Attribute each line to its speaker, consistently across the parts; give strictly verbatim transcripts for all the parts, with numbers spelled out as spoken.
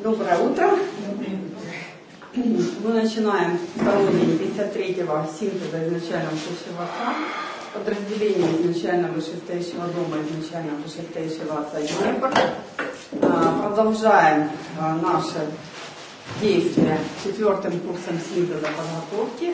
Speaker 1: Доброе утро. Мы начинаем второй день пятьдесят третьего синтеза изначального высшего отца, подразделения изначально вышестоящего дома, изначально вышестоящего отца Днепр. Продолжаем наше действие четвертым курсом синтеза подготовки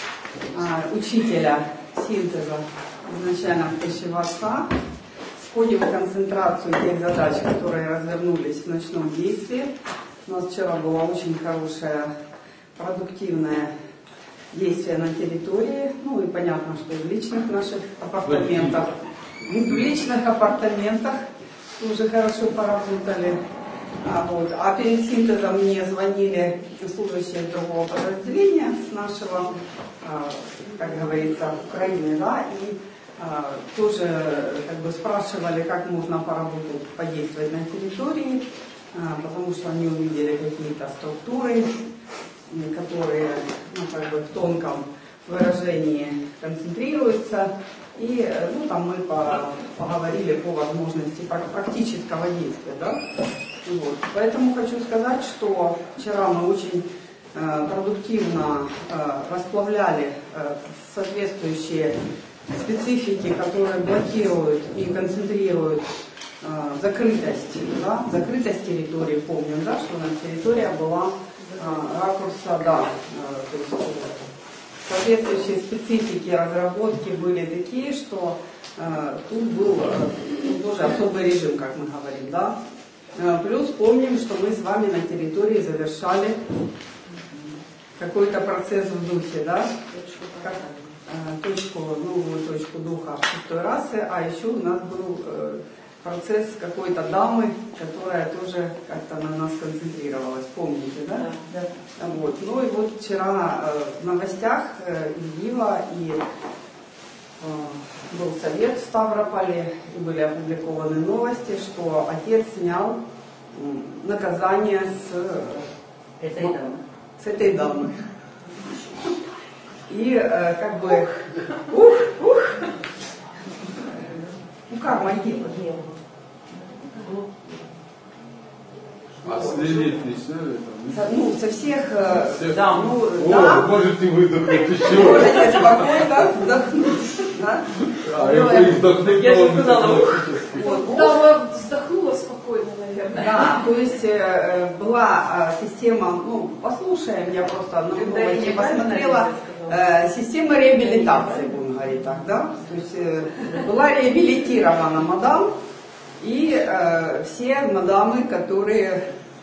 Speaker 1: учителя синтеза изначально высшего отца. Входим в концентрацию тех задач, которые развернулись в ночном действии. У нас вчера было очень хорошее, продуктивное действие на территории. Ну и понятно, что и в личных наших апартаментах. И в личных апартаментах уже хорошо поработали. А, вот. а перед синтезом мне звонили служащие другого подразделения с нашего, как говорится, Украины, да, и тоже как бы спрашивали, как можно поработать, подействовать на территории, потому что они увидели какие-то структуры, которые ну, как бы в тонком выражении концентрируются. И ну, там мы по, поговорили по возможности практического действия. Да? Вот. Поэтому хочу сказать, что вчера мы очень э, продуктивно э, расплавляли э, соответствующие специфики, которые блокируют и концентрируют э, закрытость, да? закрытость территории. Помним, да, что у нас территория была э, ракурса, да, э, то есть соответствующие специфики разработки были такие, что э, тут был э, тоже особый режим, как мы говорим, да. Э, плюс помним, что мы с вами на территории завершали какой-то процесс в духе, да. Как, точку, новую точку духа шестой расы, а еще у нас был э, процесс какой-то дамы, которая тоже как-то на нас концентрировалась, помните, да? Да. Вот. Ну и вот вчера э, в новостях э, Ильева и э, был совет в Ставрополе, и были опубликованы новости, что отец снял э, наказание с,
Speaker 2: этой ну, дамы.
Speaker 1: с этой дамы. И э, как бы, ух, ух, ну как могила?
Speaker 3: А слилить не сняли там?
Speaker 1: Ну, со всех, э,
Speaker 3: всех?
Speaker 1: да, ну,
Speaker 3: О,
Speaker 1: да.
Speaker 3: Можете выдохнуть еще.
Speaker 1: Можете спокойно вздохнуть, да?
Speaker 3: А, я бы вздохнул.
Speaker 2: Я же сказала, ух.
Speaker 1: Вот,
Speaker 4: Да, вздохнула спокойно, наверное.
Speaker 1: Да, то есть э, была э, система, ну, послушаем, я просто на новости посмотрела, э, система реабилитации, будем говорить так, да? То есть э, была реабилитирована мадам и э, все мадамы, которые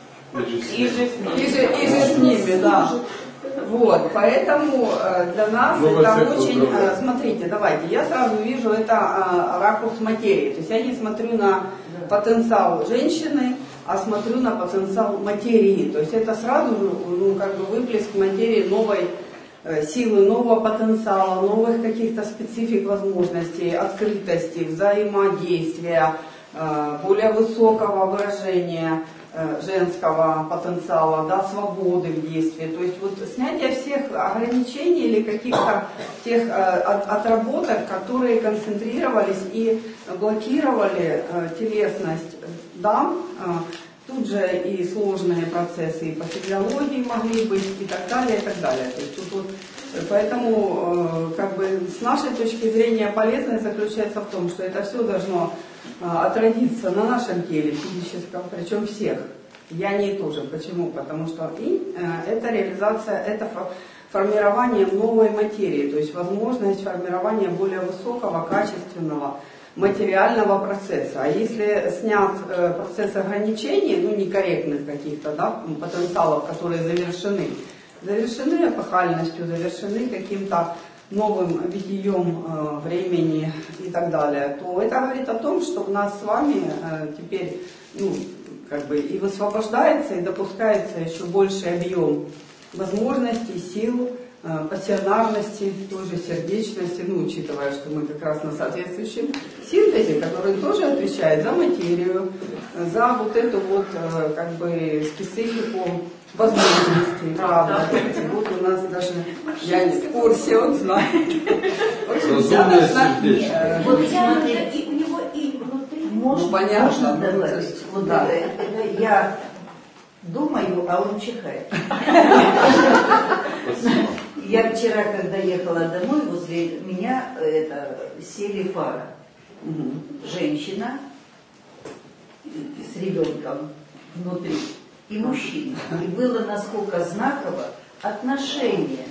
Speaker 3: И же с
Speaker 1: и же, и же с ними, да. Вот, поэтому э, для нас
Speaker 3: ну,
Speaker 1: это очень, э, смотрите, давайте, я сразу вижу это э, ракурс материи, то есть я не смотрю на потенциал женщины, а смотрю на потенциал материи, то есть это сразу, ну, как бы выплеск материи новой э, силы, нового потенциала, новых каких-то специфик возможностей, открытости, взаимодействия, э, более высокого выражения женского потенциала, да, свободы в действии. То есть вот снятие всех ограничений или каких-то тех э, от, отработок, которые концентрировались и блокировали э, телесность дам. Э, тут же и сложные процессы и по физиологии могли быть, и так далее, и так далее. То есть тут вот, поэтому э, как бы с нашей точки зрения полезность заключается в том, что это все должно отродиться на нашем теле физическом, причем всех. Я не тоже. Почему? Потому что и э, это реализация, это формирование новой материи, то есть возможность формирования более высокого, качественного, материального процесса. А если снят э, процесс ограничений, ну некорректных каких-то, да, потенциалов, которые завершены, завершены эпохальностью, завершены каким-то новым видением э, времени и так далее, то это говорит о том, что у нас с вами э, теперь, ну, как бы и высвобождается, и допускается еще больший объем возможностей, сил, э, пассионарности, той же сердечности, ну, учитывая, что мы как раз на соответствующем синтезе, который тоже отвечает за материю, за вот эту вот, э, как бы, специфику возможностей, правда. Вот у нас даже, я не в курсе, он знает. В общем, вся должна...
Speaker 4: Вот я и у него и внутри.
Speaker 1: Ну, понятно.
Speaker 2: Вот, да. Я думаю, а он чихает. Я вчера, когда ехала домой, возле меня это, сели пара. Женщина с ребенком внутри и мужчина. И было насколько знаково отношение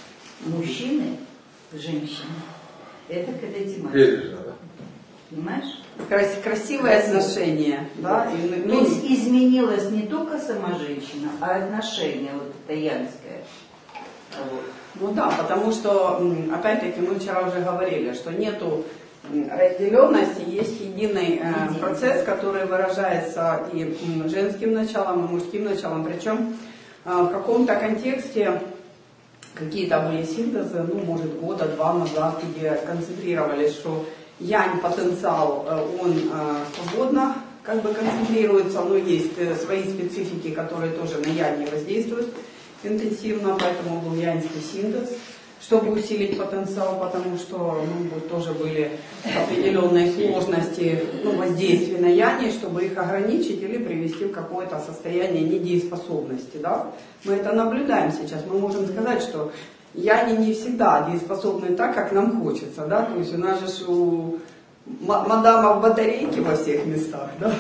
Speaker 2: мужчины к женщине. Это к этой тематике. Понимаешь?
Speaker 1: Крас- красивое отношение, да? И,
Speaker 2: То есть изменилась не только сама женщина, а отношение вот это янское. Вот.
Speaker 1: Ну да, потому что, опять-таки, мы вчера уже говорили, что нету разделенности, есть единый э, процесс, который выражается и женским началом, и мужским началом. Причем э, в каком-то контексте какие-то были синтезы, ну, может, года два назад, где концентрировались, что янь потенциал, он э, свободно как бы концентрируется, но есть э, свои специфики, которые тоже на янь воздействуют интенсивно, поэтому был яньский синтез, чтобы усилить потенциал, потому что ну, тоже были определенные сложности ну, воздействия на яни, чтобы их ограничить или привести в какое-то состояние недееспособности. Да? Мы это наблюдаем сейчас. Мы можем сказать, что яни не всегда дееспособны так, как нам хочется. Да? То есть у нас же у мадама в батарейке во всех местах. Да?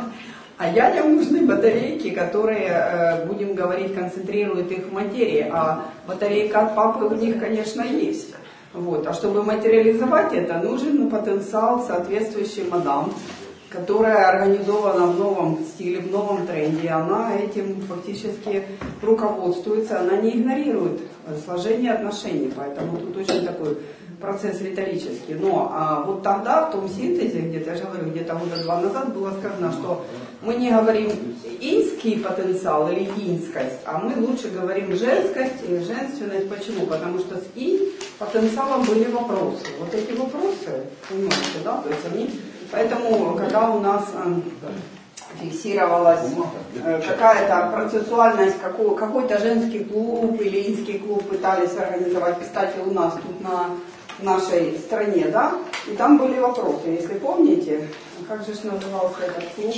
Speaker 1: А яням нужны батарейки, которые, будем говорить, концентрируют их в материи, а батарейка от папы у них, конечно, есть. Вот. А чтобы материализовать это, нужен потенциал, соответствующий мадам, которая организована в новом стиле, в новом тренде. Она этим фактически руководствуется, она не игнорирует сложение отношений, поэтому тут очень такой процесс риторический. Но а, вот тогда, в том синтезе, где-то, я же говорю, где-то года два назад было сказано, что мы не говорим инский потенциал или инскость, а мы лучше говорим женскость и женственность. Почему? Потому что с инь потенциалом были вопросы. Вот эти вопросы, понимаете, да, то есть они... Поэтому, когда у нас э, фиксировалась э, какая-то процессуальность, какой, какой-то женский клуб или инский клуб пытались организовать, кстати, у нас тут на нашей стране, да, и там были вопросы, если помните, как же назывался этот клуб?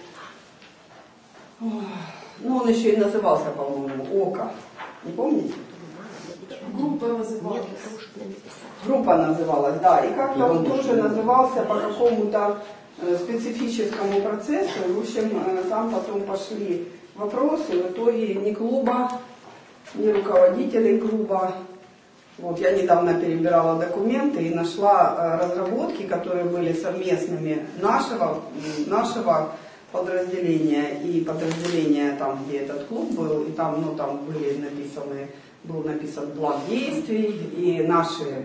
Speaker 1: Ну, он еще и назывался, по-моему, ОКО. Не помните?
Speaker 4: Группа называлась.
Speaker 1: Группа называлась, да. И как-то он тоже назывался по какому-то специфическому процессу. В общем, там потом пошли вопросы. В итоге ни клуба, ни руководителей клуба. Вот, я недавно перебирала документы и нашла разработки, которые были совместными нашего, нашего подразделения и подразделения там, где этот клуб был, и там, ну, там были написаны, был написан план действий, и наши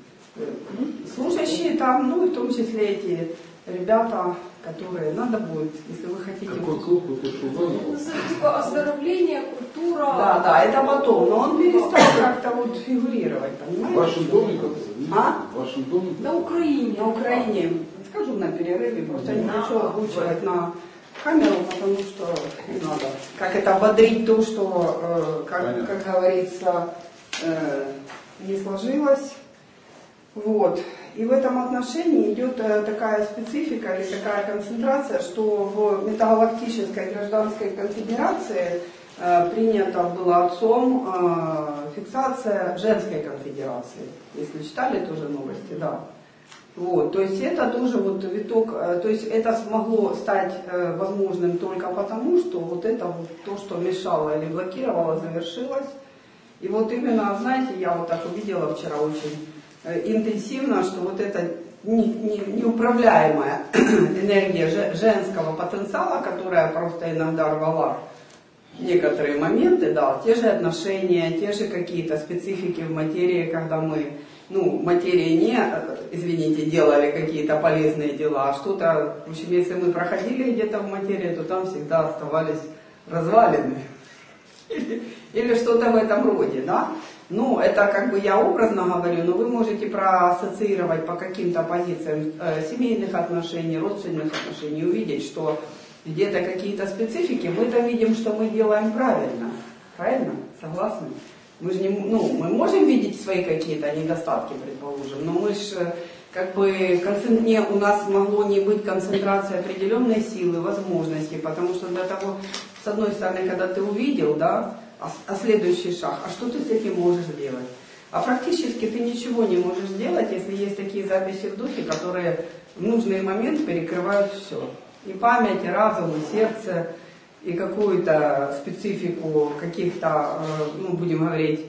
Speaker 1: служащие там, ну, и в том числе эти ребята, которые надо будет, если вы хотите...
Speaker 3: Какой клуб вы
Speaker 4: Типа оздоровление, культура...
Speaker 1: Да, да, это потом, но он перестал как-то вот фигурировать, понимаете?
Speaker 3: В вашем доме как-то?
Speaker 1: А?
Speaker 3: В вашем доме?
Speaker 4: На Украине.
Speaker 1: На Украине. Скажу на перерыве, просто не хочу озвучивать на камеру, потому что не надо. Как это ободрить то, что, э, как, как говорится, э, не сложилось. Вот. И в этом отношении идет э, такая специфика или такая концентрация, что в метагалактической гражданской конфедерации э, принято было отцом э, фиксация женской конфедерации. Если читали тоже новости, да. Вот, то есть это тоже вот виток, то есть это смогло стать э, возможным только потому, что вот это вот то, что мешало или блокировало, завершилось. И вот именно, знаете, я вот так увидела вчера очень э, интенсивно, что вот эта не, не, неуправляемая энергия женского потенциала, которая просто иногда рвала некоторые моменты, да, те же отношения, те же какие-то специфики в материи, когда мы ну, материи не, извините, делали какие-то полезные дела, а что-то, в общем, если мы проходили где-то в материи, то там всегда оставались развалины. Или, или что-то в этом роде, да? Ну, это как бы я образно говорю, но вы можете проассоциировать по каким-то позициям э, семейных отношений, родственных отношений, увидеть, что где-то какие-то специфики, мы-то видим, что мы делаем правильно. Правильно? Согласны? Мы же не, ну, мы можем видеть свои какие-то недостатки, предположим, но мы же как бы не, у нас могло не быть концентрации определенной силы, возможностей, потому что для того, с одной стороны, когда ты увидел, да, а, а следующий шаг, а что ты с этим можешь сделать? А практически ты ничего не можешь сделать, если есть такие записи в духе, которые в нужный момент перекрывают все. И память, и разум, и сердце, и какую-то специфику каких-то, ну, будем говорить,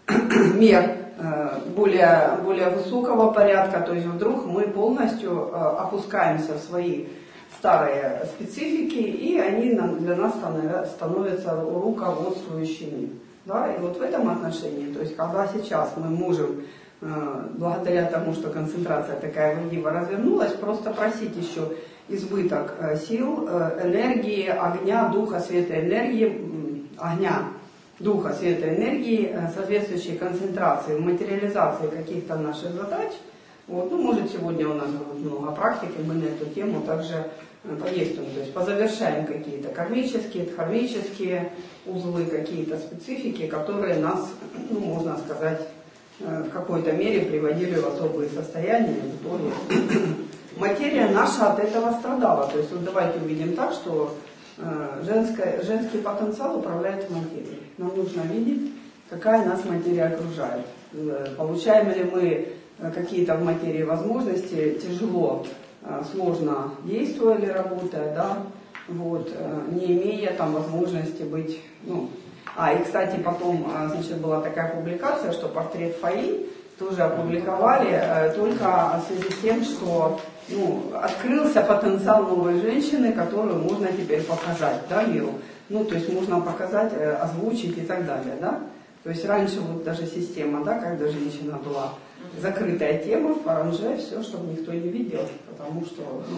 Speaker 1: мер более, более высокого порядка. То есть вдруг мы полностью опускаемся в свои старые специфики, и они для нас становятся руководствующими. Да? И вот в этом отношении, то есть когда сейчас мы можем, благодаря тому, что концентрация такая вредива развернулась, просто просить еще избыток сил, энергии, огня, духа, света, энергии, огня, духа, света, энергии, соответствующей концентрации, материализации каких-то наших задач. Вот, ну, может, сегодня у нас будет много практик, и мы на эту тему также подействуем. То есть позавершаем какие-то кармические, дхармические узлы, какие-то специфики, которые нас, ну, можно сказать, в какой-то мере приводили в особые состояния, в итоге материя наша от этого страдала. То есть вот давайте увидим так, что э, женское, женский потенциал управляет материей. Нам нужно видеть, какая нас материя окружает. Э, получаем ли мы какие-то в материи возможности, тяжело, э, сложно действуя или работая, да, вот, э, не имея там возможности быть, ну. А, и, кстати, потом, значит, была такая публикация, что портрет Фаи тоже опубликовали э, только в связи с тем, что, ну, открылся потенциал новой женщины, которую можно теперь показать, да, миру. Ну, то есть можно показать, э, озвучить и так далее, да. То есть раньше вот даже система, да, когда женщина была закрытая тема, в паранже, все, чтобы никто не видел, потому что, ну,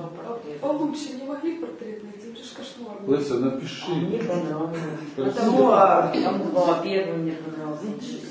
Speaker 4: получше не могли портрет найти, это же кошмар.
Speaker 3: Леся, напиши.
Speaker 2: А мне понравилось.
Speaker 1: Потому, а,
Speaker 2: Там была первая, мне понравилась.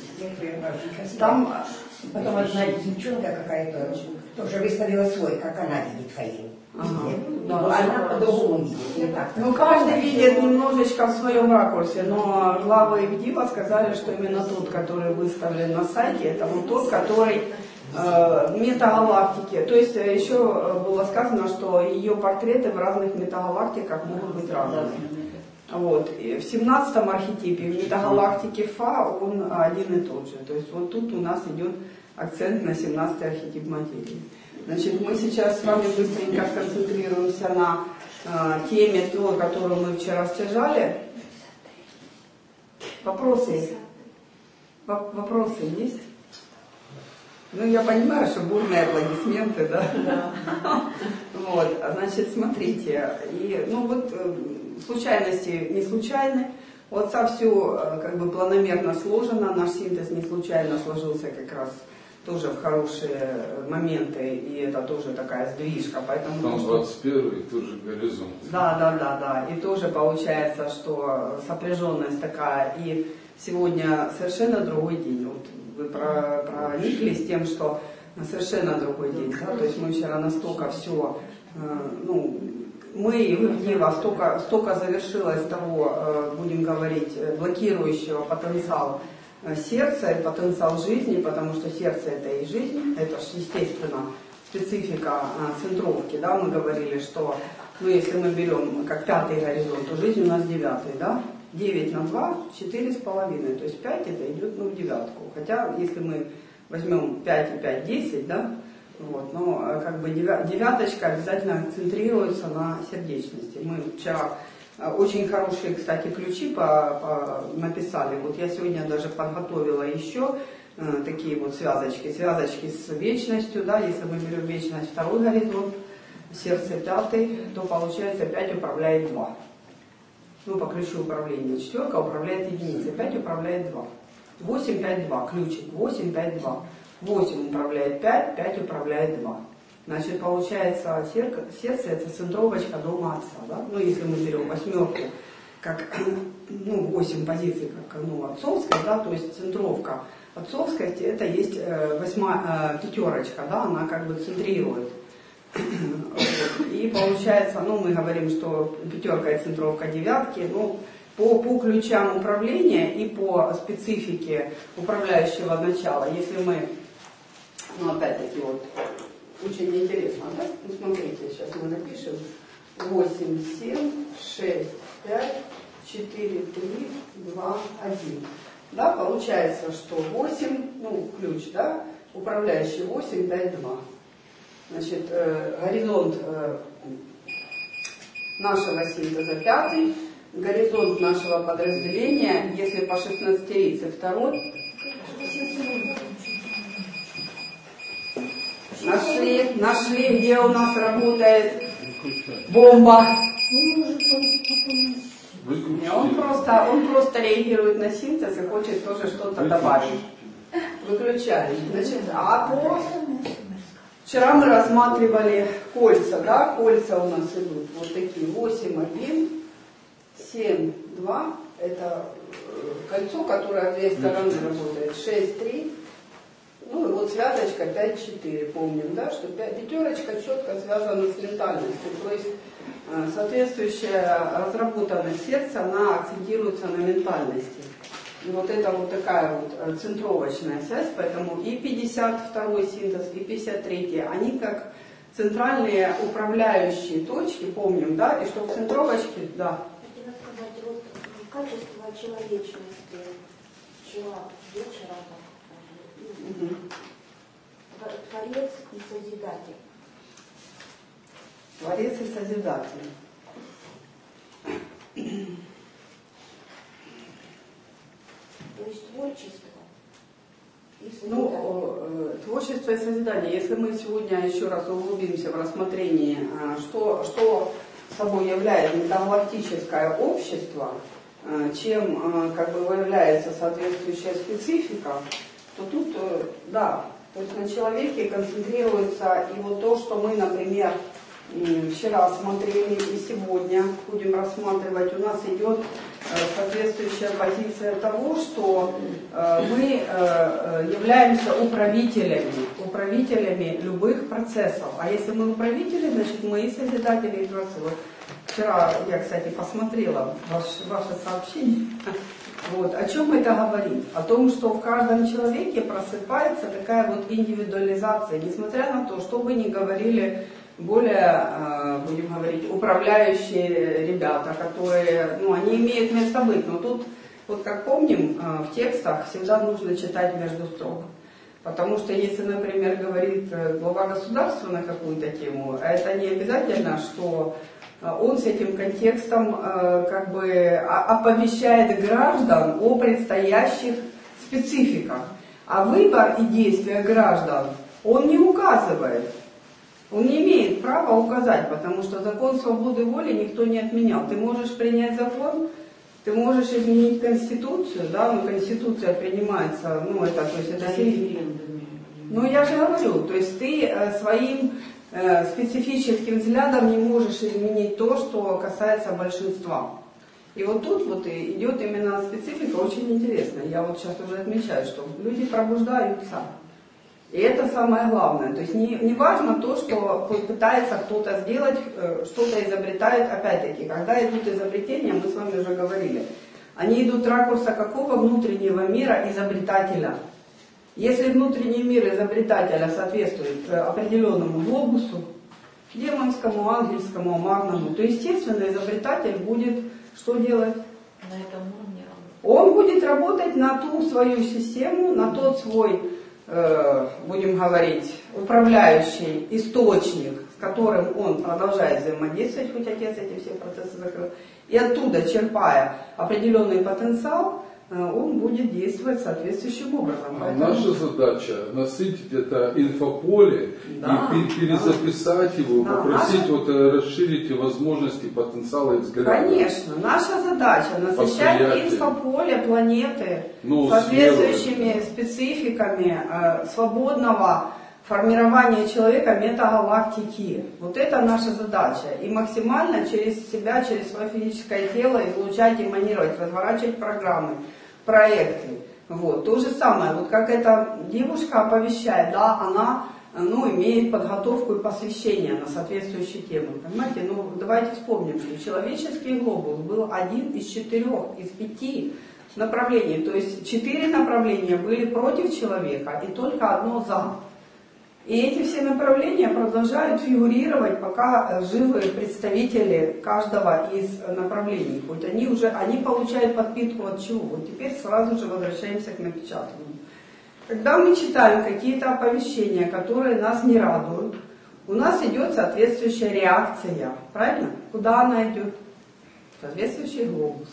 Speaker 1: Там,
Speaker 5: Потом одна девчонка какая-то тоже выставила свой, как она видит Фаину.
Speaker 1: ага,
Speaker 5: Да,
Speaker 1: да.
Speaker 5: она по-другому видит, не так.
Speaker 1: Ну, каждый видит немножечко в своем ракурсе, но главы Ивдива сказали, что именно тот, который выставлен на сайте, это вот тот, который э, метагалактики. То есть еще было сказано, что ее портреты в разных метагалактиках могут быть разными. Вот. И в семнадцатом архетипе, в метагалактике Фа, он один и тот же. То есть вот тут у нас идет акцент на семнадцатый архетип материи. Значит, мы сейчас с вами быстренько сконцентрируемся на э, теме, той, которую мы вчера стяжали. Вопросы? Вопросы есть? Ну, я понимаю, что бурные аплодисменты, да? Да. Вот, значит, смотрите. И, ну, вот, случайности не случайны. У отца все как бы планомерно сложено. Наш синтез не случайно сложился как раз тоже в хорошие моменты, и это тоже такая сдвижка, поэтому...
Speaker 3: Там двадцать первый тоже горизонт.
Speaker 1: Да, да, да, да, и тоже получается, что сопряженность такая, и сегодня совершенно другой день. Вот вы про, прониклись тем, что совершенно другой день, да, то есть мы вчера настолько все, ну, мы и вы в Дева столько, столько завершилось того, будем говорить, блокирующего потенциал сердца и потенциал жизни, потому что сердце это и жизнь, это же, естественно, специфика а, центровки, да, мы говорили, что, ну, если мы берем как пятый горизонт, то жизнь у нас девятый, да, девять на два, четыре с половиной, то есть пять это идет, ну, в девятку, хотя, если мы возьмем пять и пять, десять, да, вот, но как бы девяточка обязательно центрируется на сердечности. Мы вчера очень хорошие, кстати, ключи по, по, написали. Вот я сегодня даже подготовила еще э, такие вот связочки. Связочки с вечностью, да, если мы берем вечность второй горизонт, сердце пятый, то получается пять управляет два. Ну, по ключу управления. Четверка управляет единицей, пять управляет два. восемь, пять, два, ключик, восемь, пять, два. восемь управляет пять, пять управляет два. Значит, получается, сердце это центровочка дома отца, да? Ну, если мы берем восьмерку, как, ну, восемь позиций, как, ну, отцовская, да, то есть центровка отцовскости, это есть э, восьма, э, пятерочка, да, она как бы центрирует. И получается, ну, мы говорим, что пятерка и центровка девятки, ну, по, по ключам управления и по специфике управляющего начала, если мы Ну, опять-таки, вот, очень интересно, да? Ну, смотрите, сейчас мы напишем. восемь, семь, шесть, пять, четыре, три, два, один. Да, получается, что восемь, ну, ключ, да, управляющий восемь, пять, два. Значит, э, горизонт э, нашего синтеза пятый, горизонт нашего подразделения, если по шестнадцатерице второй. Нашли, нашли, где у нас работает бомба. Не, он просто, он просто реагирует на синтез и хочет тоже что-то добавить. Выключали. Значит, а по... Вчера мы рассматривали кольца, да, кольца у нас идут вот такие, восемь, один, семь, два, это кольцо, которое в две стороны работает, шесть, три, ну и вот связочка пять, четыре, помним, да, что пятерочка четко связана с ментальностью, то есть соответствующая разработанность сердца, она акцентируется на ментальности. И вот это вот такая вот центровочная связь, поэтому и пятьдесят второй синтез, и пятьдесят третий, они как центральные управляющие точки, помним, да, и что в центровочке, да.
Speaker 6: Хотела сказать, вот качество человечности, вчера вечером, угу. Творец и Созидатель.
Speaker 1: Творец и Созидатель.
Speaker 6: То есть творчество и созидание.
Speaker 1: Ну, творчество и созидание. Если мы сегодня еще раз углубимся в рассмотрение, что, что собой является метагалактическое общество, чем как бы выявляется соответствующая специфика, то тут, да, то есть на человеке концентрируется и вот то, что мы, например, вчера смотрели и сегодня будем рассматривать, у нас идет соответствующая позиция того, что мы являемся управителями, управителями любых процессов. А если мы управители, значит мы и созидатели, и творцы. Вот вчера я, кстати, посмотрела ваше, ваше сообщение. Вот. О чем это говорит? О том, что в каждом человеке просыпается такая вот индивидуализация, несмотря на то, что бы ни говорили более, будем говорить, управляющие ребята, которые, ну, они имеют место быть, но тут, вот как помним, в текстах всегда нужно читать между строк. Потому что если, например, говорит глава государства на какую-то тему, это не обязательно, что он с этим контекстом как бы оповещает граждан о предстоящих спецификах. А выбор и действия граждан он не указывает. Он не имеет права указать, потому что закон свободы воли никто не отменял. Ты можешь принять закон, ты можешь изменить Конституцию, да, но Конституция принимается, ну это, то есть это референдум. Ну я же говорю, то есть ты своим э, специфическим взглядом не можешь изменить то, что касается большинства. И вот тут вот и идет именно специфика очень интересная. Я вот сейчас уже отмечаю, что люди пробуждаются. И это самое главное. То есть не, не важно то, что пытается кто-то сделать, что-то изобретает. Опять-таки, когда идут изобретения, мы с вами уже говорили, они идут ракурса какого внутреннего мира изобретателя. Если внутренний мир изобретателя соответствует определенному глобусу, демонскому, ангельскому, магному, то, естественно, изобретатель будет что делать?
Speaker 2: На этом уровне работать.
Speaker 1: Он будет работать на ту свою систему, на тот свой, будем говорить, управляющий источник, с которым он продолжает взаимодействовать, хоть отец эти все процессы закрыл, и оттуда, черпая определенный потенциал, он будет действовать соответствующим образом.
Speaker 3: А
Speaker 1: Поэтому...
Speaker 3: наша задача насытить это инфополе, да, и перезаписать, да, его, да, попросить наша... вот, расширить возможности, потенциала и взгляда.
Speaker 1: Конечно, наша задача насыщать инфополе планеты ну, соответствующими смело. спецификами э, свободного формирования человека метагалактики. Вот это наша задача. И максимально через себя, через свое физическое тело излучать, эманировать, разворачивать программы, проекты. Вот. То же самое, вот как эта девушка оповещает, да, она, ну, имеет подготовку и посвящение на соответствующие темы. Понимаете, ну давайте вспомним, что человеческий глобус был один из четырех, из пяти направлений. То есть четыре направления были против человека и только одно за. И эти все направления продолжают фигурировать, пока живы представители каждого из направлений. Хоть они уже, они получают подпитку от чего? Вот теперь сразу же возвращаемся к напечатанию. Когда мы читаем какие-то оповещения, которые нас не радуют, у нас идет соответствующая реакция. Правильно? Куда она идет? Соответствующий глобус.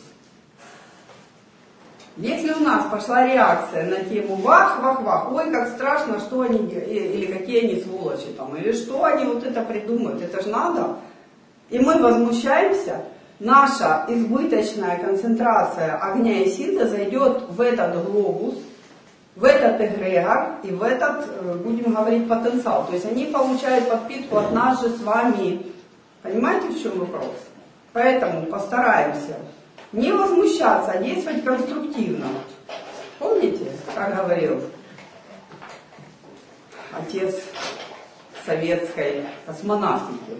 Speaker 1: Если у нас пошла реакция на тему вах, вах, вах, ой, как страшно, что они, или какие они сволочи там, или что они вот это придумают, это же надо. И мы возмущаемся, наша избыточная концентрация огня и синтеза идет в этот глобус, в этот эгрегор и в этот, будем говорить, потенциал. То есть они получают подпитку от нас же с вами. Понимаете, в чем вопрос? Поэтому постараемся не возмущаться, а действовать конструктивно. Помните, как говорил отец советской космонавтики?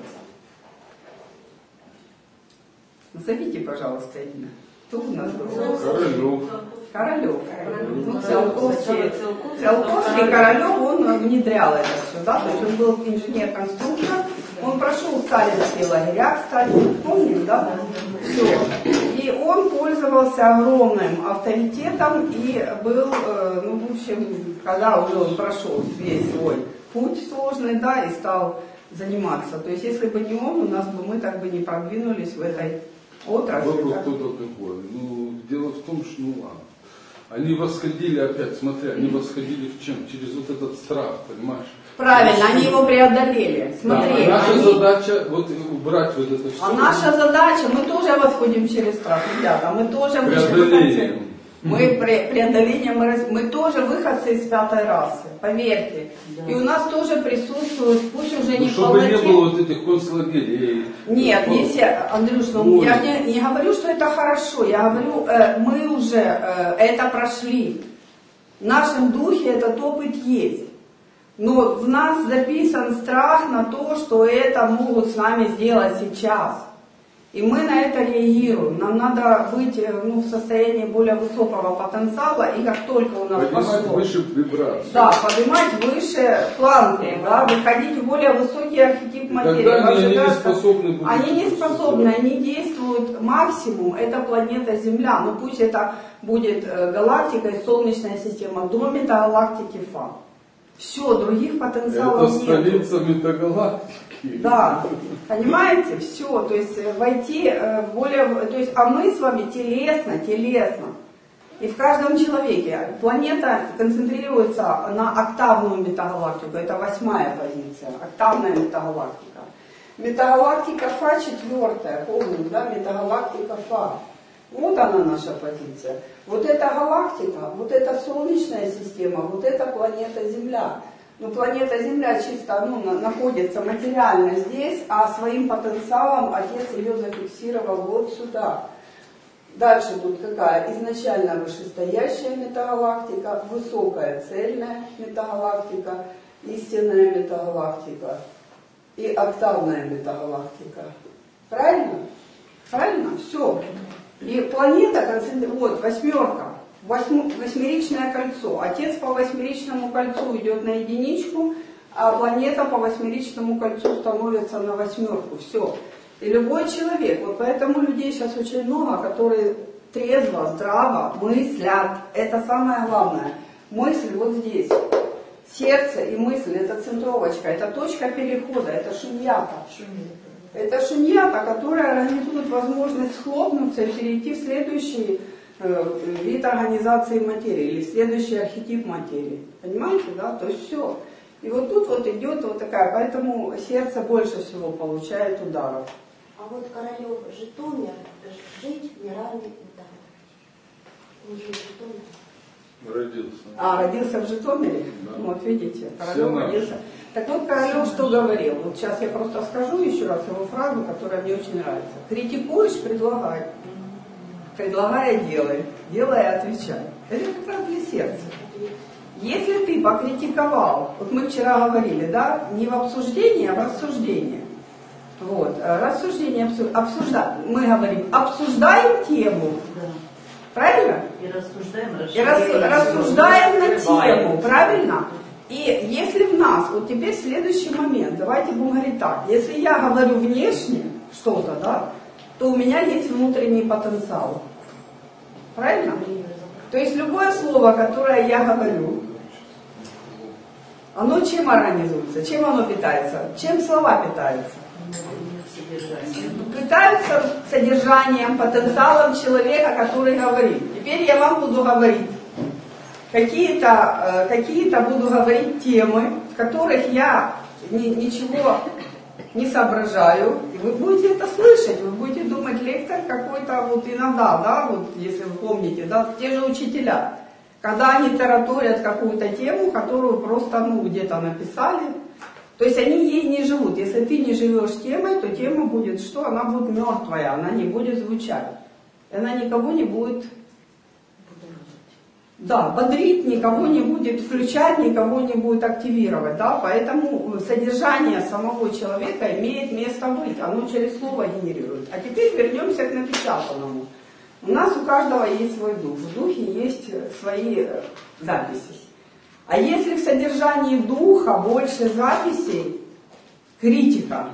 Speaker 1: Назовите, пожалуйста, имя. Кто у нас был?
Speaker 3: Королев.
Speaker 1: Королев. Ну, Циолковский, Циолковский, Королев, он внедрял это все, да, то есть он был инженер-конструктор, он прошел сталинские лагеря, кстати, помните, да? Все. И он пользовался огромным авторитетом и был, ну, в общем, когда уже он прошел весь свой путь сложный, да, и стал заниматься. То есть, если бы не он, у нас бы мы так бы не продвинулись в этой отрасли.
Speaker 3: Вопрос
Speaker 1: да?
Speaker 3: кто-то такой. Ну, дело в том, что, ну ладно. Они восходили опять, смотри, они восходили в чем? Через вот этот страх, понимаешь?
Speaker 1: Правильно, они его преодолели. Смотри,
Speaker 3: да, а наша
Speaker 1: они...
Speaker 3: задача вот убрать вот это все.
Speaker 1: А наша задача, мы тоже восходим через страх, ребята, мы тоже выходцы. Мы пре преодоление, мы, мы тоже выходцы из пятой расы, поверьте. Да. И у нас тоже присутствует, пусть уже
Speaker 3: ну,
Speaker 1: не
Speaker 3: чтобы
Speaker 1: полноте...
Speaker 3: не было вот этих концлагерей.
Speaker 1: Нет,
Speaker 3: вот.
Speaker 1: если, Андрюш, ну, я не, не говорю, что это хорошо, я говорю, э, мы уже э, это прошли. В нашем духе этот опыт есть. Но в нас записан страх на то, что это могут с нами сделать сейчас. И мы на это реагируем. Нам надо быть, ну, в состоянии более высокого потенциала, и как только у нас
Speaker 3: поднимать
Speaker 1: пошло...
Speaker 3: выше вибрацию.
Speaker 1: Да, поднимать выше планку, да, выходить в более высокий архетип материи.
Speaker 3: Тогда они не способны будут.
Speaker 1: Они не способны, они действуют максимум, это планета Земля. Ну пусть это будет галактика и Солнечная система до метагалактики Фа. Все, других потенциалов нет.
Speaker 3: Это столица метагалактики.
Speaker 1: Да, понимаете, все, то есть войти в более, то есть, а мы с вами телесно, телесно. И в каждом человеке планета концентрируется на октавную метагалактику, это восьмая позиция, октавная метагалактика. Метагалактика Фа четвертая, помним, да, метагалактика Фа. Вот она наша позиция. Вот эта галактика, вот эта Солнечная система, вот эта планета Земля. Но планета Земля чисто, ну, находится материально здесь, а своим потенциалом Отец ее зафиксировал вот сюда. Дальше тут какая? Изначально вышестоящая метагалактика, высокая цельная метагалактика, истинная метагалактика и октавная метагалактика. Правильно? Правильно? Все. И планета концентрируется, вот, восьмерка. Восьму, восьмеричное кольцо. Отец по восьмеричному кольцу идет на единичку, а планета по восьмеричному кольцу становится на восьмерку. Все. И любой человек, вот поэтому людей сейчас очень много, которые трезво, здраво мыслят. Это самое главное. Мысль вот здесь. Сердце и мысль, это центровочка, это точка перехода, это шуньята. Это шуньята, которая организует возможность схлопнуться и перейти в следующий вид организации материи или следующий архетип материи. Понимаете, да? То есть все. И вот тут вот идет вот такая, поэтому сердце больше всего получает ударов.
Speaker 6: А вот Королев Житомир, жить в неравной металле. Он жил в Житомире.
Speaker 3: Родился.
Speaker 1: А, родился в Житомире? Да. Вот видите, Королев родился. Так вот, Королев что говорил? Вот сейчас я просто скажу еще раз его фразу, которая мне очень нравится. Критикуешь, предлагай. Предлагая, делай. Делая, отвечай. Это как раз для сердца. Если ты покритиковал, вот мы вчера говорили, да, не в обсуждении, а в рассуждении. Вот, рассуждение, обсуждаем. Мы говорим, обсуждаем тему. Правильно?
Speaker 2: И рассуждаем,
Speaker 1: И рас, рассуждаем на тему, правильно? И если в нас, вот теперь следующий момент, давайте будем говорить так, если я говорю внешне что-то, да, то у меня есть внутренний потенциал. Правильно? То есть любое слово, которое я говорю, оно чем организуется? Чем оно питается? Чем слова питаются? Питаются содержанием, потенциалом человека, который говорит. Теперь я вам буду говорить. Какие-то, какие-то буду говорить темы, в которых я ни, ничего не соображаю, и вы будете это слышать, вы будете думать, лектор какой-то, вот иногда, да, вот если вы помните, да, те же учителя, когда они тараторят какую-то тему, которую просто, ну, где-то написали, то есть они ей не живут. Если ты не живешь темой, то тема будет что? Она будет мертвая, она не будет звучать, и она никого не будет... Да, бодрить, никого не будет включать, никого не будет активировать, да, поэтому содержание самого человека имеет место быть, оно через слово генерирует. А теперь вернемся к напечатанному. У нас у каждого есть свой дух, в духе есть свои записи. А если в содержании духа больше записей, критика,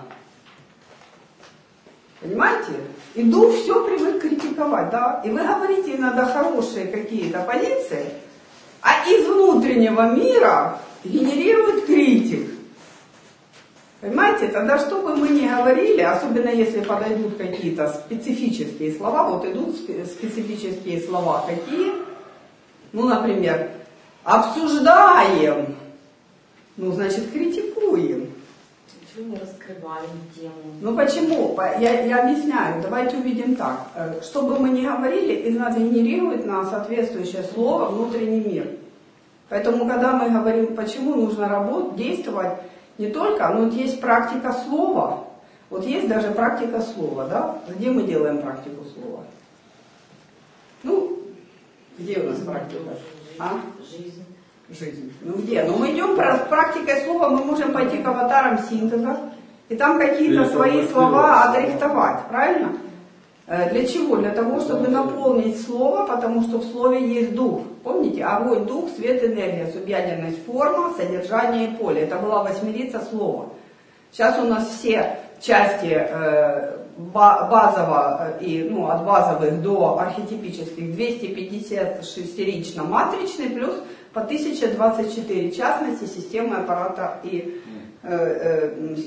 Speaker 1: понимаете? И дух все привык критиковать, да? И вы говорите иногда хорошие какие-то позиции, а из внутреннего мира генерирует критик. Понимаете? Тогда что бы мы ни говорили, особенно если подойдут какие-то специфические слова, вот идут специфические слова какие? Ну, например, обсуждаем, ну, значит, критикуем.
Speaker 6: Не раскрываем тему.
Speaker 1: Ну почему? Я, я объясняю. Давайте увидим так. Что бы мы ни говорили, из нас генерирует на соответствующее слово внутренний мир. Поэтому, когда мы говорим, почему нужно работать, действовать, не только, но вот есть практика слова. Вот есть даже практика слова, да? Где мы делаем практику слова? Ну, где у нас практика? А?
Speaker 6: Жизнь.
Speaker 1: Жизнь. Ну где? Ну мы идем с практикой слова, мы можем пойти к аватарам синтеза и там какие-то свои слова отрихтовать, правильно? Для чего? Для того, чтобы наполнить слово, потому что в слове есть дух. Помните? Огонь, дух, свет, энергия, субъядерность, форма, содержание и поле. Это была восьмерица слова. Сейчас у нас все части э, базово и, ну, от базовых до архетипических двести пятьдесят шестерично-матричный плюс по тысяча двадцать четыре частности системы аппарата и э, э,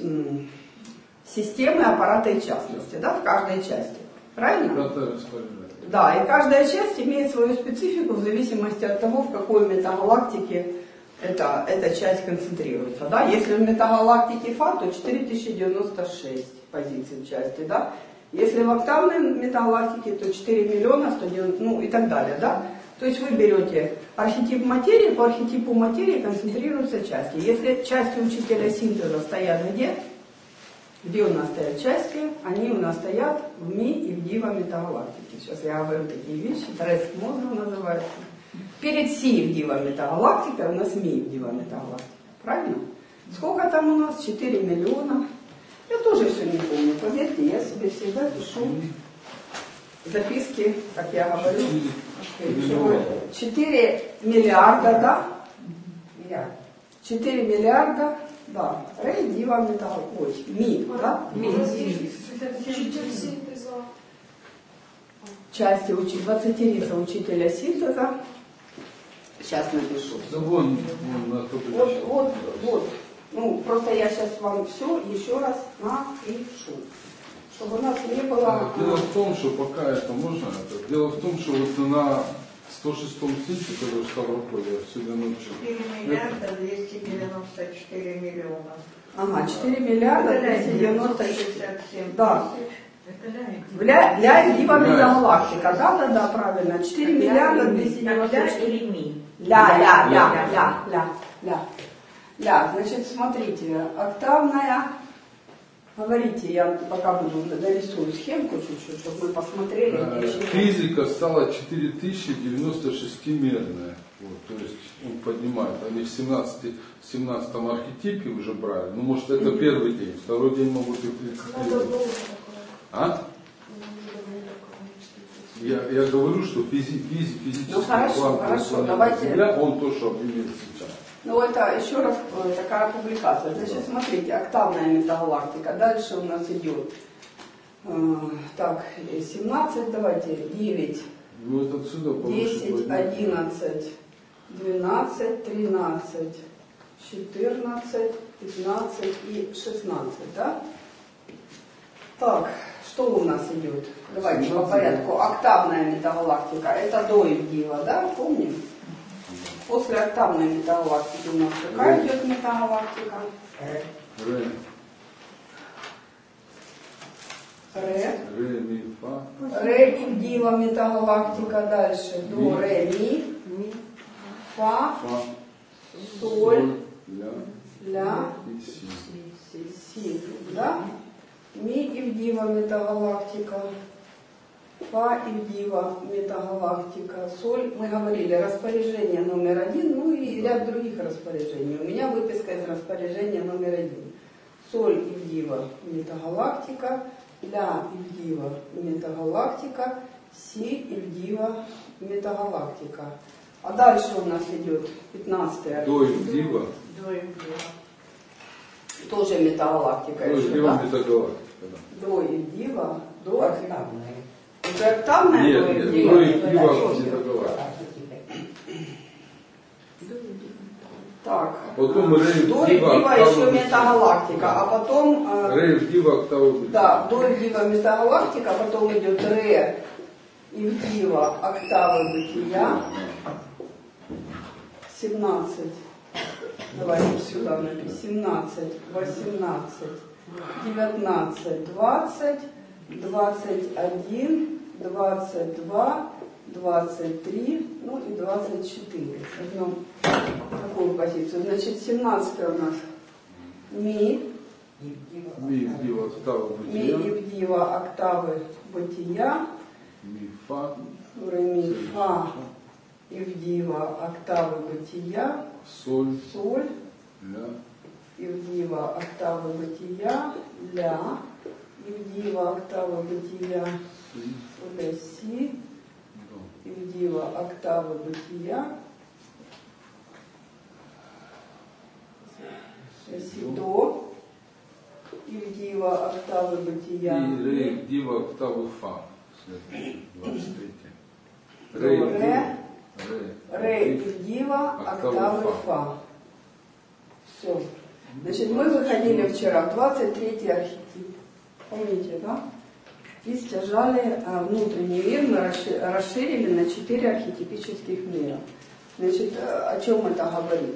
Speaker 1: системы аппарата и частности, да, в каждой части. Правильно? Да, и каждая часть имеет свою специфику в зависимости от того, в какой метагалактике эта, эта часть концентрируется. Да? Если в метагалактике Фа, то четыре тысячи девяносто шесть позиций в части. Да? Если в октавной метагалактике, то четыре миллиона сто девяносто, ну и так далее. Да? То есть вы берете архетип материи, по архетипу материи концентрируются части. Если части учителя синтеза стоят где? Где у нас стоят части? Они у нас стоят в Ми и в Дива метагалактике. Сейчас я говорю такие вещи, треск мозга называется. Перед Си в Дива метагалактика, у нас Ми в Дива метагалактика. Правильно? Сколько там у нас? четыре миллиона. Я тоже все не помню. Поверьте, я себе всегда пишу записки, как я говорю. четыре миллиарда, да? Миллиард. четыре миллиарда, да. Рей, Дива, Металл. Ой, Ми, да? Ми. Части учителя, двадцатерица учителя синтеза. Сейчас напишу.
Speaker 3: Да вон, вон,
Speaker 1: вот, вот, вот. Ну, просто я сейчас вам все еще раз напишу. Чтобы у нас не было...
Speaker 3: Дело в том, что пока это можно, это, дело в том, что вот на сто шестом синте, который в Ставрополе, я сегодня ночью...
Speaker 2: четыре миллиарда двести девяносто четыре миллиона.
Speaker 1: Ага, четыре миллиарда двести девяносто шестьдесят семь. Да. Ля, ля, Дива метагалактика, да, да, да, правильно. четыре миллиарда двести девяносто четыре. Ля, ля, ля, ля, ля, ля. Ля, значит, смотрите, октавная... Говорите, я пока буду дорисую схемку чуть-чуть, чтобы мы посмотрели.
Speaker 3: Да, физика стала четыре тысячи девяносто шестимерная. Вот, то есть он поднимает. Они в семнадцатом архетипе уже брали. Ну, может, это mm-hmm. первый день, второй день могут и тридцать день. А? Я, я говорю, что физи, физи, физический
Speaker 1: ну, хорошо,
Speaker 3: план
Speaker 1: хорошо,
Speaker 3: планеты
Speaker 1: давайте...
Speaker 3: Земля, он то, что объявил сейчас.
Speaker 1: Ну это еще раз такая публикация. Значит, смотрите, октавная метагалактика. Дальше у нас идет э, так, семнадцать, давайте, девять,
Speaker 3: Ну, это отсюда
Speaker 1: десять, одиннадцать, двенадцать, тринадцать, четырнадцать, пятнадцать и шестнадцать, да? Так, что у нас идет? Давайте по порядку. Октавная метагалактика. Это до Ивдива, да? Помним? После октавной метагалактики у нас какая идет метагалактика?
Speaker 3: Ре.
Speaker 1: Ре.
Speaker 3: Ре, ми, фа.
Speaker 1: Ре Ивдива метагалактика. Дальше до ре ми, фа,
Speaker 3: Фа.
Speaker 1: соль,
Speaker 3: Ля.
Speaker 1: ля,
Speaker 3: И си.
Speaker 1: си, да? Ми Ивдива метагалактика, фа Ивдива метагалактика, соль. Мы говорили распоряжение номер один, ну и ряд других распоряжений. У меня выписка из распоряжения номер один. Соль Ивдива метагалактика, ля Ивдива метагалактика, си Ивдива метагалактика. А дальше у нас идет пятнадцатый.
Speaker 3: До Ивдива.
Speaker 2: До Ивдива.
Speaker 1: Тоже метагалактика.
Speaker 3: До
Speaker 1: еще,
Speaker 3: Ивдива
Speaker 1: да?
Speaker 3: метагалактика. Да.
Speaker 1: До Ивдива, до
Speaker 5: Октавная.
Speaker 1: Уже октавная
Speaker 3: Нет,
Speaker 1: до
Speaker 3: нет,
Speaker 1: Ивдива?
Speaker 3: до Ивдива метагалактика.
Speaker 1: Так.
Speaker 3: Потом Ре
Speaker 1: До
Speaker 3: Ивдива
Speaker 1: Ивдива
Speaker 3: октава
Speaker 1: еще
Speaker 3: бытия.
Speaker 1: метагалактика, а потом... э,
Speaker 3: Ре Ивдива октава бытия.
Speaker 1: Да, до Ивдива метагалактика, а потом идет Ре Ивдива октавы бытия. семнадцать. Давайте сюда напишем. семнадцать, восемнадцать, девятнадцать, двадцать, двадцать один, двадцать два, двадцать три, ну и двадцать четыре. Возьмем такую позицию. Значит, семнадцатая у нас ми.
Speaker 3: Ми Ивдива октава
Speaker 1: Ми
Speaker 3: бытия.
Speaker 1: Ивдива октавы бытия.
Speaker 3: Ми, фа.
Speaker 1: Ре, ми, фа. Ивдива октавы бытия.
Speaker 3: Соль.
Speaker 1: Соль.
Speaker 3: Ля.
Speaker 1: Ивдива октавы бытия. Ля. Ивдива октавы бытия.
Speaker 3: Си.
Speaker 1: Ре, си.
Speaker 3: До.
Speaker 1: Ивдива октавы бытия. Ре, си, до. Ивдива октавы бытия.
Speaker 3: И Ре Ивдива октавы фа. Следующий, двадцать третий.
Speaker 1: До
Speaker 3: Ре
Speaker 1: ре.
Speaker 3: Ивдива.
Speaker 1: Ре Ивдива
Speaker 3: Октавы
Speaker 1: октавы
Speaker 3: фа.
Speaker 1: фа. Все. Значит, мы выходили вчера в двадцать третий архетип. Помните, да? И стяжали а, внутренний мир, мы расши- расширили на четыре архетипических мира. Значит, а, о чем это говорит?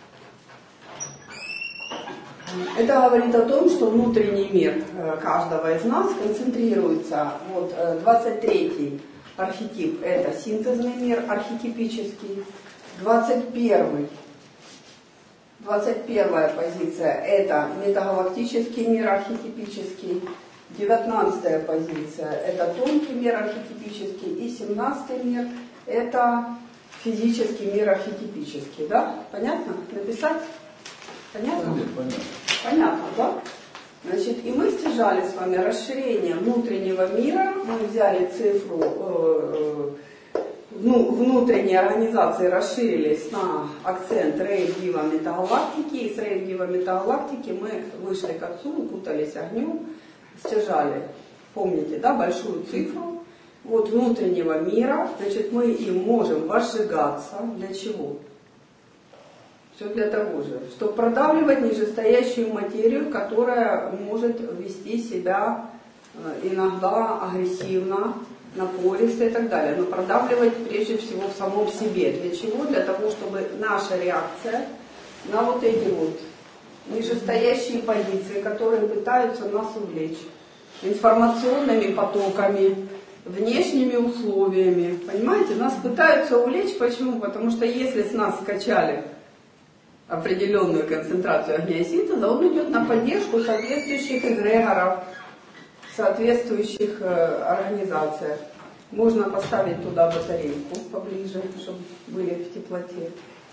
Speaker 1: Это говорит о том, что внутренний мир э, каждого из нас концентрируется. Вот э, двадцать третий архетип — это синтезный мир архетипический. двадцать первый, двадцать первая позиция — это метагалактический мир архетипический. девятнадцатая позиция — это тонкий мир архетипический. И семнадцатый мир — это физический мир архетипический. Да? Понятно? Написать? Понятно?
Speaker 3: Нет, понятно.
Speaker 1: Понятно, да? Значит, и мы стяжали с вами расширение внутреннего мира. Мы взяли цифру э, э, ну, внутренней организации, расширились на акцент Ре Ивдива метагалактики. И с Ре Ивдива метагалактики мы вышли к Отцу, укутались огнем, стяжали, помните, да, большую цифру вот внутреннего мира. Значит, мы им можем возжигаться. Для чего? Все для того же, чтобы продавливать нижестоящую материю, которая может вести себя иногда агрессивно, напористо и так далее. Но продавливать прежде всего в самом себе. Для чего? Для того, чтобы наша реакция на вот эти вот нижестоящие позиции, которые пытаются нас увлечь информационными потоками, внешними условиями. Понимаете, нас пытаются увлечь. Почему? Потому что если с нас скачали определенную концентрацию огня и синтеза, он идет на поддержку соответствующих эгрегоров, соответствующих э, организациях. Можно поставить туда батарейку поближе, чтобы были в теплоте.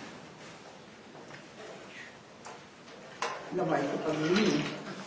Speaker 1: Давайте поднимем.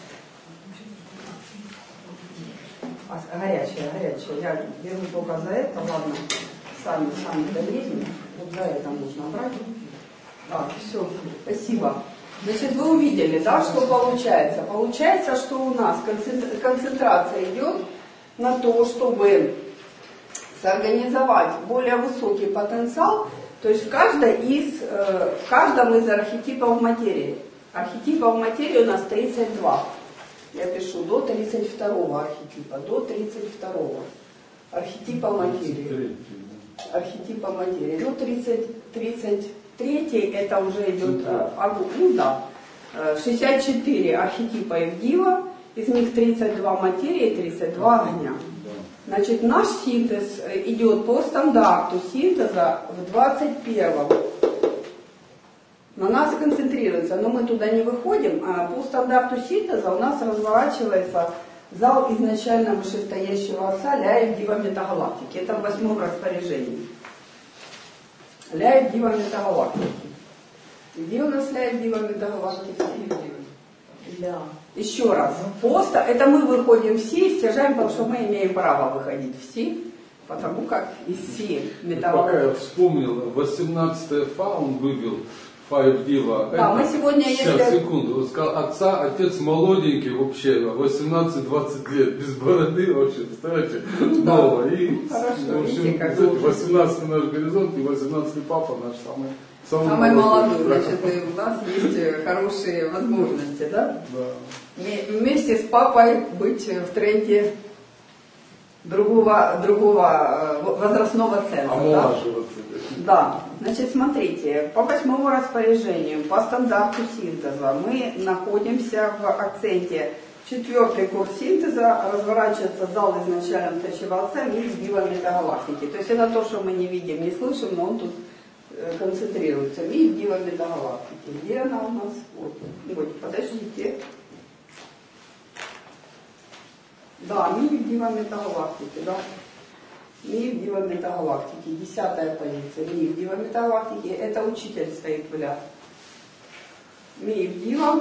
Speaker 1: А, горячая, горячая. Я беру только за это, ладно, сами, сами долезем. Вот за это нужно брать. Так, все, спасибо. Значит, вы увидели, да, что получается? Получается, что у нас концентрация идет на то, чтобы сорганизовать более высокий потенциал, то есть в, каждой из, в каждом из архетипов материи. Архетипов материи у нас тридцать два. Я пишу до тридцать второго архетипа, до тридцать второго архетипа материи. Архетипа материи. Ну, тридцать, тридцать третий это уже идет, ну да, шестьдесят четыре архетипа Евдива, из них тридцать два материи, тридцать два огня. Значит, наш синтез идет по стандарту синтеза в двадцать первом. На нас концентрируется, но мы туда не выходим, а по стандарту синтеза у нас разворачивается зал изначально вышестоящего Отца Ля Евдива Метагалактики. Это в восьмом распоряжении. Ля Евдива Метагалактики. Где у нас Ля Евдива Метагалактики? Да. Еще раз. Просто это мы выходим все, стяжаем, потому что мы имеем право выходить все, потому как из всех метагалактики.
Speaker 3: Пока я вспомнил, восемнадцатое Фа он вывел. Фаевдива.
Speaker 1: Да, мы сегодня,
Speaker 3: Сейчас,
Speaker 1: если...
Speaker 3: секунду. Он сказал, отца, отец молоденький вообще, восемнадцать-двадцать лет, без бороды вообще, представляете,
Speaker 1: да.
Speaker 3: нового. И,
Speaker 1: хорошо,
Speaker 3: в общем,
Speaker 1: видите, как
Speaker 3: восемнадцатый наш горизонт и восемнадцатый папа наш самый, самый,
Speaker 1: самый молодой.
Speaker 3: молодой.
Speaker 1: Значит, у нас есть хорошие возможности, да?
Speaker 3: Да.
Speaker 1: Вместе с папой быть в тренде другого, другого возрастного центра.
Speaker 3: Омолаживаться.
Speaker 1: Да, значит, смотрите, по восьмому распоряжению, по стандарту синтеза мы находимся в акценте четвертый курс синтеза, разворачивается зал изначально тащего Отца, мир Евдива Метагалактики. То есть это то, что мы не видим, не слышим, но он тут концентрируется. Мир Евдива Метагалактики. Где она у нас? Вот, вот подождите. Да, мир Евдива Метагалактики, да. Мир Евдива Метагалактики, десятая позиция. Мир Евдива Метагалактики, это учитель стоит в ля. Мир Евдива,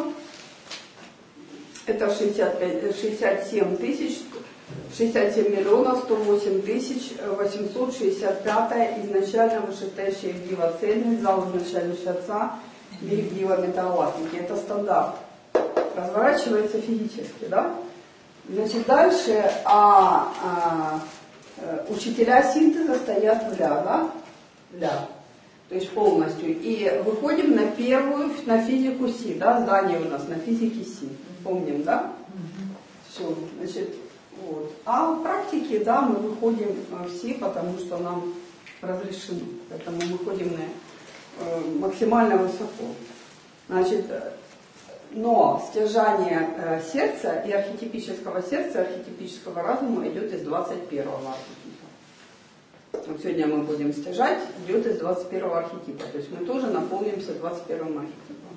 Speaker 1: это шестьдесят пять, шестьдесят семь тысяч, шестьдесят семь миллионов сто восемь тысяч восемьсот шестьдесят пятая изначально вышестоящая Евдива цельность, зал изначального Отца, Мир Евдива Метагалактики. Это стандарт. Разворачивается физически, да? Значит, дальше а, а, учителя синтеза стоят в ля, да? В ля. То есть полностью. И выходим на первую, на физику Си, да? Здание у нас на физике Си. Помним, да? Все, значит, вот. А в практике, да, мы выходим все, потому что нам разрешено. Поэтому мы выходим на, э, максимально высоко. Значит, но стяжание э, сердца и архетипического сердца, архетипического разума идет из двадцать первого архетипа. Вот сегодня мы будем стяжать, идет из двадцать первого архетипа. То есть мы тоже наполнимся двадцать первым архетипом.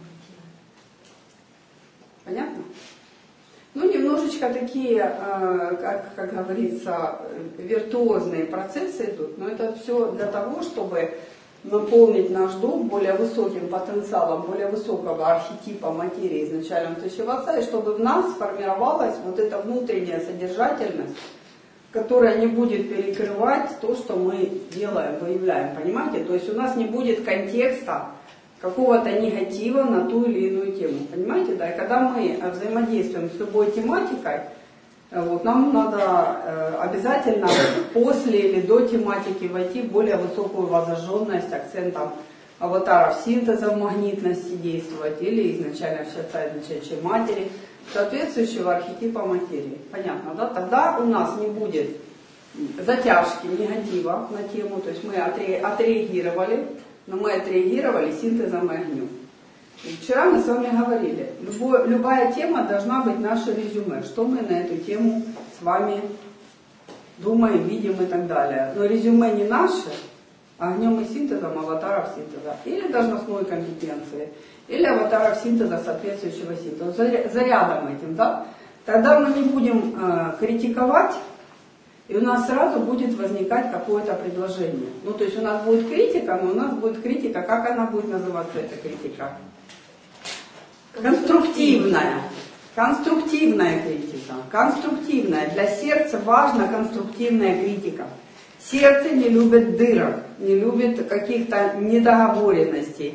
Speaker 1: Понятно? Ну, немножечко такие, э, как, как говорится, виртуозные процессы идут, но это все для того, чтобы наполнить наш дом более высоким потенциалом, более высокого архетипа материи изначально тащего Отца, и чтобы в нас сформировалась вот эта внутренняя содержательность, которая не будет перекрывать то, что мы делаем, выявляем, понимаете? То есть у нас не будет контекста какого-то негатива на ту или иную тему, понимаете? Да? И когда мы взаимодействуем с любой тематикой, вот, нам надо э, обязательно после или до тематики войти в более высокую воззажженность акцентом аватаров синтеза в магнитности действовать или изначально в Отца изначающей матери, соответствующего архетипа материи. Понятно, да? Тогда у нас не будет затяжки, негатива на тему, то есть мы отреагировали, но мы отреагировали синтезом и огнем. И вчера мы с вами говорили, любое, любая тема должна быть наше резюме, что мы на эту тему с вами думаем, видим и так далее. Но резюме не наше, а огнем и синтезом аватаров синтеза. Или должностной компетенции, или аватаров синтеза соответствующего синтеза. Зарядом этим, да? Тогда мы не будем э, критиковать, и у нас сразу будет возникать какое-то предложение. Ну, то есть у нас будет критика, но у нас будет критика, как она будет называться, эта критика? Конструктивная. Конструктивная критика. Конструктивная. Для сердца важна конструктивная критика. Сердце не любит дырок, не любит каких-то недоговоренностей,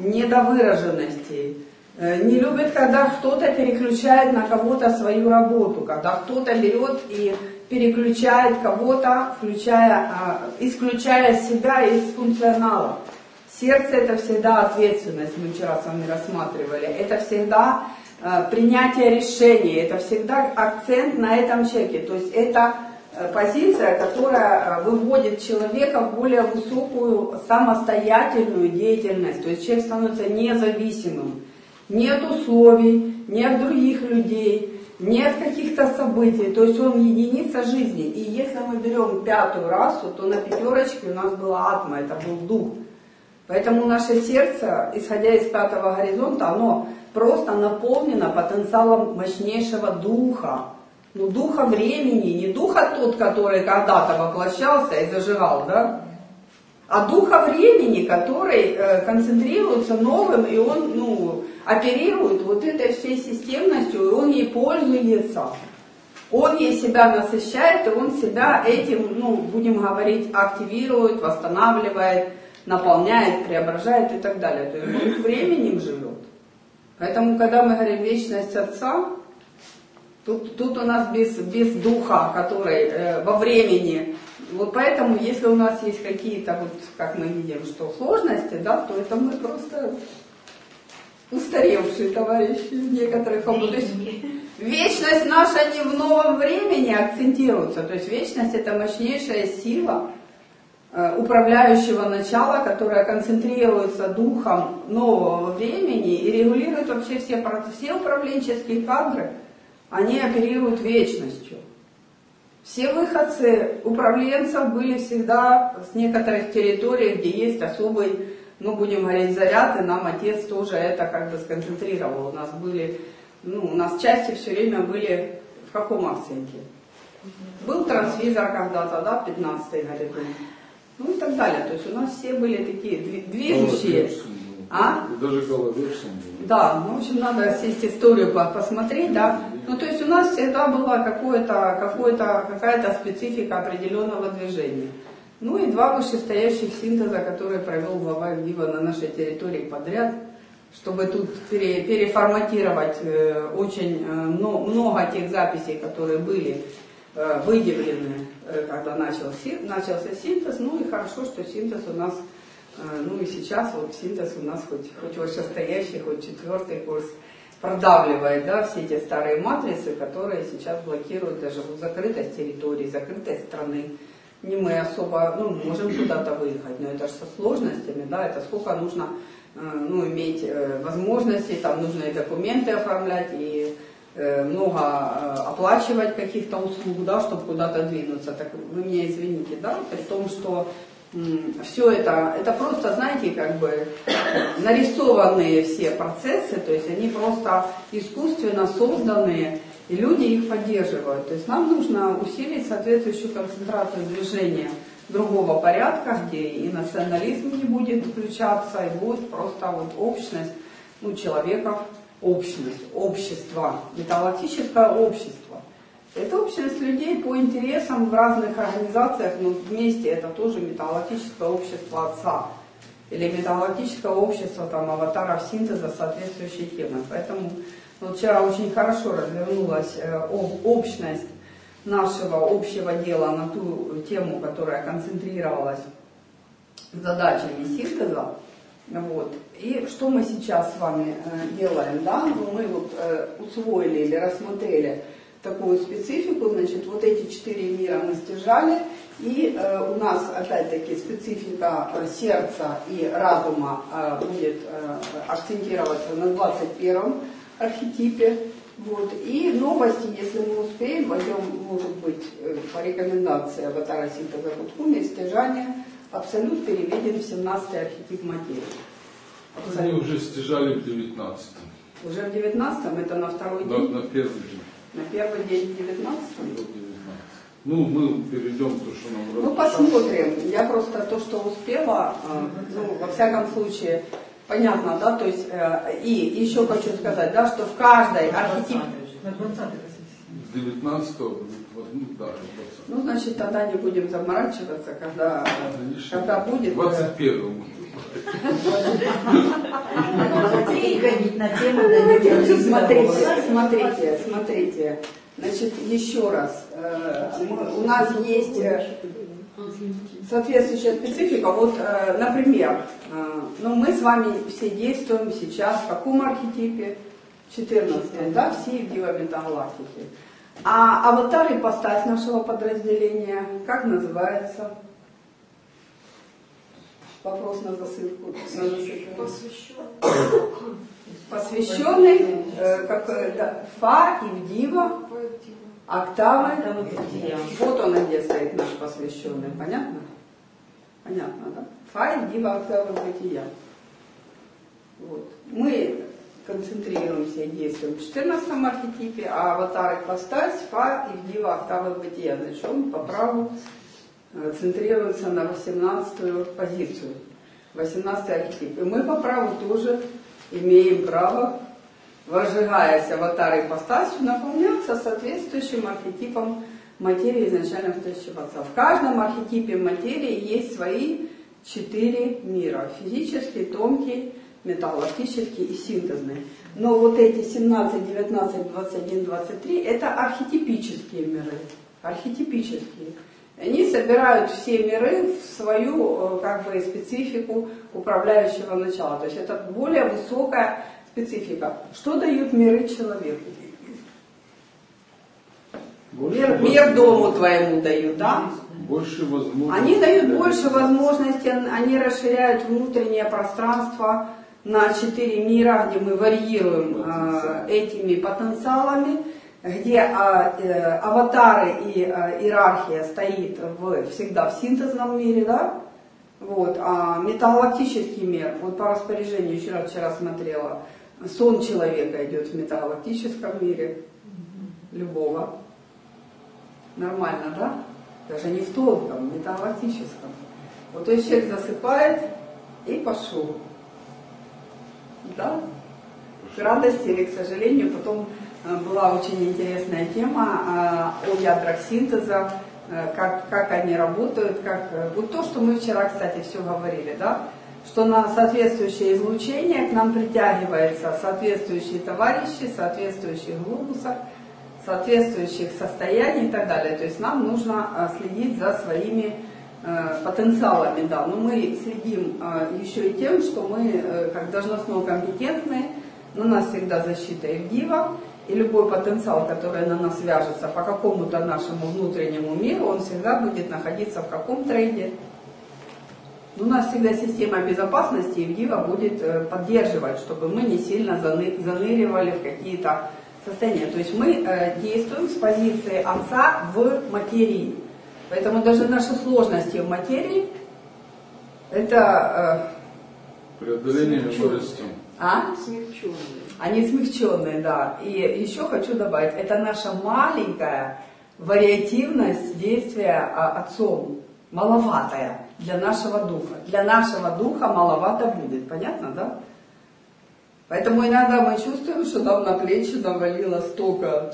Speaker 1: недовыраженностей. Не любит, когда кто-то переключает на кого-то свою работу, когда кто-то берет и переключает кого-то, включая, исключая себя из функционала. Сердце — это всегда ответственность, мы вчера с вами рассматривали. Это всегда принятие решений, это всегда акцент на этом человеке. То есть это позиция, которая выводит человека в более высокую самостоятельную деятельность. То есть человек становится независимым. Ни от условий, ни от других людей, ни от каких-то событий. То есть он единица жизни. И если мы берем пятую расу, то на пятерочке у нас была атма, это был дух. Поэтому наше сердце, исходя из пятого горизонта, оно просто наполнено потенциалом мощнейшего духа. Ну, духа времени, не духа тот, который когда-то воплощался и зажигал, да? А духа времени, который э, концентрируется новым, и он, ну, оперирует вот этой всей системностью, и он ей пользуется. Он ей себя насыщает, и он себя этим, ну, будем говорить, активирует, восстанавливает, наполняет, преображает и так далее. То есть дух временем живет. Поэтому, когда мы говорим вечность Отца, тут, тут у нас без, без духа, который э, во времени. Вот поэтому, если у нас есть какие-то, вот как мы видим, что сложности, да, то это мы просто устаревшие товарищи в некоторых областях. Вечность наша не в новом времени акцентируется. То есть вечность — это мощнейшая сила э, управляющего начала, которая концентрируется духом нового времени и регулирует вообще все, все управленческие кадры. Они оперируют вечностью. Все выходцы управленцев были всегда с некоторых территорий, где есть особый, ну, будем говорить, заряд, и нам Отец тоже это как бы сконцентрировал. У нас были, ну, у нас части все время были в каком акценте? Был трансвизор когда-то, да, пятнадцатый горизонт. Ну и так далее. То есть у нас все были такие движущие. А?
Speaker 3: Даже Головершин был.
Speaker 1: Да, ну, в общем, надо сесть историю посмотреть, да. Ну, то есть у нас всегда была какое-то, какое-то, какая-то специфика определенного движения. Ну и два вышестоящих синтеза, которые провел глава Вива на нашей территории подряд, чтобы тут пере, переформатировать э, очень э, много тех записей, которые были э, выявлены, э, когда начал, начался синтез. Ну и хорошо, что синтез у нас, э, ну и сейчас вот синтез у нас хоть, хоть вышестоящий, хоть четвертый курс, продавливает, да, все эти старые матрицы, которые сейчас блокируют даже вот закрытость территории, закрытость страны. Не мы особо, ну, можем куда-то выехать, но это же со сложностями, да, это сколько нужно, э, ну, иметь э, возможностей, там нужно и документы оформлять, и э, много э, оплачивать каких-то услуг, да, чтобы куда-то двинуться. Так вы меня извините, да, при том, что все это, это просто, знаете, как бы нарисованные все процессы, то есть они просто искусственно созданные, и люди их поддерживают. То есть нам нужно усилить соответствующую концентрацию движения другого порядка, где и национализм не будет включаться, и будет просто вот общность, ну, человеков, общность, общество, металлактическое общество. Это общность людей по интересам в разных организациях, но вместе это тоже металлактическое общество Отца. Или металлактическое общество там, аватаров синтеза соответствующей темы. Поэтому вот вчера очень хорошо развернулась э, общность нашего общего дела на ту тему, которая концентрировалась задачами синтеза. Вот. И что мы сейчас с вами э, делаем? Да? Ну, мы вот, э, усвоили или рассмотрели такую специфику, значит, вот эти четыре мира мы стяжали, и э, у нас опять-таки специфика э, сердца и разума э, будет э, акцентироваться на двадцать первом архетипе. Вот. И новости, если мы успеем, возьмем, может быть, э, по рекомендации аватара синтеза Куткуми, стяжание, абсолют переведен в семнадцатый архетип материи.
Speaker 3: Они уже стяжали в девятнадцатом.
Speaker 1: Уже в девятнадцатом, это на второй
Speaker 3: на,
Speaker 1: день?
Speaker 3: На первый день.
Speaker 1: На первый день в девятнадцатом?
Speaker 3: Ну, мы перейдем то, что нам
Speaker 1: Ну, посмотрим. Я просто то, что успела, ну, во всяком случае, понятно, да, то есть, и еще хочу сказать, да, что в каждой архетипе...
Speaker 3: с девятнадцатого, ну да, двадцатого.
Speaker 1: Ну, значит, тогда не будем заморачиваться, когда, когда будет.
Speaker 3: двадцать первого.
Speaker 2: Ходить на тему, да,
Speaker 1: Смотрите, смотрите, смотрите. Значит, еще раз. У нас есть соответствующая специфика. Вот, например, ну, мы с вами все действуем сейчас в каком архетипе? четырнадцатом, да, все в Дива-Метагалактике. А аватар ипостась нашего подразделения, как называется? Вопрос на засыпку. На засыпку.
Speaker 4: Посвященный.
Speaker 1: Посвященный, э, как, да, Фа и Дива, октавы. Вот он где стоит наш посвященный, понятно? Понятно, да? Фа и Дива, октавы бытия. Вот. Мы концентрируемся и действуем в четырнадцатом архетипе, а аватар ипостась, Фа и Дива, октавы бытия. Значит, он по праву центрируется на восемнадцатую позицию, восемнадцатый архетип. И мы по праву тоже имеем право, возжигаясь аватар ипостасью, наполняться соответствующим архетипом материи изначально стоящего отца. В каждом архетипе материи есть свои четыре мира: физический, тонкий, металлоптический и синтезный. Но вот эти семнадцать, девятнадцать, двадцать один, двадцать три это архетипические миры. Архетипические. Они собирают все миры в свою, как бы, специфику управляющего начала. То есть это более высокая специфика. Что дают миры человеку? Мир, мир дому твоему дают, да?
Speaker 3: Больше возможностей.
Speaker 1: Они дают больше возможностей, они расширяют внутреннее пространство на четыре мира, где мы варьируем э, этими потенциалами, где э, аватары и э, иерархия стоит в, всегда в синтезном мире, да? Вот, а металлогалактический мир, вот по распоряжению, еще раз вчера смотрела, сон человека идет в металлогалактическом мире, любого. Нормально, да? Даже не в тонком, в металлогалактическом. Вот то есть человек засыпает и пошел. Да? К радости или к сожалению, потом была очень интересная тема о ядрах синтеза, как, как они работают, как, вот то, что мы вчера, кстати, все говорили, да? Что на соответствующее излучение к нам притягиваются соответствующие товарищи, соответствующие глобусах, соответствующих состояний и так далее. То есть нам нужно следить за своими э, потенциалами, да. Но мы следим э, еще и тем, что мы э, как должностно компетентные, у нас всегда защита и Дива, и любой потенциал, который на нас вяжется по какому-то нашему внутреннему миру, он всегда будет находиться в каком трейде. У нас всегда система безопасности и Дива будет э, поддерживать, чтобы мы не сильно заны, заныривали в какие-то состояние. То есть мы э, действуем с позиции Отца в материи. Поэтому даже наши сложности в материи это э,
Speaker 3: преодоление мудрости.
Speaker 1: А? Смягченные. Они смягченные, да. И еще хочу добавить, это наша маленькая вариативность действия э, Отцом, маловатая для нашего духа. Для нашего духа маловато будет, понятно, да? Поэтому иногда мы чувствуем, что нам на плечи навалило столько.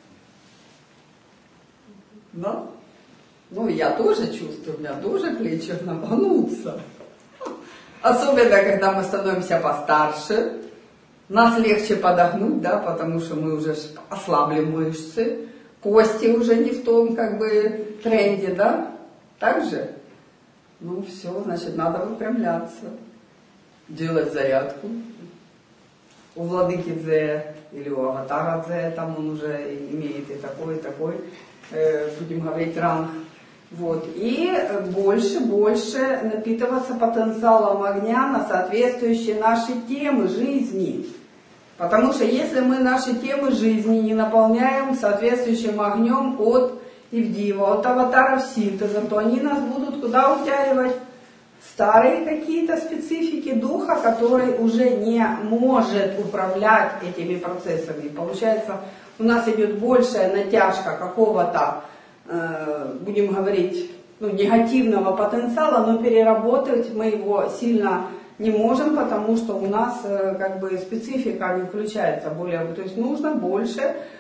Speaker 1: Да? Ну, я тоже чувствую, у меня тоже плечи навалутся. Особенно, когда мы становимся постарше. Нас легче подогнуть, да, потому что мы уже ослабли мышцы. Кости уже не в том, как бы, тренде, да? Так же? Ну, все, значит, надо выпрямляться. Делать зарядку. У владыки Дзе или у аватара Дзе, там он уже имеет и такой, и такой, э, будем говорить, ранг. Вот. И больше, больше напитываться потенциалом огня на соответствующие наши темы жизни. Потому что если мы наши темы жизни не наполняем соответствующим огнем от Ивдива, от аватаров синтеза, то они нас будут куда утягивать? Старые какие-то специфики духа, который уже не может управлять этими процессами. Получается, у нас идет большая натяжка какого-то, э, будем говорить, ну, негативного потенциала, но переработать мы его сильно не можем, потому что у нас э, как бы специфика не включается более. То есть нужно больше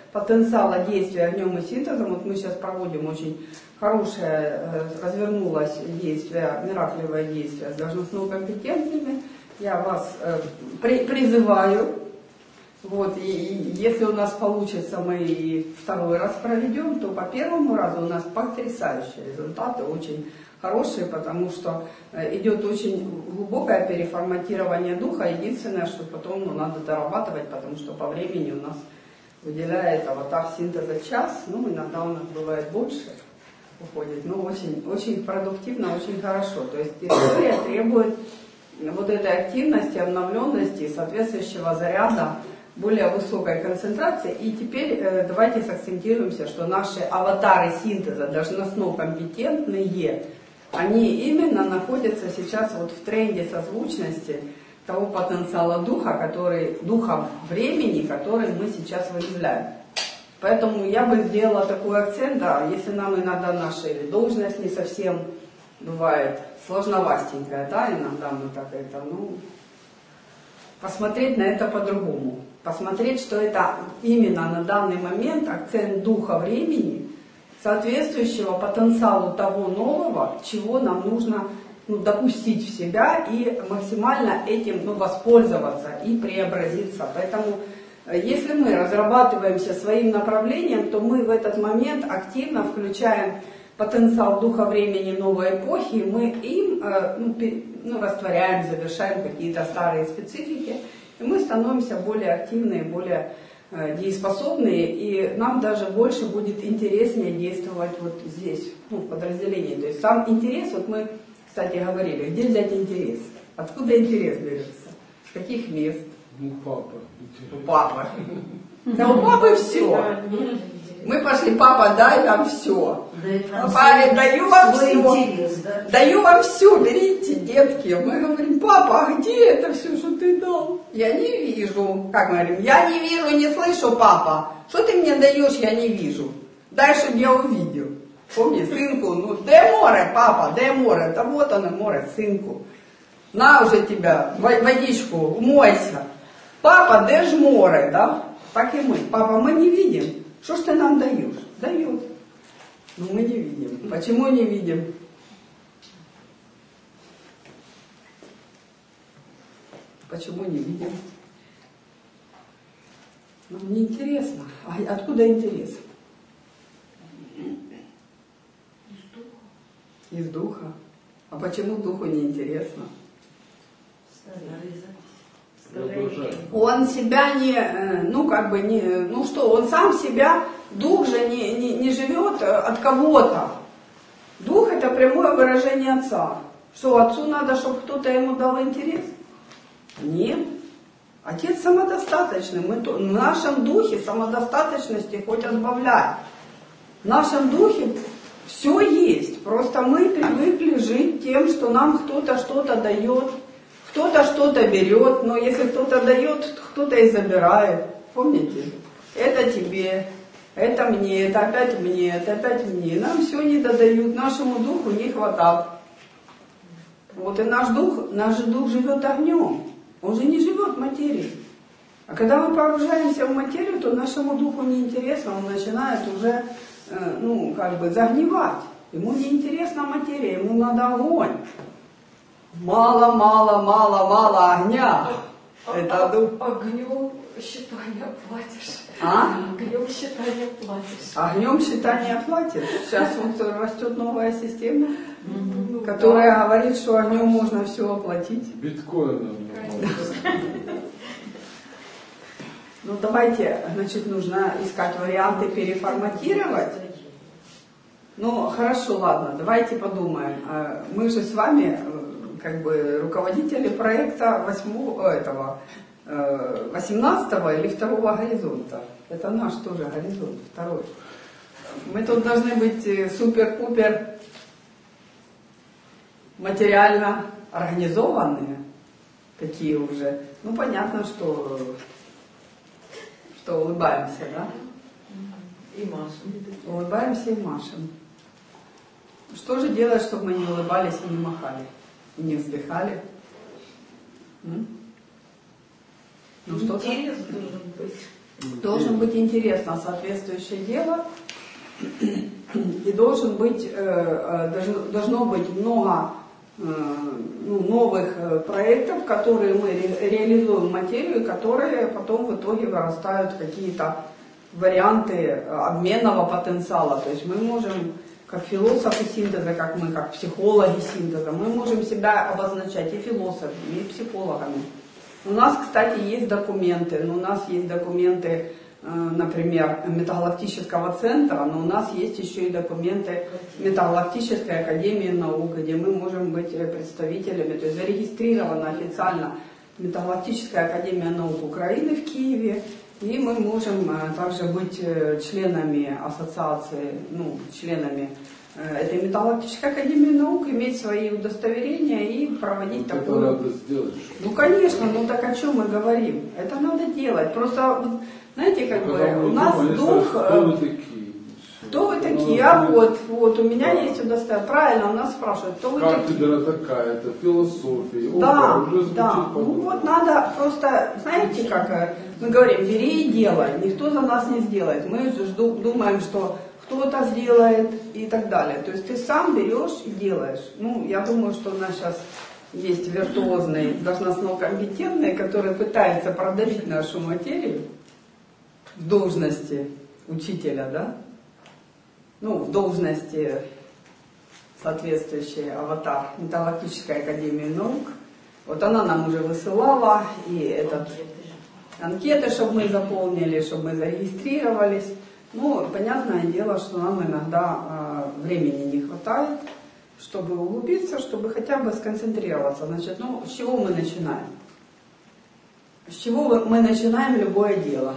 Speaker 1: потенциала действия огнем и синтезом. Вот мы сейчас проводим очень хорошее, развернулось действие, мираклевое действие с должностно-компетентными. Я вас при, призываю. Вот, и, и если у нас получится, мы и второй раз проведем, то по первому разу у нас потрясающие результаты, очень хорошие, потому что идет очень глубокое переформатирование духа. Единственное, что потом ну, надо дорабатывать, потому что по времени у нас выделяет аватар синтеза час, ну иногда у нас бывает больше уходит, но очень, очень продуктивно, очень хорошо. То есть территория требует вот этой активности, обновленности и соответствующего заряда, более высокой концентрации. И теперь э, давайте сакцентируемся, что наши аватары синтеза, должностно-компетентные, они именно находятся сейчас вот в тренде созвучности того потенциала духа, который, духа времени, который мы сейчас выявляем. Поэтому я бы сделала такой акцент, да, если нам иногда наша должность не совсем бывает сложновастенькая, да, иногда мы так это, ну, посмотреть на это по-другому. Посмотреть, что это именно на данный момент акцент духа времени, соответствующего потенциалу того нового, чего нам нужно ну, допустить в себя и максимально этим ну, воспользоваться и преобразиться. Поэтому, если мы разрабатываемся своим направлением, то мы в этот момент активно включаем потенциал духа времени новой эпохи, мы им ну, ну, растворяем, завершаем какие-то старые специфики, и мы становимся более активные, более э, дееспособные, и нам даже больше будет интереснее действовать вот здесь, ну, в подразделении. То есть сам интерес, вот мы, кстати, говорили, где взять интерес? Откуда интерес берется? С каких мест?
Speaker 3: Ну, папа.
Speaker 1: У папы. Да у папы все. Мы пошли, папа, дай нам все. Папа, даю вам все.
Speaker 2: Интерес, да?
Speaker 1: Даю вам все, берите, детки. Мы говорим, папа, а где это все, что ты дал? Я не вижу. Как мы говорим, я не вижу, не слышу, папа. Что ты мне даешь, я не вижу. Дай, чтобы я увидел. Помни, сынку, ну, де море, папа, де море? Да вот оно, море, сынку. На уже тебя, водичку, умойся. Папа, де ж море, да? Так и мы. Папа, мы не видим. Что ж ты нам даешь? Дает. Но мы не видим. Почему не видим? Почему не видим? Нам не интересно. А откуда интерес? Из духа. А почему духу не интересно? Он себя не, ну как бы не, ну что, он сам себя, дух же не, не, не живет от кого-то. Дух это прямое выражение Отца. Что, Отцу надо, чтобы кто-то ему дал интерес? Нет. Отец самодостаточный. Мы то, в нашем духе самодостаточности хоть отбавляй. В нашем духе все есть. Просто мы привыкли жить тем, что нам кто-то что-то дает. Кто-то что-то берет, но если кто-то дает, кто-то и забирает. Помните? Это тебе, это мне, это опять мне, это опять мне. Нам все не додают, нашему духу не хватает. Вот и наш дух, наш же дух живет огнем. Он же не живет материей. А когда мы погружаемся в материю, то нашему духу неинтересно, он начинает уже, ну, как бы загнивать. Ему неинтересна материя, ему надо огонь. Мало, мало, мало, мало огня.
Speaker 4: А,
Speaker 1: Это
Speaker 4: а,
Speaker 1: дух.
Speaker 4: огнем счета не оплатишь.
Speaker 1: А?
Speaker 4: Огнем счета не оплатишь.
Speaker 1: Огнем счета не оплатит. Сейчас вот растет новая система,
Speaker 4: Ну,
Speaker 1: которая
Speaker 4: да.
Speaker 1: говорит, что огнем можно все оплатить.
Speaker 3: Биткоином.
Speaker 1: Ну давайте, значит, нужно искать варианты переформатировать. Ну хорошо, ладно, давайте подумаем. Мы же с вами как бы руководители проекта восьмого, этого, восемнадцатого или второго горизонта. Это наш тоже горизонт, второй. Мы тут должны быть супер-пупер материально организованные, такие уже. Ну понятно, что, что улыбаемся, да?
Speaker 2: И машем.
Speaker 1: Улыбаемся и машем. Что же делать, чтобы мы не улыбались и не махали? И не вздыхали? М? Ну, что
Speaker 2: Интерес должен быть.
Speaker 1: Должен быть интересно соответствующее дело. И должен быть, должно, должно быть много ну, новых проектов, которые мы ре, реализуем материю, которые потом в итоге вырастают какие-то варианты обменного потенциала. То есть мы можем, как философы синтеза, как мы, как психологи синтеза, мы можем себя обозначать и философами, и психологами. У нас, кстати, есть документы, но у нас есть документы, например, Метагалактического центра, но у нас есть еще и документы Метагалактической академии наук, где мы можем быть представителями, то есть зарегистрирована официально Метагалактическая академия наук Украины в Киеве, и мы можем также быть членами ассоциации, ну, членами этой Метагалактической академии наук, иметь свои удостоверения и проводить
Speaker 3: вот
Speaker 1: такую...
Speaker 3: Это надо сделать.
Speaker 1: Ну, конечно, ну так о чем мы говорим? Это надо делать. Просто, знаете, как бы, у нас дух...
Speaker 3: Кто вы такие?
Speaker 1: Кто вы такие? А вот, вот, у меня да. есть удостоверение. Правильно, у нас спрашивают, кто вы
Speaker 3: как
Speaker 1: такие?
Speaker 3: Кафедра такая-то, философия.
Speaker 1: Да,
Speaker 3: Опа, уже
Speaker 1: да. Ну вот надо просто, знаете, как мы говорим, бери и делай. Никто за нас не сделает. Мы же думаем, что кто-то сделает и так далее. То есть ты сам берешь и делаешь. Ну, я думаю, что у нас сейчас есть виртуозные, должностно компетентные, которые пытаются продавить нашу материю в должности учителя, да? Ну, в должности соответствующий аватар Метагалактической академии наук. Вот она нам уже высылала и этот анкеты, чтобы мы заполнили, чтобы мы зарегистрировались. Ну, понятное дело, что нам иногда э, времени не хватает, чтобы углубиться, чтобы хотя бы сконцентрироваться. Значит, ну, с чего мы начинаем? С чего мы начинаем любое дело?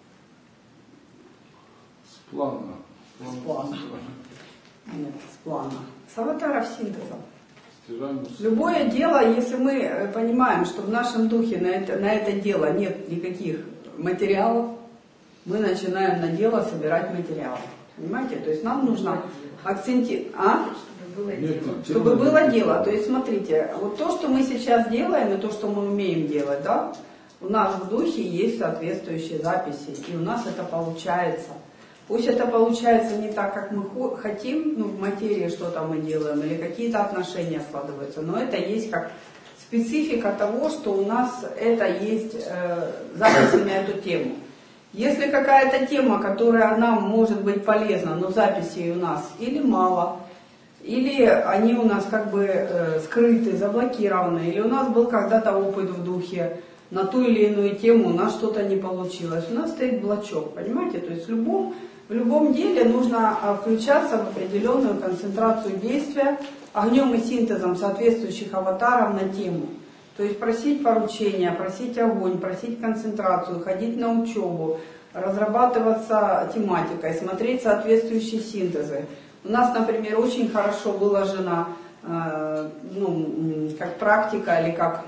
Speaker 3: С плана.
Speaker 1: С плана. Нет, с плана. С аватаров синтеза. Любое дело, если мы понимаем, что в нашем духе на это, на это дело нет никаких материалов, мы начинаем на дело собирать материалы. Понимаете? То есть нам нужно акцентировать. А?
Speaker 2: Чтобы было
Speaker 3: Нет,
Speaker 2: дело.
Speaker 1: Чтобы было дело. То есть смотрите, вот то, что мы сейчас делаем, и то, что мы умеем делать, да, у нас в духе есть соответствующие записи, и у нас это получается. Пусть это получается не так, как мы хотим, ну, в материи что-то мы делаем, или какие-то отношения складываются, но это есть как специфика того, что у нас это есть э, записи на эту тему. Если какая-то тема, которая нам может быть полезна, но записей у нас или мало, или они у нас как бы э, скрыты, заблокированы, или у нас был когда-то опыт в духе, на ту или иную тему у нас что-то не получилось, у нас стоит блочок, понимаете? То есть в любом, в любом деле нужно включаться в определенную концентрацию действия огнем и синтезом соответствующих аватаров на тему. То есть просить поручения, просить огонь, просить концентрацию, ходить на учебу, разрабатываться тематикой, смотреть соответствующие синтезы. У нас, например, очень хорошо выложена э, ну, как практика или как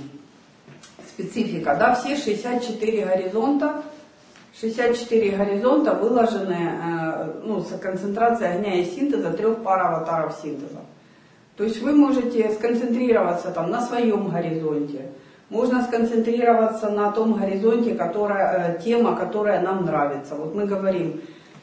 Speaker 1: специфика, да, все шестьдесят четыре горизонта, шестьдесят четыре горизонта выложены э, ну, с концентрацией огня и синтеза трех пар аватаров синтеза. То есть вы можете сконцентрироваться там на своем горизонте, можно сконцентрироваться на том горизонте, которая, тема, которая нам нравится. Вот мы говорим,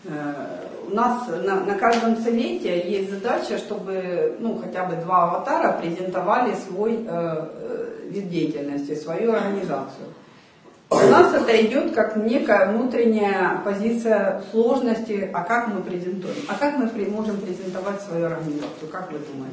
Speaker 1: у нас на, на каждом совете есть задача, чтобы ну, хотя бы два аватара презентовали свой э, вид деятельности, свою организацию. У нас это идет как некая внутренняя позиция сложности, а как мы презентуем, а как мы можем презентовать свою организацию, как вы думаете?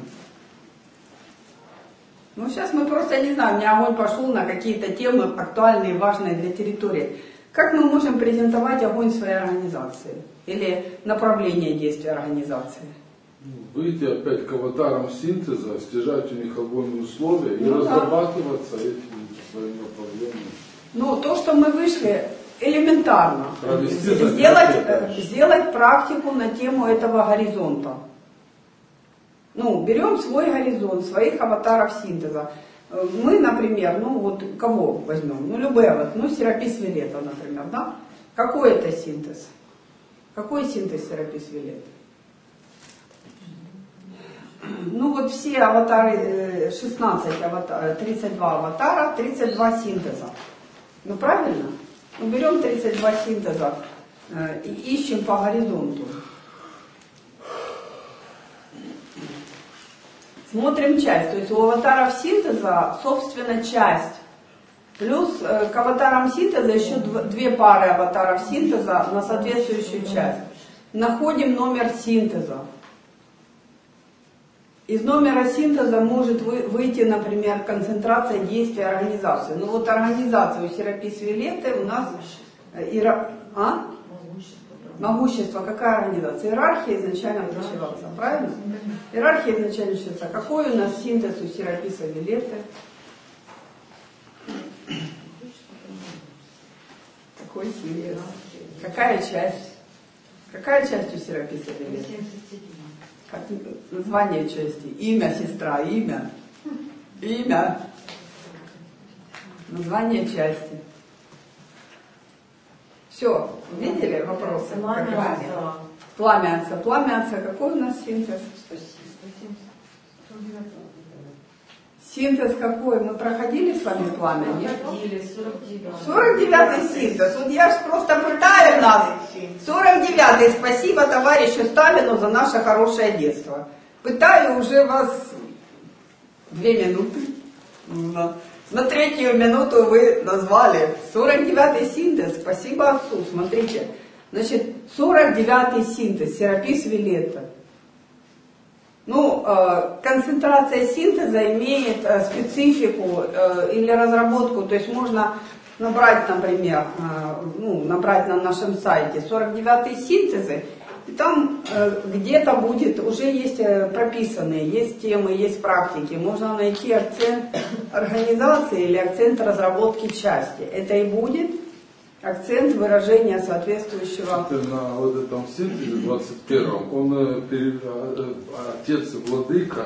Speaker 1: Ну, сейчас мы просто, не знаю, у меня огонь пошел на какие-то темы актуальные, важные для территории. Как мы можем презентовать огонь своей организации? Или направление действия организации?
Speaker 3: Выйти опять к аватарам синтеза, стяжать у них огонь условия и ну, разрабатываться да. этим своим направлением.
Speaker 1: Ну, то, что мы вышли, элементарно.
Speaker 3: Провести
Speaker 1: сделать, сделать практику на тему этого горизонта. Ну, берем свой горизонт, своих аватаров синтеза. Мы, например, ну вот кого возьмем? Ну, любые, вот, ну, Серапис Вилета, например, да? Какой это синтез? Какой синтез Серапис Вилета? Ну, вот все аватары, шестнадцать аватаров, тридцать два аватара, тридцать два синтеза. Ну, правильно? Ну, берем тридцать два синтеза э, и ищем по горизонту. Смотрим часть, то есть у аватаров синтеза, собственно, часть. Плюс э, к аватарам синтеза еще дв- две пары аватаров синтеза на соответствующую часть. Находим номер синтеза. Из номера синтеза может вы, выйти, например, концентрация действия организации. Ну вот организация у Серапис Виолетты у нас... Э, иера... А? Могущество, какая организация? Иерархия изначально врачевался, правильно? Иерархия изначально врачевался. Какой у нас синтез у Сераписа Виолетты? Какой синтез? Какая часть? Какая часть у Сераписа Виолетты? Как название части? Имя, сестра, имя. Имя. Название части. Все, видели вопросы? Пламя. Пламя отца. Пламя отца. Какой у нас синтез? Синтез какой? Мы проходили с вами пламя? Нет? сорок девятый синтез. Вот я же просто пытаю нас. сорок девятый. Спасибо товарищу Сталину за наше хорошее детство. Пытаю уже вас две минуты. На третью минуту вы назвали сорок девятый синтез. Спасибо отцу. Смотрите. Значит, сорок девятый синтез. Серапис Виолетта. Ну, э, концентрация синтеза имеет э, специфику э, или разработку. То есть можно набрать, например, э, ну, набрать на нашем сайте сорок девятые синтезы. И там э, где-то будет, уже есть э, прописанные, есть темы, есть практики. Можно найти акцент организации или акцент разработки части. Это и будет акцент выражения соответствующего.
Speaker 3: На вот этом синтезе двадцать первом он, отец Владыка,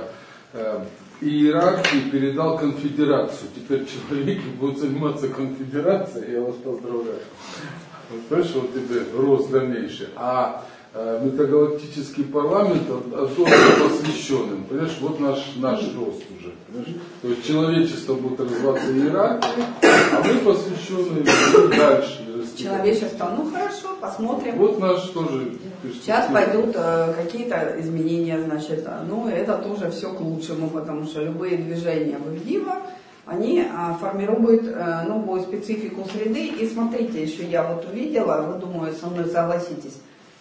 Speaker 3: иерархии передал конфедерацию. Теперь человеки будут заниматься конфедерацией, я вас поздравляю. Понимаешь, вот тебе рост дальнейший. А метагалактический парламент отдал посвященным. Понимаешь, вот наш, наш рост уже. Понимаешь? То есть человечество будет развиваться иерархией, а мы посвященные дальше.
Speaker 1: Человечество, ну хорошо, посмотрим.
Speaker 3: Вот наш тоже.
Speaker 1: Сейчас пойдут э, какие-то изменения, значит, ну это тоже все к лучшему, потому что любые движения в Ивдива, они э, формируют э, новую специфику среды. И смотрите, еще я вот увидела, вы, думаю, со мной согласитесь,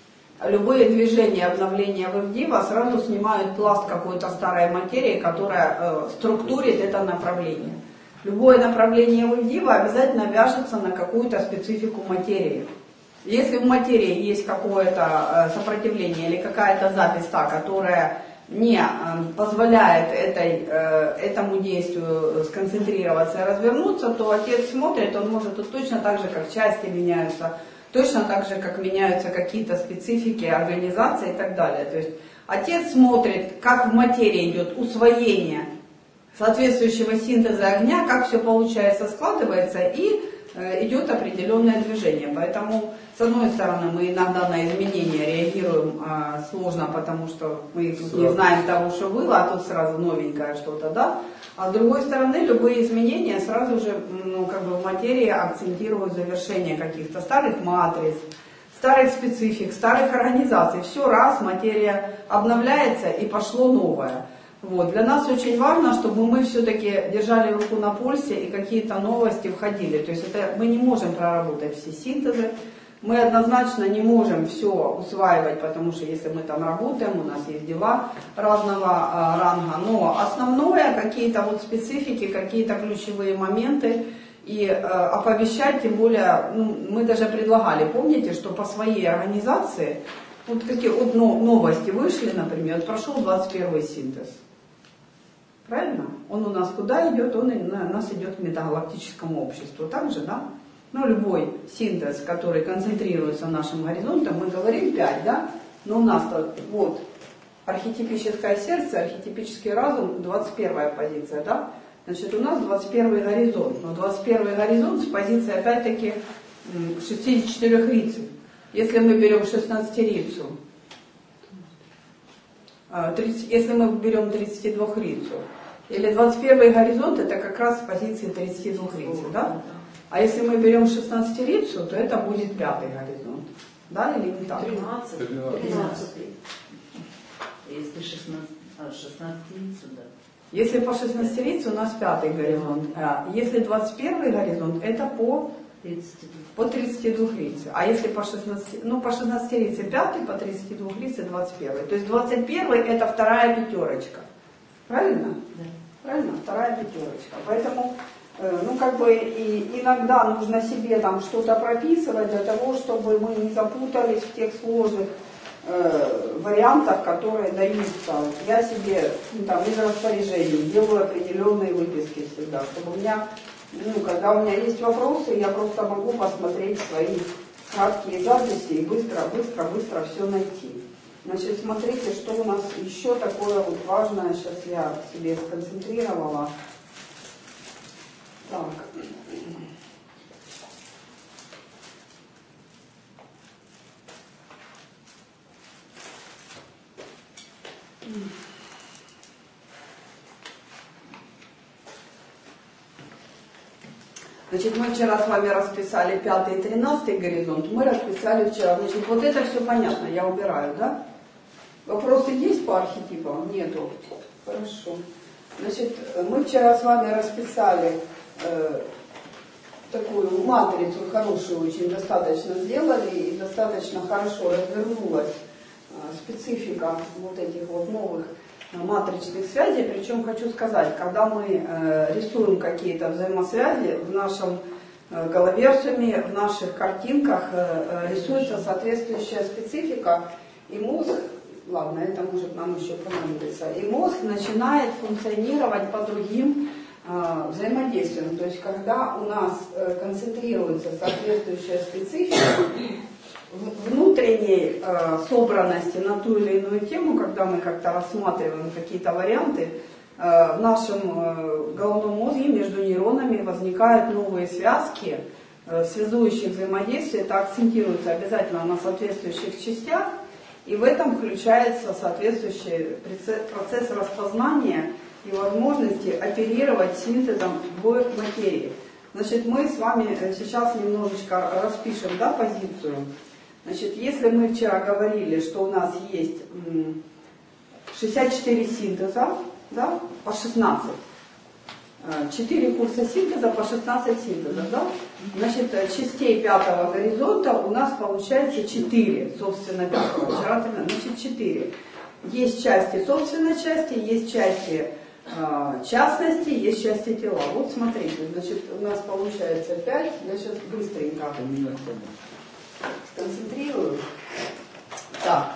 Speaker 1: любые движения, обновления в Ивдива сразу снимают пласт какой-то старой материи, которая э, структурит это направление. Любое направление в Ивдива обязательно вяжется на какую-то специфику материи. Если в материи есть какое-то сопротивление или какая-то запись, та, которая не позволяет этой, этому действию сконцентрироваться и развернуться, то отец смотрит, он может вот точно так же, как части меняются, точно так же, как меняются какие-то специфики организации и так далее. То есть отец смотрит, как в материи идет усвоение соответствующего синтеза огня, как все получается, складывается и э, идет определенное движение. Поэтому, с одной стороны, мы иногда на изменения реагируем э, сложно, потому что мы тут не знаем того, что было, а тут сразу новенькое что-то, да. А с другой стороны, любые изменения сразу же, ну, как бы в материи акцентируют завершение каких-то старых матриц, старых специфик, старых организаций. Все раз материя обновляется и пошло новое. Вот. Для нас очень важно, чтобы мы все-таки держали руку на пульсе и какие-то новости входили. То есть это, мы не можем проработать все синтезы, мы однозначно не можем все усваивать, потому что если мы там работаем, у нас есть дела разного а, ранга. Но основное, какие-то вот специфики, какие-то ключевые моменты и а, оповещать, тем более, ну, мы даже предлагали, помните, что по своей организации, вот какие вот новости вышли, например, вот прошел двадцать первый синтез. Правильно? Он у нас куда идет? Он у нас идет к метагалактическому обществу. Так же, да? Ну, любой синтез, который концентрируется нашим горизонтом, мы говорим пять, да? Но у нас вот архетипическое сердце, архетипический разум, двадцать первая позиция, да? Значит, у нас двадцать первый горизонт. Но двадцать первый горизонт с позиции, опять-таки, шестидесяти четырёх рицей. Если мы берем шестнадцатирицу, если мы берем тридцатидвухрицу, или двадцать первый горизонт, это как раз с позиции тридцати двух рицей, да? А если мы берем шестнадцатерицу, то это будет пятый горизонт. Да или не так?
Speaker 4: тринадцать.
Speaker 2: тринадцатый. Если шестнадцать, а, шестнадцатерицу, да.
Speaker 1: Если по шестнадцатерице у нас пятый горизонт. А если двадцать первый горизонт, это по, по тридцатидвухрице. А если по шестнадцати, ну по шестнадцатерице пятый, по тридцатидвухрице двадцать первый. То есть двадцать первый это вторая пятерочка. Правильно?
Speaker 2: Да.
Speaker 1: Правильно? Вторая пятерочка. Поэтому, ну как бы и иногда нужно себе там что-то прописывать для того, чтобы мы не запутались в тех сложных э, вариантах, которые даются. Я себе ну, там из распоряжений делаю определенные выписки всегда, чтобы у меня, ну когда у меня есть вопросы, я просто могу посмотреть свои краткие записи и быстро, быстро, быстро все найти. Значит, смотрите, что у нас еще такое вот важное, сейчас я себе сконцентрировала. Так. Значит, мы вчера с вами расписали пятый и тринадцатый горизонт, мы расписали вчера. Значит, вот это все понятно, я убираю, да? Вопросы есть по архетипам? Нету. Хорошо. Значит, мы вчера с вами расписали э, такую матрицу хорошую, очень достаточно сделали и достаточно хорошо развернулась э, специфика вот этих вот новых э, матричных связей. Причем хочу сказать, когда мы э, рисуем какие-то взаимосвязи в нашем э, головерсуме, в наших картинках э, э, рисуется соответствующая специфика, и мозг, ладно, это может нам еще понадобиться, и мозг начинает функционировать по другим э, взаимодействиям. То есть, когда у нас э, концентрируется соответствующая специфика внутренней э, собранности на ту или иную тему, когда мы как-то рассматриваем какие-то варианты, э, в нашем э, головном мозге между нейронами возникают новые связки, э, связующие взаимодействия. Это акцентируется обязательно на соответствующих частях. И в этом включается соответствующий процесс распознания и возможности оперировать синтезом в материи. Значит, мы с вами сейчас немножечко распишем, да, позицию. Значит, если мы вчера говорили, что у нас есть шестьдесят четыре синтеза, да, по шестнадцать, четыре курса синтеза по шестнадцать синтезов, да? Значит, частей пятого горизонта у нас получается четыре, собственно, пятого. Вчера, значит, четыре. Есть части собственной части, есть части э, частности, есть части тела. Вот смотрите, значит, у нас получается пять. Я сейчас быстренько сконцентрирую. Так.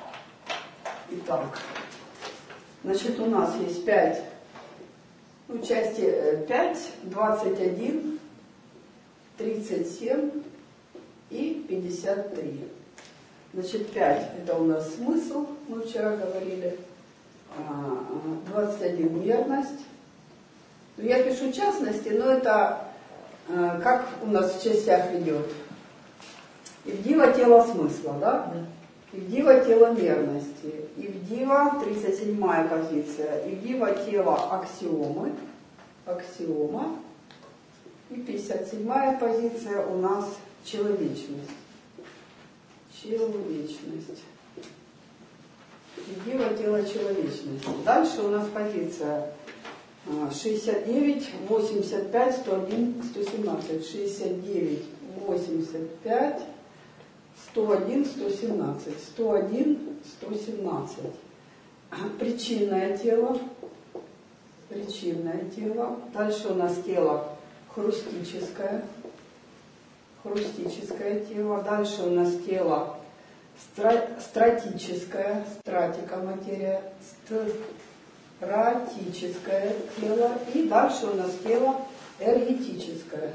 Speaker 1: Итак. Значит, у нас есть пять. Ну, части пять, двадцать один, тридцать семь и пятьдесят три. Значит, пять это у нас смысл, мы вчера говорили. двадцать один мерность. Ну, я пишу частности, но это как у нас в частях идет. Ивдива тело смысла, да? Ивдива тело мерности, Ивдива, тридцать седьмая позиция, Ивдива тело аксиомы, аксиома, и пятьдесят седьмая позиция у нас человечность, человечность, Ивдива тело человечности. Дальше у нас позиция шестьдесят девять, восемьдесят пять, сто один, сто семнадцать, шестьдесят девять, восемьдесят пять, сто один, сто семнадцать, сто один, сто семнадцать. Причинное тело, причинное тело. Дальше у нас тело хрустическое, хрустическое тело. Дальше у нас тело стра- стратическое, стратика материя, стратическое тело. И дальше у нас тело эргетическое.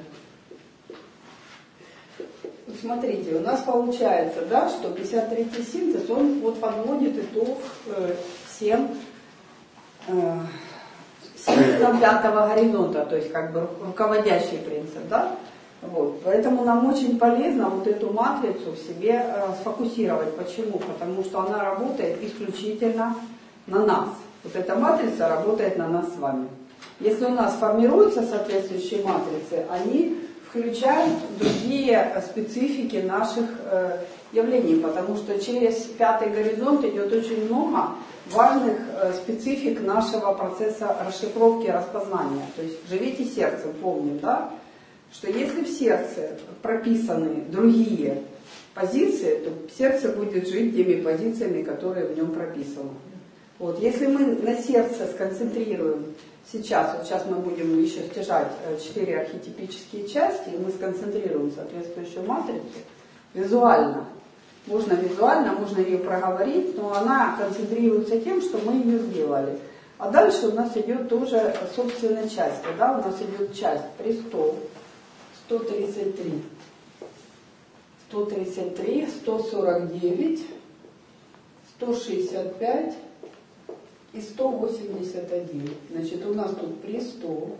Speaker 1: Смотрите, у нас получается, да, что пятьдесят третий синтез, он вот подводит итог э, всем э, синтезам пятого горизонта, то есть как бы руководящий принцип, да. Вот. Поэтому нам очень полезно вот эту матрицу в себе э, сфокусировать. Почему? Потому что она работает исключительно на нас. Вот эта матрица работает на нас с вами. Если у нас формируются соответствующие матрицы, они включают другие специфики наших э, явлений, потому что через пятый горизонт идет очень много важных э, специфик нашего процесса расшифровки и распознания. То есть живите сердцем, помним, да, что если в сердце прописаны другие позиции, то сердце будет жить теми позициями, которые в нем прописаны. Вот, если мы на сердце сконцентрируем сейчас, вот сейчас мы будем еще стяжать четыре архетипические части, и мы сконцентрируем соответствующую матрицу визуально. Можно визуально, можно ее проговорить, но она концентрируется тем, что мы ее сделали. А дальше у нас идет тоже собственная часть. Да? У нас идет часть престол, сто тридцать три, сто тридцать три, сто сорок девять, сто шестьдесят пять и сто восемьдесят один. Значит, у нас тут престол,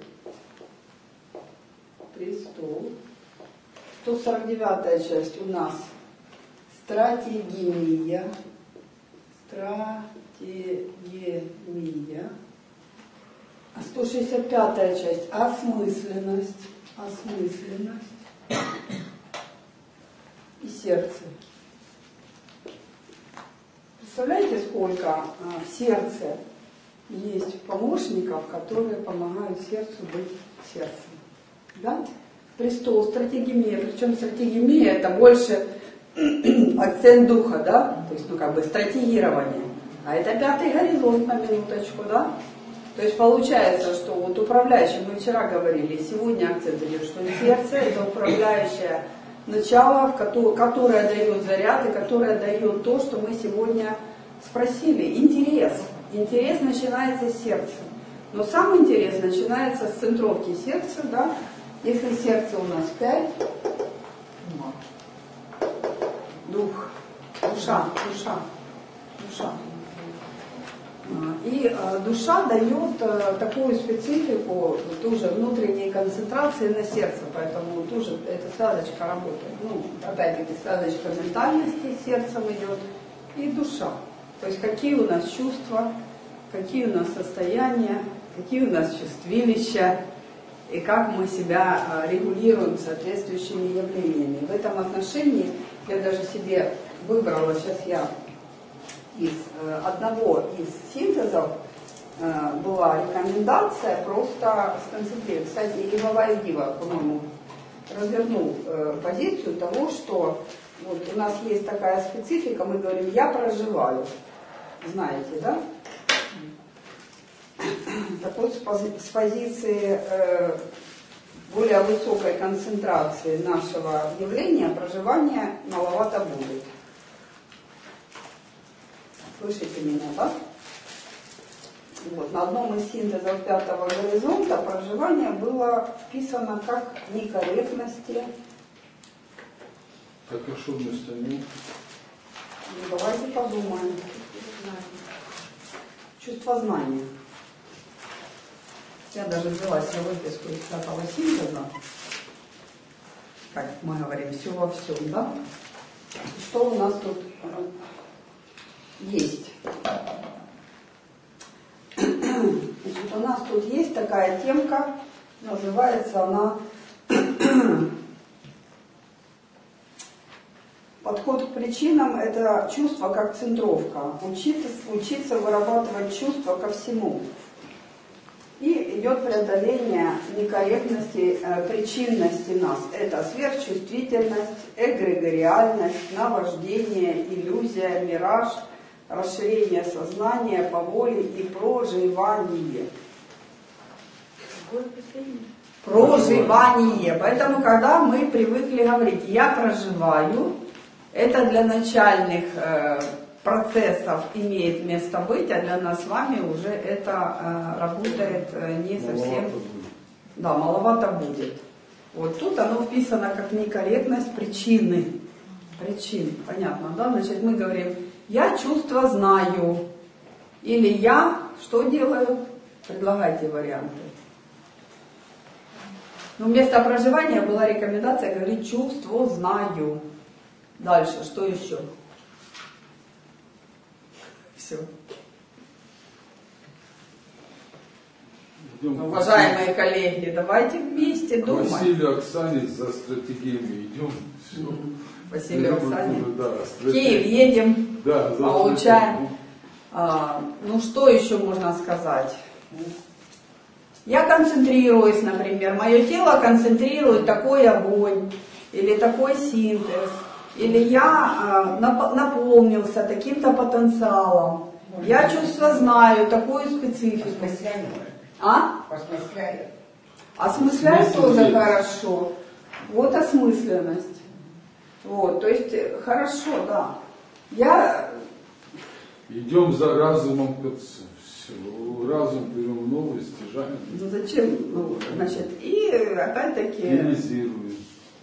Speaker 1: престол. сто сорок девятая часть у нас стратегемия, стратегемия. А сто шестьдесят пятая часть осмысленность, осмысленность и сердце. Представляете, сколько в сердце есть помощников, которые помогают сердцу быть сердцем. Да? Престол, стратегемия, причем стратегемия это больше акцент духа, да, то есть, ну, как бы стратегирование. А это пятый горизонт, на минуточку, да. То есть получается, что вот управляющий, мы вчера говорили, сегодня акцент идет, что сердце это управляющее начало, которое дает заряд и которое дает то, что мы сегодня спросили. Интерес. Интерес начинается с сердца. Но сам интерес начинается с центровки сердца, да. Если сердце у нас пять, дух, душа, душа, душа. И э, душа дает э, такую специфику тоже внутренней концентрации на сердце, поэтому тоже эта связочка работает. Ну, опять-таки, связочка ментальности с сердцем идет и душа. То есть какие у нас чувства, какие у нас состояния, какие у нас чувствилища, и как мы себя э, регулируем соответствующими явлениями. В этом отношении я даже себе выбрала, сейчас я из э, одного из синтезов э, была рекомендация просто сконцентрировать. Кстати, Ива Вайдива, по-моему, развернул э, позицию того, что вот у нас есть такая специфика, мы говорим «я проживаю». Знаете, да? Так вот, с позиции э, более высокой концентрации нашего явления проживания маловато будет. Слышите меня, да? Вот, на одном из синтезов пятого горизонта проживание было вписано как некорректности.
Speaker 3: Как и шумность они.
Speaker 1: Ну, давайте подумаем. Чувство знания. Я даже взяла себе выписку из пятого синтеза. Как мы говорим, все во всем, да? Что у нас тут есть? Значит, у нас тут есть такая темка, называется она подход к причинам, это чувство как центровка. Учиться, учиться вырабатывать чувства ко всему. И идет преодоление некорректности, э, причинности нас. Это сверхчувствительность, эгрегориальность, наваждение, иллюзия, мираж, расширение сознания по воле и проживание. Проживание. Поэтому, когда мы привыкли говорить «я проживаю», это для начальных э, процессов имеет место быть, а для нас с вами уже это э, работает э, не совсем...
Speaker 3: Маловато будет.
Speaker 1: Да, маловато будет. Вот тут оно вписано как некорректность причины. Причин, понятно, да? Значит, мы говорим, я чувство знаю. Или я что делаю? Предлагайте варианты. Но вместо проживания была рекомендация говорить чувство знаю. Дальше, что еще? Все.
Speaker 3: Идем
Speaker 1: Уважаемые коллеги, давайте вместе
Speaker 3: к
Speaker 1: думать.
Speaker 3: Василию Оксане за стратегиями идем. Все.
Speaker 1: Василию Оксане.
Speaker 3: Да,
Speaker 1: В Киев едем,
Speaker 3: да, за
Speaker 1: получаем. А, ну что еще можно сказать? Я концентрируюсь, например, мое тело концентрирует такой огонь, или такой синтез, или я а, нап- наполнился таким-то потенциалом. Я чувство знаю, такую специфику. А?
Speaker 5: Осмысляю.
Speaker 1: Осмыслять
Speaker 3: Смысл
Speaker 1: тоже
Speaker 3: есть.
Speaker 1: хорошо. Вот осмысленность. Вот, то есть хорошо, да. Я
Speaker 3: Идем за разумом к отцу. Все. Разум берем новый, стяжаем.
Speaker 1: ну зачем? Ну, значит, и опять-таки.
Speaker 3: Реализируем.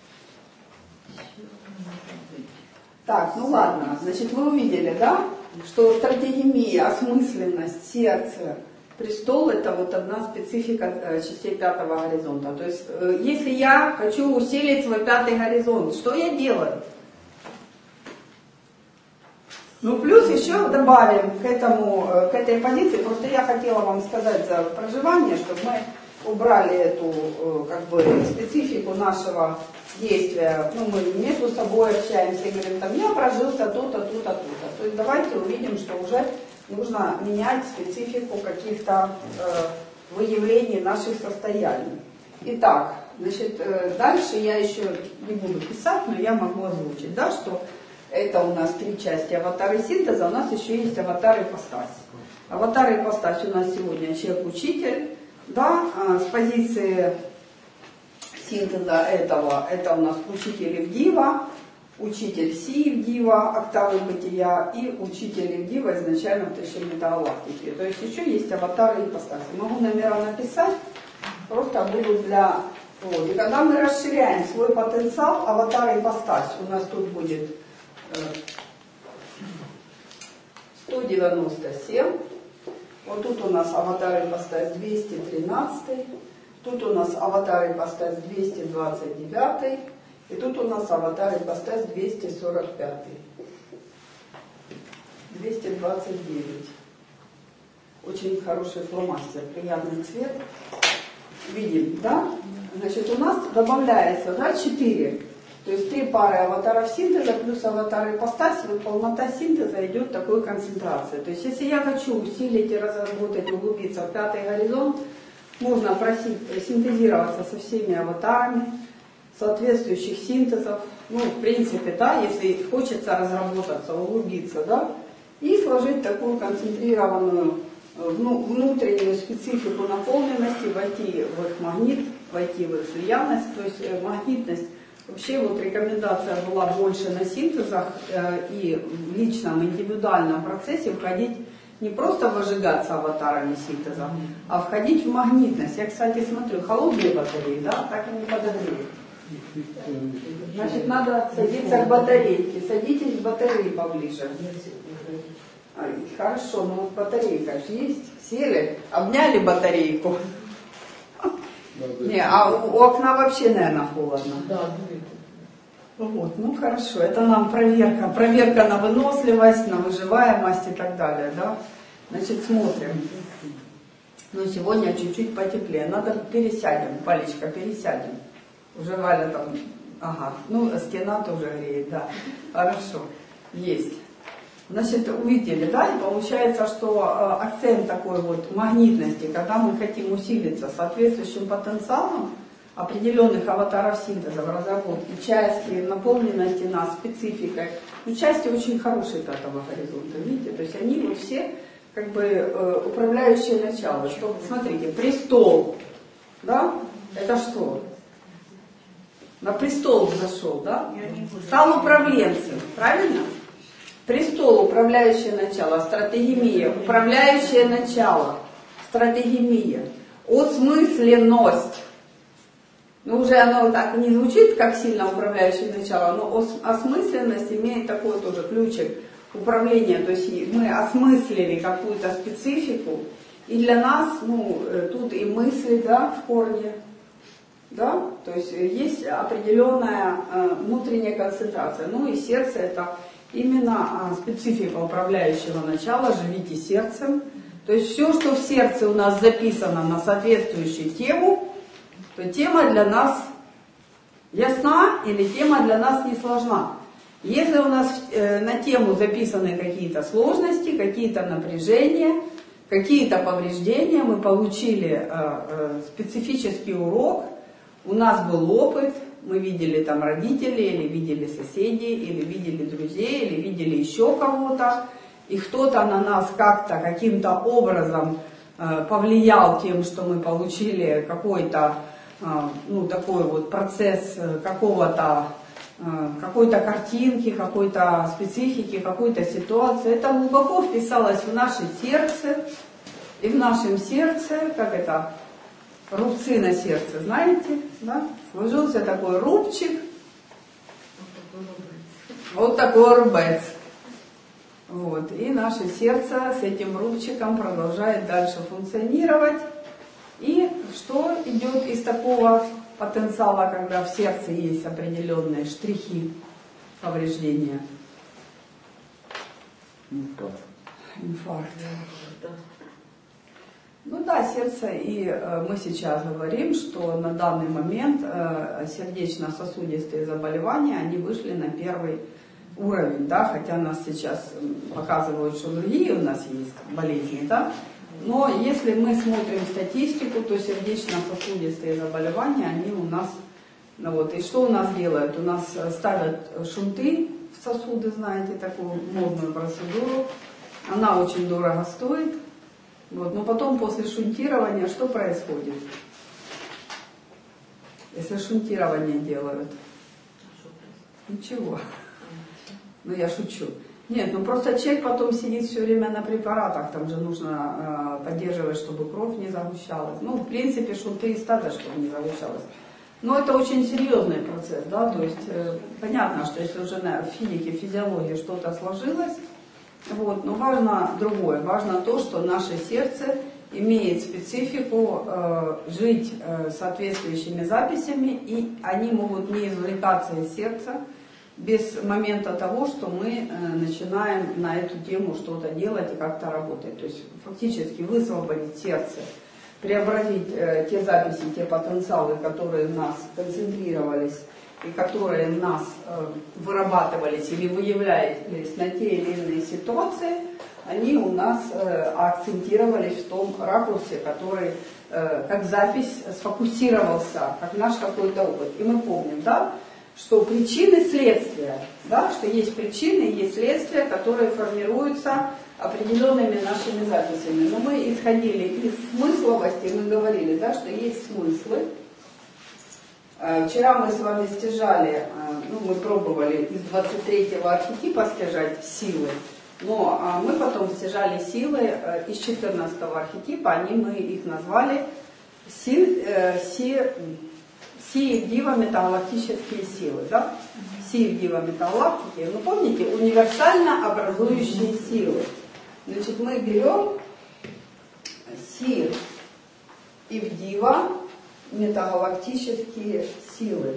Speaker 1: Так, ну ладно, значит, вы увидели, да, что стратегемия, осмысленность, сердце, престол — это вот одна специфика э, частей пятого горизонта. То есть, э, если я хочу усилить свой пятый горизонт, что я делаю? Ну, плюс еще добавим к этому, э, к этой позиции, просто я хотела вам сказать за проживание, чтобы мы убрали эту, э, как бы, специфику нашего действия. Ну, мы между собой общаемся и говорим, там, я прожился то-то, то-то, то-то. То есть давайте увидим, что уже нужно менять специфику каких-то э, выявлений наших состояний. Итак, значит, э, дальше я еще не буду писать, но я могу озвучить, да, что это у нас три части аватары синтеза, у нас еще есть аватар ипостась. Аватар ипостась у нас сегодня человек-учитель, да, э, с позиции синтеза этого, это у нас учитель Ивдива, учитель Си Ивдива, октавы бытия, и учитель Ивдива изначально в Тришемиталактике. То есть еще есть аватары и ипостаси. Могу номера написать, просто буду для... Вот. И когда мы расширяем свой потенциал, аватар и ипостась, у нас тут будет сто девяносто семь, вот тут у нас аватар и ипостась двести тринадцать, тут у нас аватар ипостась двести двадцать девять, и тут у нас аватар ипостась двести сорок пять. двести двадцать девять. Очень хороший фломастер, приятный цвет. Видим, да? Значит, у нас добавляется, да, четыре. То есть три пары аватаров синтеза плюс аватар ипостась, вот полнота синтеза идет такой концентрации. То есть, если я хочу усилить и разработать, углубиться в пятый горизонт, можно просить синтезироваться со всеми аватарами, соответствующих синтезов, ну, в принципе, да, если хочется разработаться, углубиться, да, и сложить такую концентрированную, ну, внутреннюю специфику наполненности, войти в их магнит, войти в их слиянность, то есть магнитность. Вообще вот рекомендация была больше на синтезах э, и в личном, индивидуальном процессе входить не просто выжигаться аватарами синтеза, а входить в магнитность. Я, кстати, смотрю, холодные батареи, да, так и не подогреют. Значит, надо садиться к батарейке. Садитесь к батарее поближе. Ай, хорошо, но батарейка же есть. Сели, обняли батарейку. Не, а у, у окна вообще, наверное, холодно.
Speaker 4: Да,
Speaker 1: Вот, ну хорошо, это нам проверка. Проверка на выносливость, на выживаемость и так далее, да. Значит, смотрим. Но сегодня чуть-чуть потеплее. Надо пересядем, Палечка, пересядем. Уже Валя там, ага, ну стена тоже греет, да. Хорошо, есть. Значит, увидели, да, и получается, что э, акцент такой вот магнитности, когда мы хотим усилиться соответствующим потенциалом определенных аватаров синтеза в разработке, части, наполненности нас, спецификой, ну, части очень хорошие пятого горизонта, видите, то есть они вот все как бы э, управляющие начало. Что, смотрите, престол, да, это что? На престол взошел, да? Стал управленцем, правильно? Престол, управляющее начало, стратегемия, управляющее начало, стратегемия, осмысленность. Ну, уже оно так не звучит, как сильно управляющее начало, но осмысленность имеет такой тоже ключик управления. То есть мы осмыслили какую-то специфику, и для нас, ну, тут и мысли, да, в корне, да, то есть есть определенная внутренняя концентрация. Ну и сердце — это именно специфика управляющего начала, живите сердцем, То есть все, что в сердце у нас записано на соответствующую тему, то тема для нас ясна или тема для нас не сложна. Если у нас э, на тему записаны какие-то сложности, какие-то напряжения, какие-то повреждения, мы получили э, э, специфический урок, у нас был опыт, мы видели там родителей, или видели соседей, или видели друзей, или видели еще кого-то, и кто-то на нас как-то, каким-то образом э, повлиял тем, что мы получили какой-то, э, ну, такой вот процесс э, какого-то, э, какой-то картинки, какой-то специфики, какой-то ситуации. Это глубоко вписалось в наше сердце, и в нашем сердце, как это, рубцы на сердце, знаете, да? Сложился такой рубчик, вот такой рубец. Вот. И наше сердце с этим рубчиком продолжает дальше функционировать. И что идет из такого потенциала, когда в сердце есть определенные штрихи повреждения?
Speaker 3: Инфаркт.
Speaker 1: Инфаркт. Ну да, сердце, и э, мы сейчас говорим, что на данный момент э, сердечно-сосудистые заболевания, они вышли на первый уровень, да, хотя нас сейчас показывают, что другие у нас есть болезни, да, но если мы смотрим статистику, то сердечно-сосудистые заболевания, они у нас, ну вот, и что у нас делают? У нас ставят шунты в сосуды, знаете, такую модную процедуру, она очень дорого стоит. Вот. Но потом после шунтирования что происходит? Если шунтирование делают? Ничего. Ну я шучу. Нет, ну просто человек потом сидит все время на препаратах, там же нужно э, поддерживать, чтобы кровь не загущалась. Ну, в принципе, шунты и ставят, чтобы не загущалась. Но это очень серьезный процесс, да, то есть э, понятно, что если уже на физике, физиологии что-то сложилось, вот, но важно другое, важно то, что наше сердце имеет специфику э, жить э, соответствующими записями, и они могут не извлекаться из сердца без момента того, что мы э, начинаем на эту тему что-то делать и как-то работать. То есть фактически высвободить сердце, преобразить э, те записи, те потенциалы, которые в нас концентрировались, и которые в нас э, вырабатывались или выявлялись на те или иные ситуации, они у нас э, акцентировались в том ракурсе, который э, как запись сфокусировался, как наш какой-то опыт. И мы помним, да, что причины следствия, да, что есть причины и есть следствия, которые формируются определенными нашими записями. Но мы исходили из смысловости, мы говорили, да, что есть смыслы. Вчера мы с вами стяжали, ну, мы пробовали из двадцать третьего архетипа стяжать силы, но мы потом стяжали силы из четырнадцатого архетипа, они, мы их назвали си, си, сиевдива метагалактические силы, да? Сиевдива метагалактики, ну помните, универсально образующие силы. Значит, мы берем сиевдива метагалактические силы.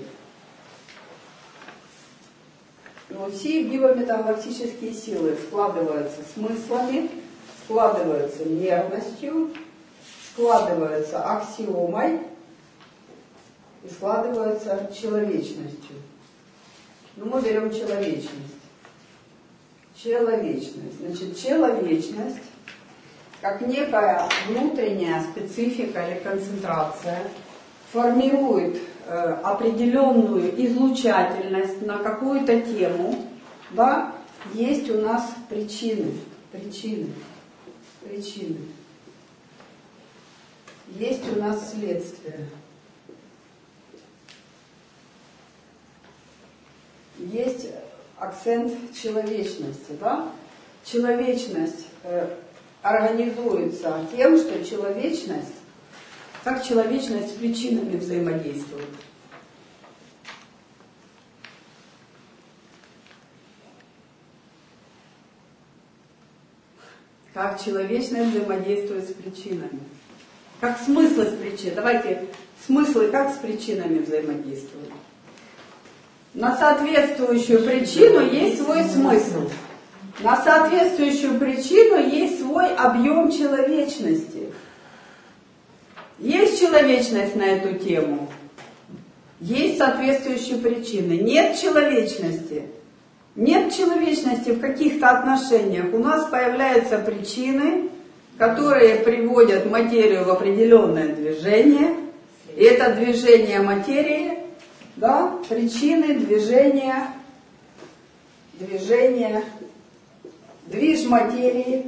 Speaker 1: И вот все биометагалактические силы складываются смыслами, складываются нервностью, складываются аксиомой и складываются человечностью. Ну, мы берем человечность. Человечность. Значит, человечность, как некая внутренняя специфика или концентрация, формирует э, определенную излучательность на какую-то тему, да, есть у нас причины, причины, причины. Есть у нас следствие. Есть акцент человечности, да? Человечность э, организуется тем, что человечность, как человечность с причинами взаимодействует. Как человечность взаимодействует с причинами. Как смыслы с причинами. Давайте, смыслы как с причинами взаимодействуют. На соответствующую причину есть свой смысл. На соответствующую причину есть свой объем человечности. Есть человечность на эту тему. Есть соответствующие причины. Нет человечности. Нет человечности в каких-то отношениях. У нас появляются причины, которые приводят материю в определенное движение. И это движение материи, да, причины движения, движения, движ материи.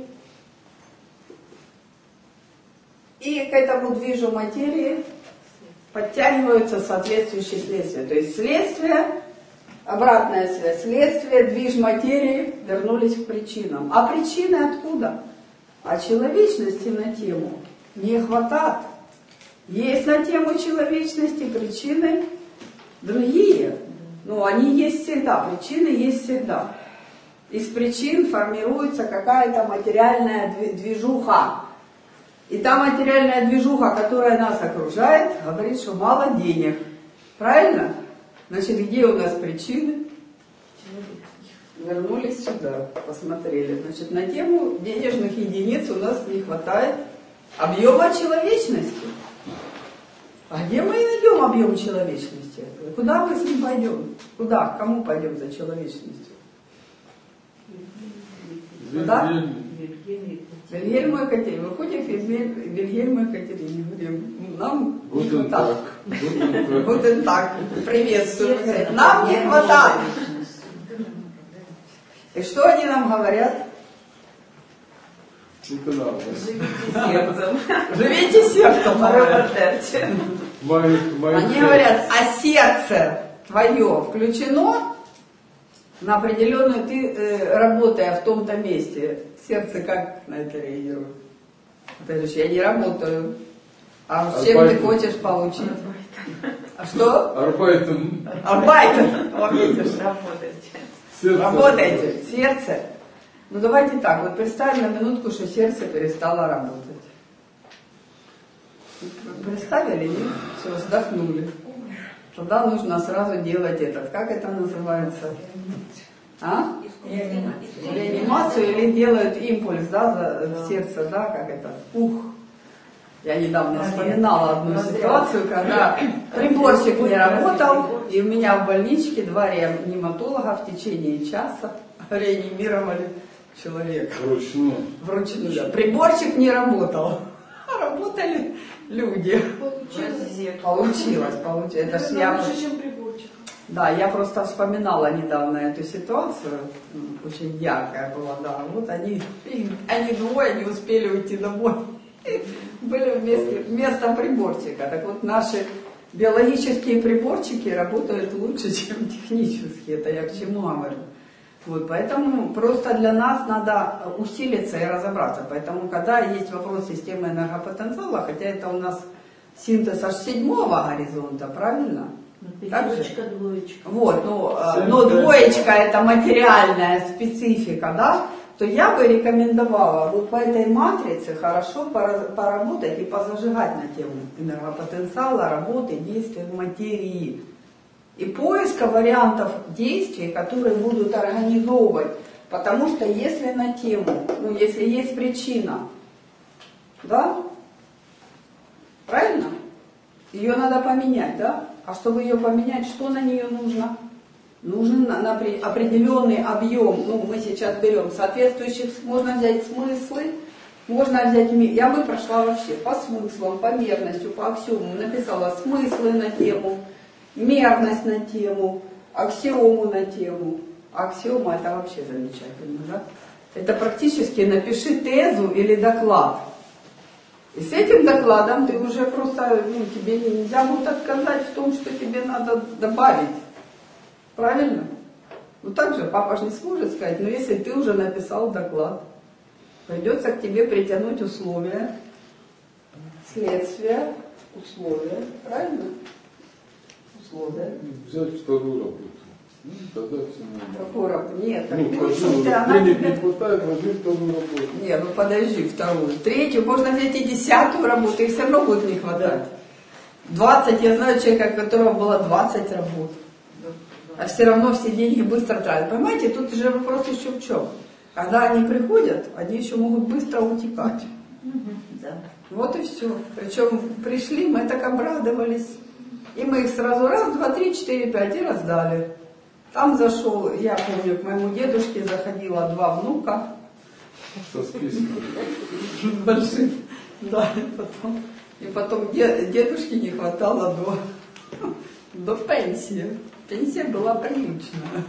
Speaker 1: И к этому движу материи подтягиваются соответствующие следствия. То есть следствие, обратная связь, следствие, движ материи вернулись к причинам. А причины откуда? А человечности на тему не хватает. Есть на тему человечности причины другие. Но они есть всегда, причины есть всегда. Из причин формируется какая-то материальная движуха. И та материальная движуха, которая нас окружает, говорит, что мало денег. Правильно? Значит, где у нас причины? Вернулись сюда, посмотрели. Значит, на тему денежных единиц у нас не хватает объема человечности. А где мы найдем объем человечности? Куда мы с ним пойдем? Куда? К кому пойдем за человечностью? Куда? Вильгельму Екатерине. Выходим к Вильгельму Екатерине. Говорим, нам не хватает. Вот и так. Приветствую. Нам не хватает. И что они нам говорят?
Speaker 2: Живите сердцем.
Speaker 1: Живите сердцем. Они говорят, а сердце твое включено на определенную, ты э, работая в том-то месте, сердце как на это реагирует? Ты говоришь, я не работаю. А с чем ты хочешь получить? А что?
Speaker 3: Арбайтен.
Speaker 1: Арбайтен. Вот видишь,
Speaker 2: Работаете.
Speaker 1: Работаете. Сердце. Ну давайте так, вот представим на минутку, что сердце перестало работать. Представили, нет? Все, вздохнули. Тогда нужно сразу делать этот, как это называется? А? Реанимацию или делают импульс, да, за сердце, да, как это? Ух. Я недавно вспоминала одну ситуацию, когда приборчик не работал, и у меня в больничке два реаниматолога в течение часа реанимировали человека.
Speaker 3: Вручную.
Speaker 1: Вручную, да. Приборчик не работал, а работали люди.
Speaker 4: Получилось.
Speaker 1: Получилось, получилось. Это ж я...
Speaker 4: лучше, чем приборчик.
Speaker 1: Да, я просто вспоминала недавно эту ситуацию, очень яркая была, да. Вот они, они двое не успели уйти домой, были вместе, вместо приборчика. Так вот, наши биологические приборчики работают лучше, чем технические. Это я к чему говорю. Вот, поэтому просто для нас надо усилиться и разобраться. Поэтому, когда есть вопрос системы энергопотенциала, хотя это у нас синтез аж седьмого горизонта, правильно?
Speaker 2: Пятерочка, двоечка. Вот,
Speaker 1: ну, но двоечка это материальная специфика, да, то я бы рекомендовала вот по этой матрице хорошо поработать и позажигать на тему энергопотенциала, работы, действия в материи. И поиска вариантов действий, которые будут организовывать. Потому что если на тему, ну если есть причина, да, правильно? Ее надо поменять, да? А чтобы ее поменять, что на нее нужно? Нужен на, на определенный объем. Ну, мы сейчас берем соответствующих, можно взять смыслы, можно взять... Я бы прошла вообще по смыслам, по мерности, по аксиому. Написала смыслы на тему, мерность на тему, аксиому на тему. Аксиома это вообще замечательно, да? Это практически напиши тезу или доклад. И с этим докладом ты уже просто, ну, тебе нельзя будет отказать в том, что тебе надо добавить. Правильно? Ну так же папа же не сможет сказать, но если ты уже написал доклад, придется к тебе притянуть условия, следствия, условия. Правильно? Условия.
Speaker 3: Взять вторую работу. Ну, тогда все нормально.
Speaker 1: Какую работу? Нет, так
Speaker 3: ну,
Speaker 1: ты
Speaker 3: хочу,
Speaker 1: ты, она
Speaker 3: денег
Speaker 1: тебе...
Speaker 3: не хватает, возьми вторую работу.
Speaker 1: Нет, ну подожди, вторую. Третью, можно взять и десятую работу, их все равно будет не хватать. двадцать, я знаю человека, у которого было двадцать работ. А все равно все деньги быстро тратят. Понимаете, тут же вопрос еще в чем? Когда они приходят, они еще могут быстро утекать.
Speaker 2: Да.
Speaker 1: Вот и все. Причем пришли, мы так обрадовались. И мы их сразу раз, два, три, четыре, пять и раздали. Там зашел, я помню, к моему дедушке заходило два внука.
Speaker 3: Со списком.
Speaker 1: Больших. Да, и потом, и потом дедушке не хватало до, до пенсии. Пенсия была приличная.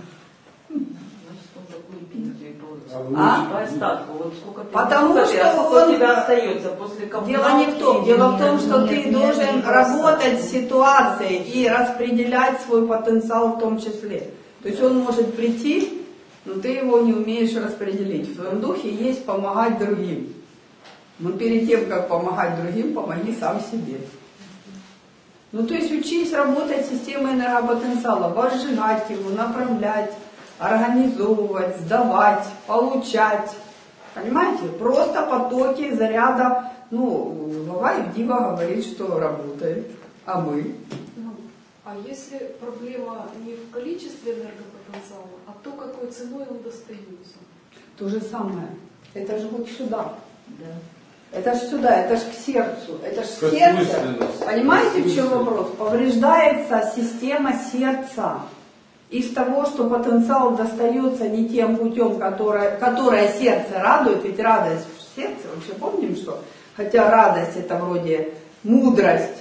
Speaker 2: А? По остатку. Вот сколько ты,
Speaker 1: Потому
Speaker 2: сколько
Speaker 1: что
Speaker 2: ты, а сколько
Speaker 1: он...
Speaker 2: у тебя остается после коммуналки?
Speaker 1: Дело не в том. Дело в том, что
Speaker 2: Нет,
Speaker 1: ты
Speaker 2: нет,
Speaker 1: должен
Speaker 2: нет,
Speaker 1: работать с ситуацией и распределять свой потенциал в том числе. То есть он может прийти, но ты его не умеешь распределить. В твоем духе есть помогать другим. Но перед тем, как помогать другим, помоги сам себе. Ну, то есть учись работать с системой энергопотенциала, возжигать его, направлять, организовывать, сдавать, получать. Понимаете? Просто потоки заряда. Ну, Вова Евдива говорит, что работает. А мы?
Speaker 4: Ну, а если проблема не в количестве энергопотенциала, а то, какой ценой он достается?
Speaker 1: То же самое. Это же вот сюда.
Speaker 2: Да.
Speaker 1: Это ж сюда, это ж к сердцу, это ж
Speaker 3: Как
Speaker 1: сердце.
Speaker 3: мысленность.
Speaker 1: Понимаете, в чем
Speaker 3: Мысль.
Speaker 1: вопрос? Повреждается система сердца. Из того, что потенциал достается не тем путем, которое, которое сердце радует, ведь радость в сердце, вообще помним, что, хотя радость это вроде мудрость,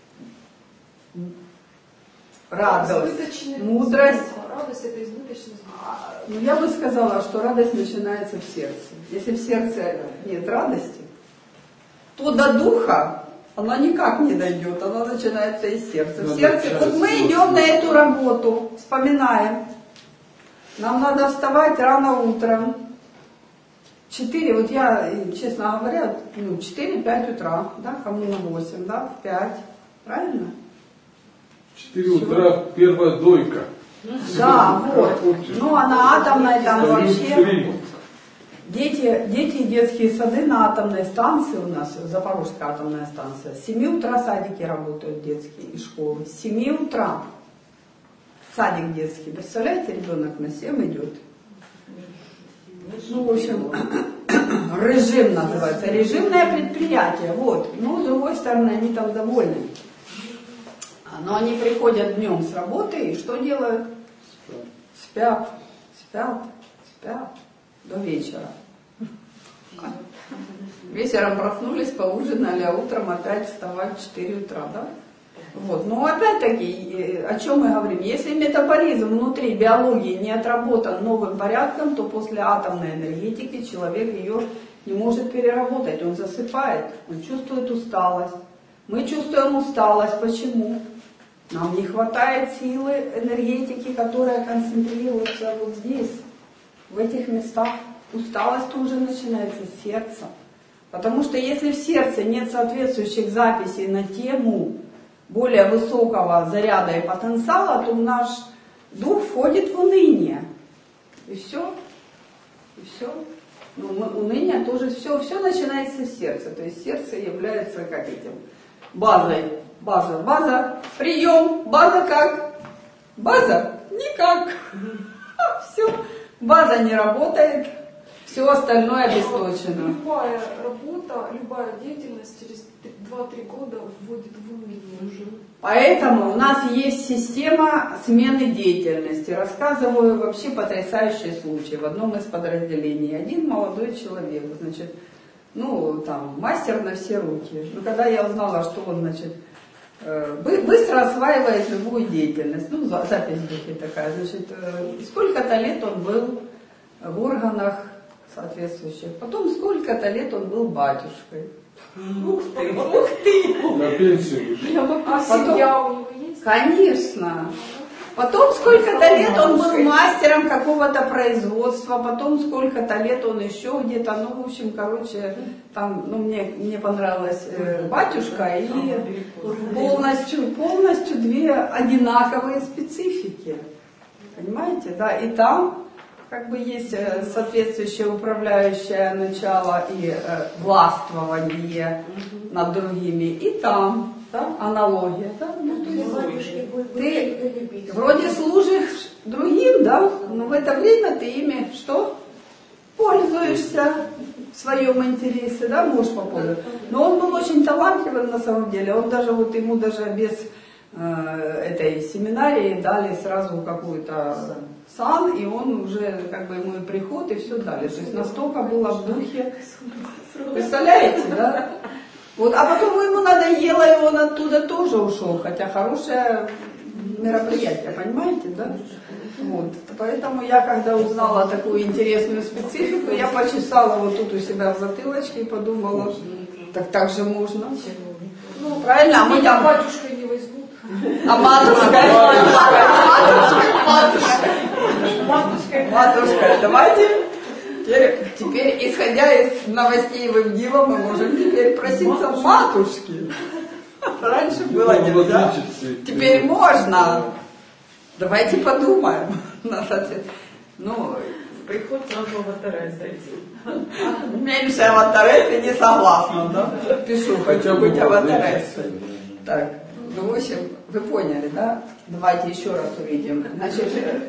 Speaker 1: радость,
Speaker 4: Избыточная
Speaker 1: мудрость.
Speaker 4: звук. Радость это избыточный звук.
Speaker 1: Ну, я бы сказала, что радость начинается в сердце. Если в сердце нет радости, то до духа она никак не дойдет, она начинается из сердца. В сердце, вот мы идем на эту работу, вспоминаем. Нам надо вставать рано утром. Четыре, вот я, честно говоря, ну, четыре-пять утра, да, кому на восемь, да, в пять, правильно?
Speaker 3: В четыре утра первая дойка.
Speaker 1: Да, вот. Ну, а на атомной там
Speaker 3: Встаю в
Speaker 1: вообще...
Speaker 3: три.
Speaker 1: Дети, дети и детские сады на атомной станции у нас, Запорожская атомная станция, с семи утра садики работают детские и школы. С семи утра садик детский. Представляете, ребенок на семь идет. Ну, в общем, режим называется. Режимное предприятие. Вот. Ну, с другой стороны, они там довольны. Но они приходят днем с работы и что делают? Спят, спят, спят до вечера. Вечером проснулись, поужинали, а утром опять вставать в четыре утра, да? Вот. Но опять-таки, о чем мы говорим? Если метаболизм внутри биологии не отработан новым порядком, то после атомной энергетики человек ее не может переработать, он засыпает, он чувствует усталость. Мы чувствуем усталость. Почему? Нам не хватает силы энергетики, которая концентрируется вот здесь, в этих местах. Усталость уже начинается с сердца. Потому что если в сердце нет соответствующих записей на тему более высокого заряда и потенциала, то наш дух входит в уныние. И все. И все. Ну, уныние тоже все, все начинается с сердца. То есть сердце является как этим базой. База, база, прием, база как? База никак. Все. База не работает, все остальное обесточено.
Speaker 4: Любая работа, любая деятельность через два-три года вводит в уныние уже.
Speaker 1: Поэтому у нас есть система смены деятельности. Рассказываю вообще потрясающий случай в одном из подразделений. Один молодой человек, значит, ну там мастер на все руки. Но когда я узнала, что он, значит, быстро осваивает любую деятельность, ну запись в духе такая, значит, сколько-то лет он был в органах соответствующих, потом сколько-то лет он был батюшкой. Ух ты, ух ты!
Speaker 3: На пенсию.
Speaker 4: А семья у него есть?
Speaker 1: Конечно. Потом сколько-то лет он был мастером какого-то производства, потом сколько-то лет он еще где-то, ну, в общем, короче, там, ну, мне, мне понравилась э, батюшка, и полностью, полностью две одинаковые специфики. Понимаете, да, и там как бы есть соответствующее управляющее начало и э, властвование над другими, и там, да, аналогия, да, ну, то есть ты вроде служишь другим, да, но в это время ты ими что? пользуешься в своем интересе, да, можешь попользоваться. Но он был очень талантливым на самом деле. Он даже, вот ему даже без э, этой семинарии дали сразу какую-то сан, и он уже, как бы, ему и приход, и все дали. То есть настолько было в духе. Представляете, да? Вот, а потом ему надоело, и он оттуда тоже ушел, хотя хорошее мероприятие, понимаете, да? Вот. Поэтому я, когда узнала такую интересную специфику, я почесала вот тут у себя в затылочке и подумала, так так же можно. Ну, правильно, а мы
Speaker 4: Меня
Speaker 1: там...
Speaker 4: батюшкой не возьмут.
Speaker 1: А матушка, матушка, матушка, матушка, давайте теперь, теперь, исходя из новостей в ИВГИЛа, мы можем теперь проситься матушки. Раньше было нельзя, теперь можно. Давайте подумаем. Ну,
Speaker 7: Приход сразу в Тересы.
Speaker 1: меньше аватаресы не согласна, да? Пишу, хочу быть аватаресой. Так, ну, в общем, вы поняли, да? Давайте еще раз увидим. Значит,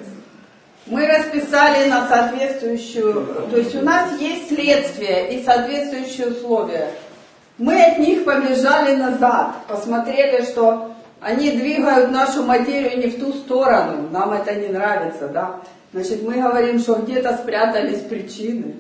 Speaker 1: мы расписали на соответствующую, то есть у нас есть следствие и соответствующие условия. Мы от них побежали назад, посмотрели, что они двигают нашу материю не в ту сторону, нам это не нравится, да. Значит, мы говорим, что где-то спрятались причины,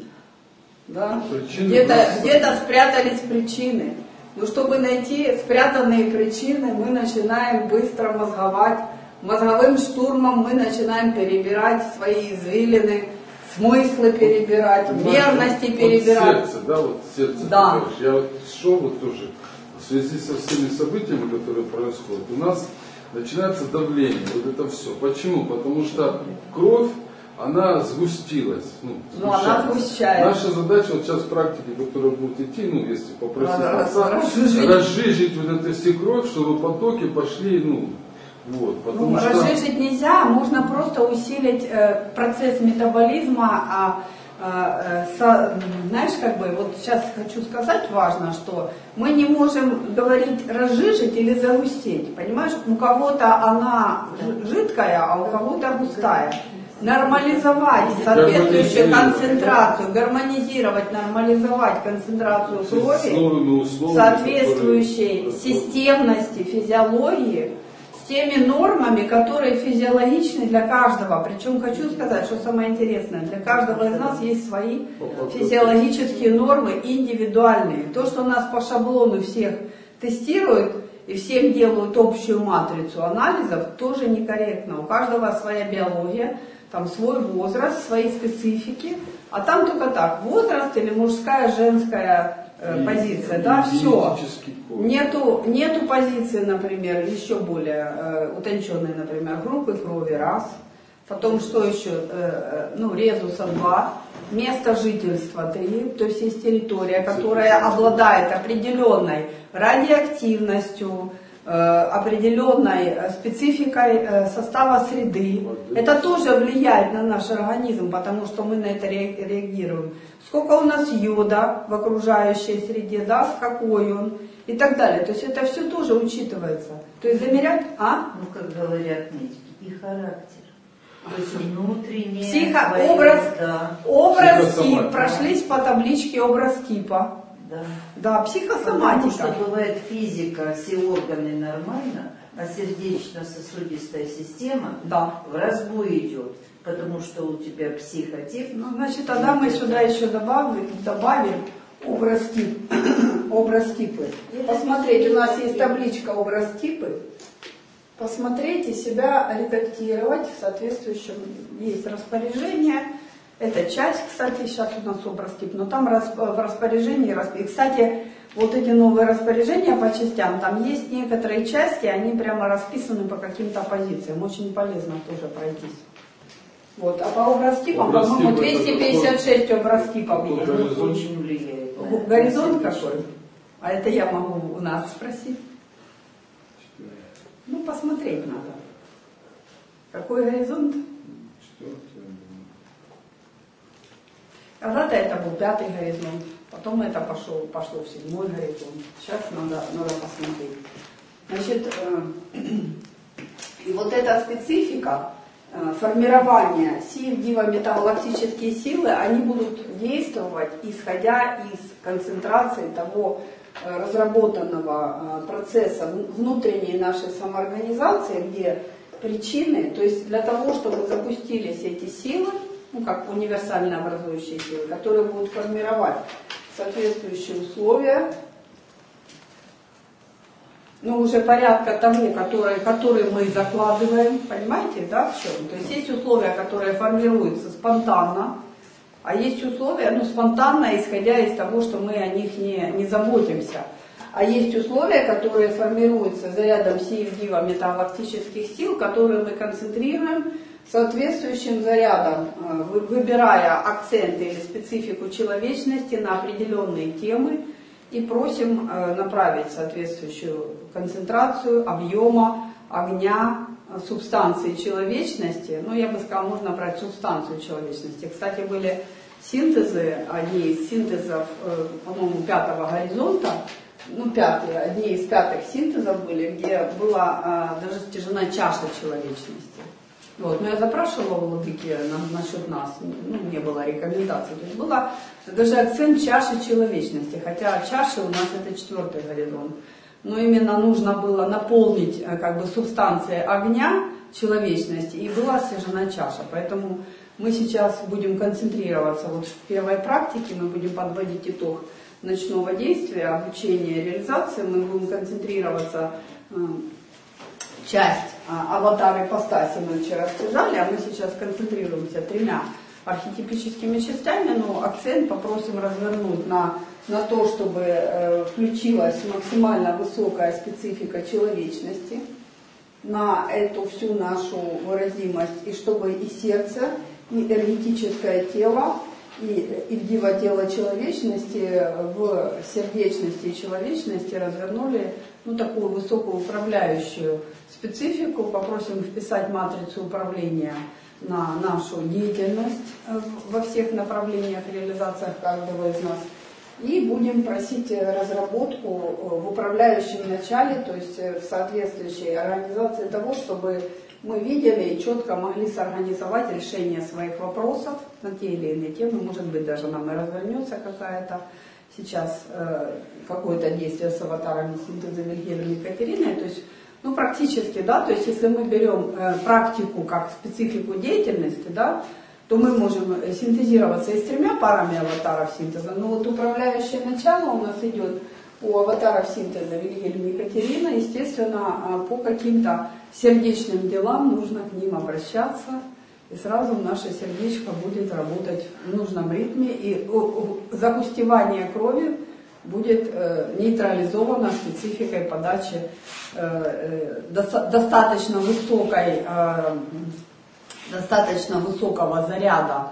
Speaker 1: да, где-то, где-то спрятались причины. Но чтобы найти спрятанные причины, мы начинаем быстро мозговать, мозговым штурмом мы начинаем перебирать свои извилины, смыслы перебирать, верности вот, перебирать.
Speaker 3: Вот сердце, да, вот сердце.
Speaker 1: Да.
Speaker 3: Я вот шел вот тоже, в связи со всеми событиями, которые происходят, у нас начинается давление, вот это все. Почему? Потому что кровь, она сгустилась. Ну,
Speaker 1: ну она сгущается.
Speaker 3: Наша задача вот сейчас в практике, которая будет идти, ну, если попросить отца,
Speaker 1: разжижить.
Speaker 3: разжижить вот эту всю кровь, чтобы потоки пошли, ну, вот. Потому
Speaker 1: ну,
Speaker 3: что...
Speaker 1: Разжижить нельзя, можно просто усилить э, процесс метаболизма, а Со, знаешь, как бы, вот сейчас хочу сказать важно, что мы не можем говорить разжижить или загустеть, понимаешь, у кого-то она жидкая, а у кого-то густая. Нормализовать соответствующую концентрацию, гармонизировать, нормализовать концентрацию крови, соответствующей системности, физиологии, теми нормами, которые физиологичны для каждого. Причем хочу сказать, что самое интересное, для каждого из нас есть свои физиологические нормы индивидуальные. То, что нас по шаблону всех тестируют и всем делают общую матрицу анализов, тоже некорректно. У каждого своя биология, там свой возраст, свои специфики. А там только так, возраст или мужская, женская э, позиция, да, все. Нету, нету позиции, например, еще более э, утонченной, например, группы крови, раз. Потом что еще? Э, э, ну, резуса, два. Место жительства, три. То есть есть территория, которая обладает определенной радиоактивностью, э, определенной спецификой э, состава среды. Это тоже влияет на наш организм, потому что мы на это реагируем. Сколько у нас йода в окружающей среде, да, какой он. И так далее. То есть это все тоже учитывается. То есть замерять, а?
Speaker 2: Ну, как говорят медики, и характер. То есть внутреннее...
Speaker 1: Психо, образ,
Speaker 2: да.
Speaker 1: образ тип, прошлись по табличке образ типа.
Speaker 2: Да.
Speaker 1: Да, психосоматика.
Speaker 2: Потому что бывает физика, все органы нормально, а сердечно-сосудистая система
Speaker 1: да.
Speaker 2: в разбой идет. Потому что у тебя психотип.
Speaker 1: Ну, значит, тогда мы сюда еще добавим, добавим образ тип. Образ типы. Посмотреть, у нас есть табличка образ типы. Посмотреть и себя редактировать в соответствующем. Есть распоряжение. Это часть, кстати, сейчас у нас образ тип, но там в распоряжении. И, кстати, вот эти новые распоряжения по частям, там есть некоторые части, они прямо расписаны по каким-то позициям. Очень полезно тоже пройтись. Вот. А по образ типам, по-моему, двести пятьдесят шесть образ типов есть.
Speaker 2: Очень влияет.
Speaker 1: Горизонт какой? А это я могу у нас спросить. Ну, посмотреть надо. Какой горизонт? Когда-то это был пятый горизонт, потом это пошло, пошло в седьмой горизонт. Сейчас надо, надо посмотреть. Значит, э, и вот эта специфика, формирования си эф ди-металлолактические силы, они будут действовать, исходя из концентрации того разработанного процесса внутренней нашей самоорганизации, где причины, то есть для того, чтобы запустились эти силы, ну как универсально образующие силы, которые будут формировать соответствующие условия, ну, уже порядка того, которые, которые мы закладываем, понимаете, да, в чем? То есть есть условия, которые формируются спонтанно, а есть условия, ну, спонтанно, исходя из того, что мы о них не, не заботимся. А есть условия, которые формируются зарядом си эф ди-металлолактических сил, которые мы концентрируем соответствующим зарядом, выбирая акценты или специфику человечности на определенные темы, и просим направить соответствующую концентрацию объема огня, субстанции человечности. Ну, я бы сказала, можно брать субстанцию человечности. Кстати, были синтезы, одни из синтезов, по-моему, пятого горизонта, ну, пятые, одни из пятых синтезов были, где была даже стяжена чаша человечности. Вот. Но я запрашивала у владыки насчет нас, ну, не было рекомендаций. То есть было даже акцент чаши человечности, хотя чаши у нас это четвертый горизонт. Но именно нужно было наполнить как бы субстанцией огня человечности, и была стяжена чаша. Поэтому мы сейчас будем концентрироваться вот в первой практике, мы будем подводить итог ночного действия, обучения, реализации, мы будем концентрироваться. Часть а, аватара ипостаси мы вчера стяжали, а мы сейчас концентрируемся тремя архетипическими частями, но акцент попросим развернуть на, на то, чтобы э, включилась максимально высокая специфика человечности, на эту всю нашу выразимость, и чтобы и сердце, и энергетическое тело, и, и диво тело человечности в сердечности и человечности развернули ну, такую высокую управляющую специфику. Попросим вписать матрицу управления на нашу деятельность во всех направлениях, реализациях каждого из нас. И будем просить разработку в управляющем начале, то есть в соответствующей организации того, чтобы мы видели и четко могли сорганизовать решение своих вопросов на те или иные темы. Может быть, даже нам и развернется какая-то сейчас э, какое-то действие с аватарами синтеза Вильгельма и Екатерины. То есть, ну, практически, да, то есть если мы берем э, практику как специфику деятельности, да, то мы можем синтезироваться и с тремя парами аватаров синтеза. Но вот управляющее начало у нас идет у аватаров синтеза Вильгельма и Екатерина. Естественно, по каким-то сердечным делам нужно к ним обращаться. И сразу наше сердечко будет работать в нужном ритме. И загустевание крови будет нейтрализовано спецификой подачи достаточно высокой, достаточно высокого заряда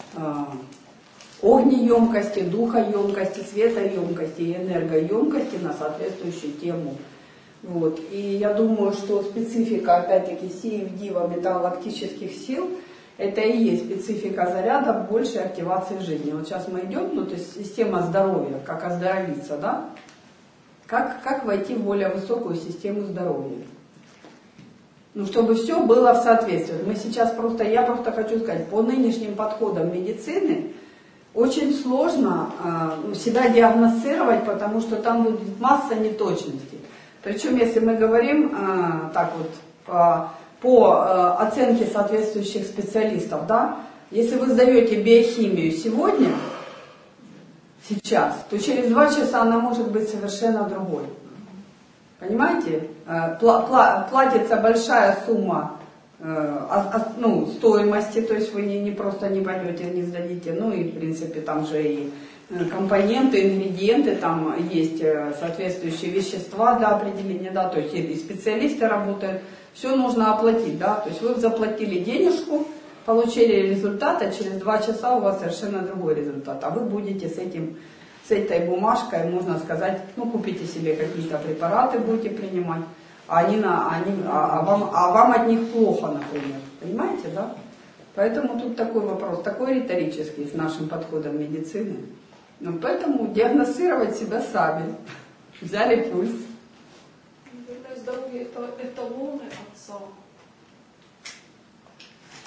Speaker 1: огнеемкости, духоемкости, светоемкости и энергоемкости на соответствующую тему. Вот. И я думаю, что специфика, опять-таки, си эф ди-металлолактических сил, это и есть специфика заряда большей активации жизни. Вот сейчас мы идем, ну, то есть система здоровья, как оздоровиться, да? Как, как войти в более высокую систему здоровья? Ну, чтобы все было в соответствии. Мы сейчас просто, я просто хочу сказать, по нынешним подходам медицины очень сложно э, себя диагностировать, потому что там будет масса неточностей. Причем, если мы говорим э, так вот по, по э, оценке соответствующих специалистов, да, если вы сдаете биохимию сегодня, сейчас, то через два часа она может быть совершенно другой. Понимаете? Платится большая сумма ну, стоимости, то есть вы не, не просто не пойдете, не сдадите, ну и в принципе там же и компоненты, ингредиенты, там есть соответствующие вещества для определения, да, то есть и специалисты работают, все нужно оплатить, да, то есть вы заплатили денежку, получили результат, а через два часа у вас совершенно другой результат, а вы будете с этим, с этой бумажкой, можно сказать, ну купите себе какие-то препараты, будете принимать, а, они на, они, а, а, вам, а вам от них плохо, например, понимаете, да? Поэтому тут такой вопрос, такой риторический с нашим подходом медицины. Ну, поэтому диагностировать себя сами. Взяли пульс.
Speaker 4: Здоровье — это эталоны Отца.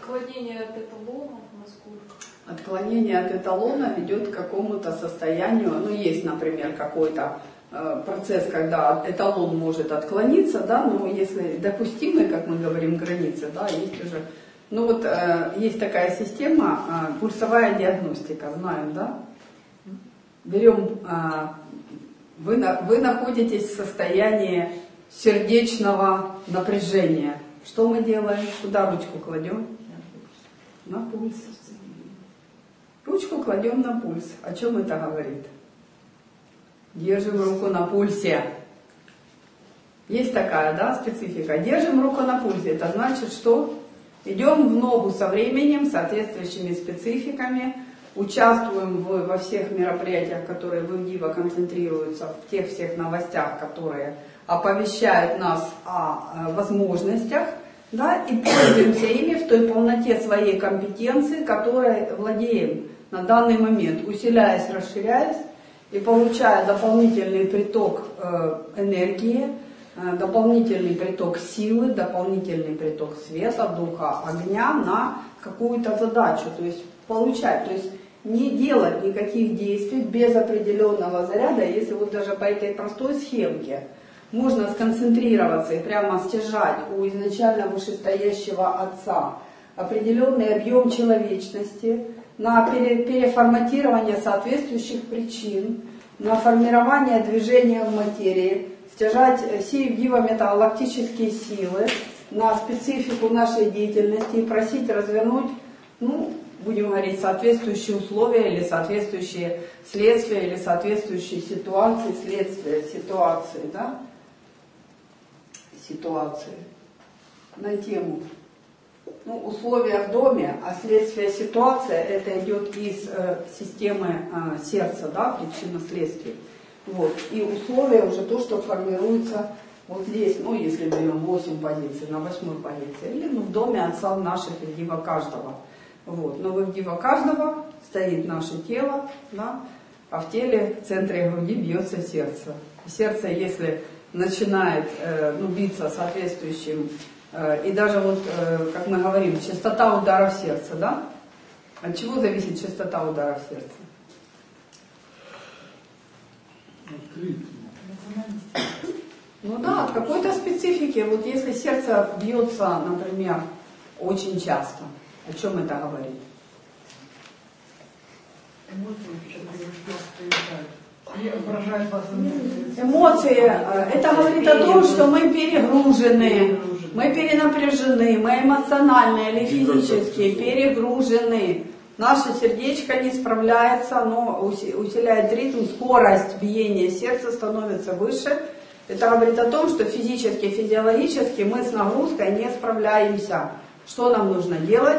Speaker 4: Отклонение от эталона, насколько?
Speaker 1: Отклонение от эталона ведет к какому-то состоянию, ну есть, например, какой-то э, процесс, когда эталон может отклониться, да, но если допустимые, как мы говорим, границы, да, есть уже, ну вот э, есть такая система, э, пульсовая диагностика, знаем, да, берем, э, вы, на, вы находитесь в состоянии сердечного напряжения, что мы делаем, куда ручку кладем? На пульс. Ручку кладем на пульс. О чем это говорит? Держим руку на пульсе. Есть такая, да, специфика. Держим руку на пульсе. Это значит, что идем в ногу со временем, соответствующими спецификами, участвуем в, во всех мероприятиях, которые в ИВДИВА концентрируются, в тех всех новостях, которые оповещают нас о, о возможностях, да, и пользуемся ими в той полноте своей компетенции, которой владеем на данный момент, усиляясь, расширяясь и получая дополнительный приток э, энергии, э, дополнительный приток силы, дополнительный приток света, духа, огня на какую-то задачу, то есть получать, то есть не делать никаких действий без определенного заряда, если вот даже по этой простой схемке можно сконцентрироваться и прямо стяжать у изначально вышестоящего Отца определенный объем человечности на переформатирование соответствующих причин, на формирование движения в материи, стяжать все гиво-метагалактические силы на специфику нашей деятельности и просить развернуть, ну, будем говорить, соответствующие условия или соответствующие следствия или соответствующие ситуации, следствия ситуации, да? Ситуации на тему, ну, условия в доме, а следствие ситуация, это идет из э, системы э, сердца, да, причинно-следствие. Вот. И условия уже то, что формируется вот здесь, ну, если берем восемь позиций, на восьмой позиции, или ну, в доме Отца наших Ивдива каждого. Вот. Но в Ивдива каждого стоит наше тело, да, а в теле, в центре груди бьется сердце. И сердце, если начинает э, ну, биться соответствующим, э, и даже вот, э, как мы говорим, частота ударов сердца, да? От чего зависит частота ударов сердца? Ну да, от какой-то специфики. Вот если сердце бьется, например, очень часто, о чем это говорит? Эмоции, это говорит о том, что мы перегружены, мы перенапряжены, мы эмоционально или физически перегружены. Наше сердечко не справляется, оно усиляет ритм, скорость биения сердца становится выше. Это говорит о том, что физически, физиологически мы с нагрузкой не справляемся. Что нам нужно делать?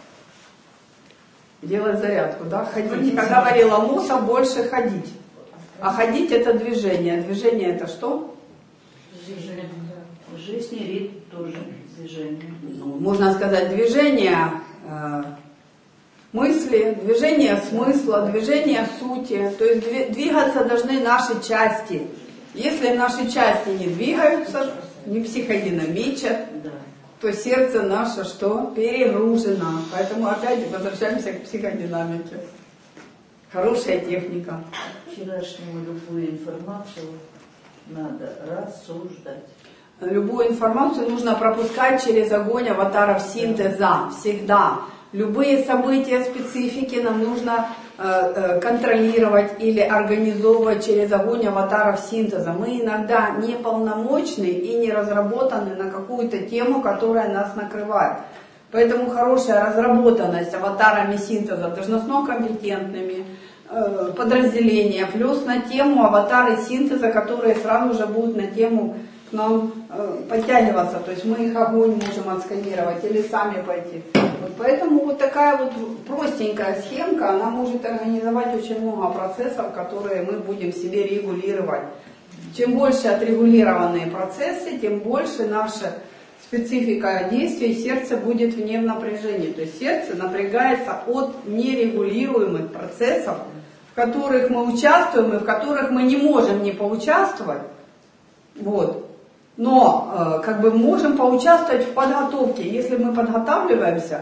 Speaker 1: Делать зарядку, да? Ходить. Как говорила Муса, больше ходить. А ходить это движение. Движение это что?
Speaker 2: Жизнь, жизнь и ритм тоже движение.
Speaker 1: Ну, можно сказать движение э, мысли, движение смысла, движение сути. То есть двигаться должны наши части. Если наши части не двигаются, не психодинамичат, да, то сердце наше что? Перегружено. Поэтому опять возвращаемся к психодинамике. Хорошая техника.
Speaker 2: Вчерашнему любую информацию надо рассуждать.
Speaker 1: Любую информацию нужно пропускать через огонь аватаров синтеза. Всегда. Любые события, специфики нам нужно э, э, контролировать или организовывать через огонь аватаров синтеза. Мы иногда неполномочны и не разработаны на какую-то тему, которая нас накрывает. Поэтому хорошая разработанность аватарами синтеза, должностно-компетентными э, подразделения, плюс на тему аватары синтеза, которые сразу же будут на тему к нам э, подтягиваться, то есть мы их огонь можем отсканировать или сами пойти. Вот поэтому вот такая вот простенькая схемка, она может организовать очень много процессов, которые мы будем в себе регулировать. Чем больше отрегулированные процессы, тем больше наша специфика действий, сердце будет вне напряжения. То есть сердце напрягается от нерегулируемых процессов, в которых мы участвуем и в которых мы не можем не поучаствовать. Вот. Но э, как бы можем поучаствовать в подготовке. Если мы подготавливаемся,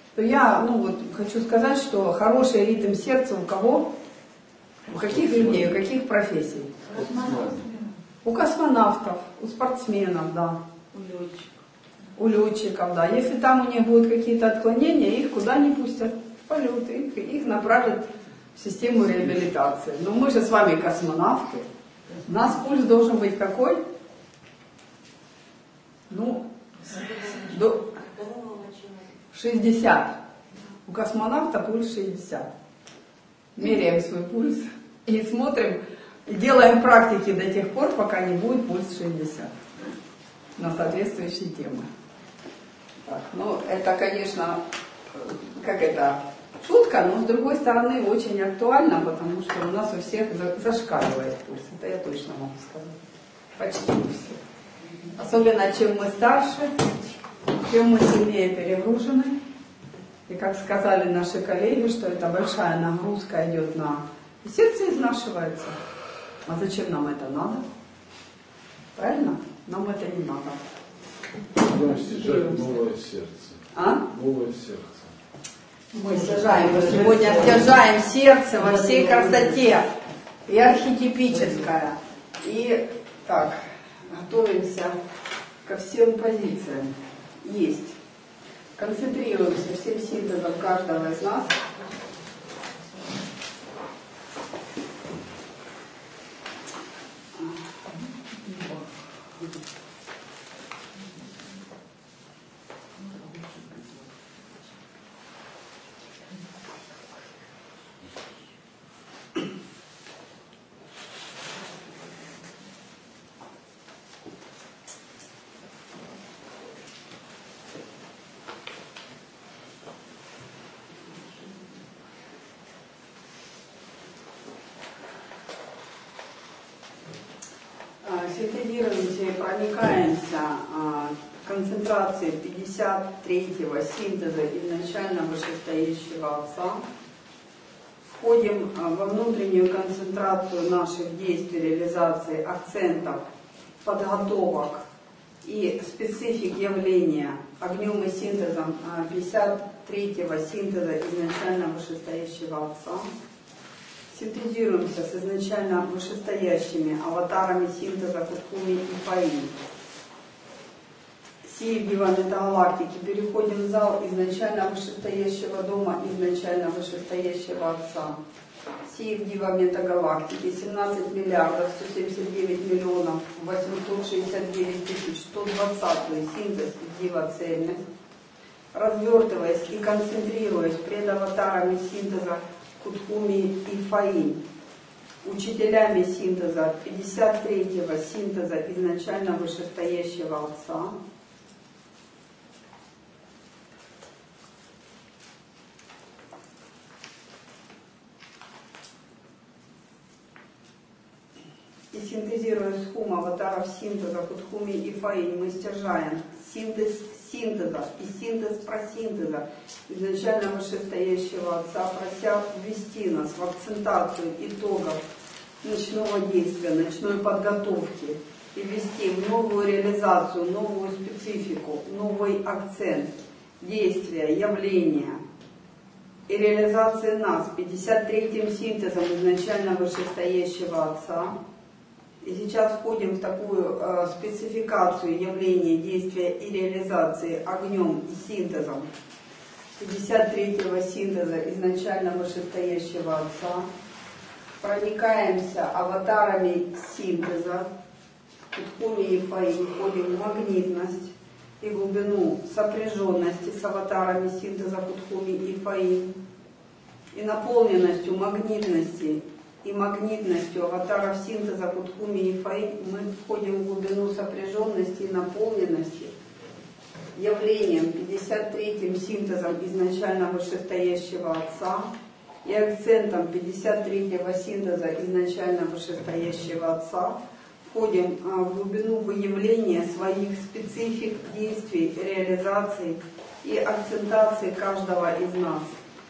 Speaker 1: то я, ну вот, хочу сказать, что хороший ритм сердца у кого? У каких людей, у каких профессий? У космонавтов, у спортсменов, да.
Speaker 2: У летчиков.
Speaker 1: У летчиков, да. Если там у них будут какие-то отклонения, их куда не пустят? В полет, их, их направят в систему реабилитации. Но мы же с вами космонавты. У нас пульс должен быть какой? Ну, до шестьдесят. У космонавта пульс шестьдесят. Меряем свой пульс и смотрим, и делаем практики до тех пор, пока не будет пульс шестьдесят на соответствующие темы. Так, ну, это, конечно, как это, шутка, но с другой стороны очень актуально, потому что у нас у всех зашкаливает пульс. Это я точно могу сказать. Почти у всех. Особенно, чем мы старше, чем мы сильнее перегружены. И как сказали наши коллеги, что это большая нагрузка идет на... И сердце изнашивается. А зачем нам это надо? Правильно? Нам это не надо.
Speaker 3: Будем стяжать новое сердце.
Speaker 1: А?
Speaker 3: Новое сердце.
Speaker 1: Мы стяжаем, мы сегодня стяжаем сердце во всей красоте. И архетипическое. И так, готовимся ко всем позициям. Есть. Концентрируемся всем синтезом каждого из нас. Синтезируемся и проникаемся концентрацией пятьдесят третьего синтеза изначально вышестоящего Отца. Входим во внутреннюю концентрацию наших действий, реализации, акцентов, подготовок и специфик явления огнем и синтезом пятьдесят третьего синтеза изначально вышестоящего Отца. Синтезируемся с изначально вышестоящими аватарами синтеза Кутхуми и Фаи. Сии дива метагалактики переходим в зал изначально вышестоящего дома, изначально вышестоящего Отца. Сии дива метагалактики семнадцать миллиардов сто семьдесят девять миллионов восемьсот шестьдесят девять тысяч сто двадцать синтез дива цельность. Развертываясь и концентрируясь пред аватарами синтеза Кутхуми и Фаи, учителями синтеза пятьдесят третьего синтеза изначально вышестоящего Отца, и синтезируя с хум аватаров синтеза Кутхуми и Фаи, мы стяжаем синтез синтеза и синтез просинтеза изначально вышестоящего Отца, прося ввести нас в акцентацию итогов ночного действия, ночной подготовки и ввести в новую реализацию, новую специфику, новый акцент действия, явления и реализации нас пятьдесят третьим синтезом изначально вышестоящего Отца. И сейчас входим в такую э, спецификацию явления, действия и реализации огнем и синтезом пятьдесят третьего синтеза изначально вышестоящего Отца. Проникаемся аватарами синтеза Кутхуми и Фаи, входим в магнитность и глубину сопряженности с аватарами синтеза Кутхуми и Фаи и наполненностью магнитности и магнитностью аватаров синтеза Кутхуми и Фаи мы входим в глубину сопряженности и наполненности явлением пятьдесят третьим синтезом изначально вышестоящего Отца и акцентом пятьдесят третьего синтеза изначально вышестоящего Отца входим в глубину выявления своих специфик действий, реализаций и акцентации каждого из нас.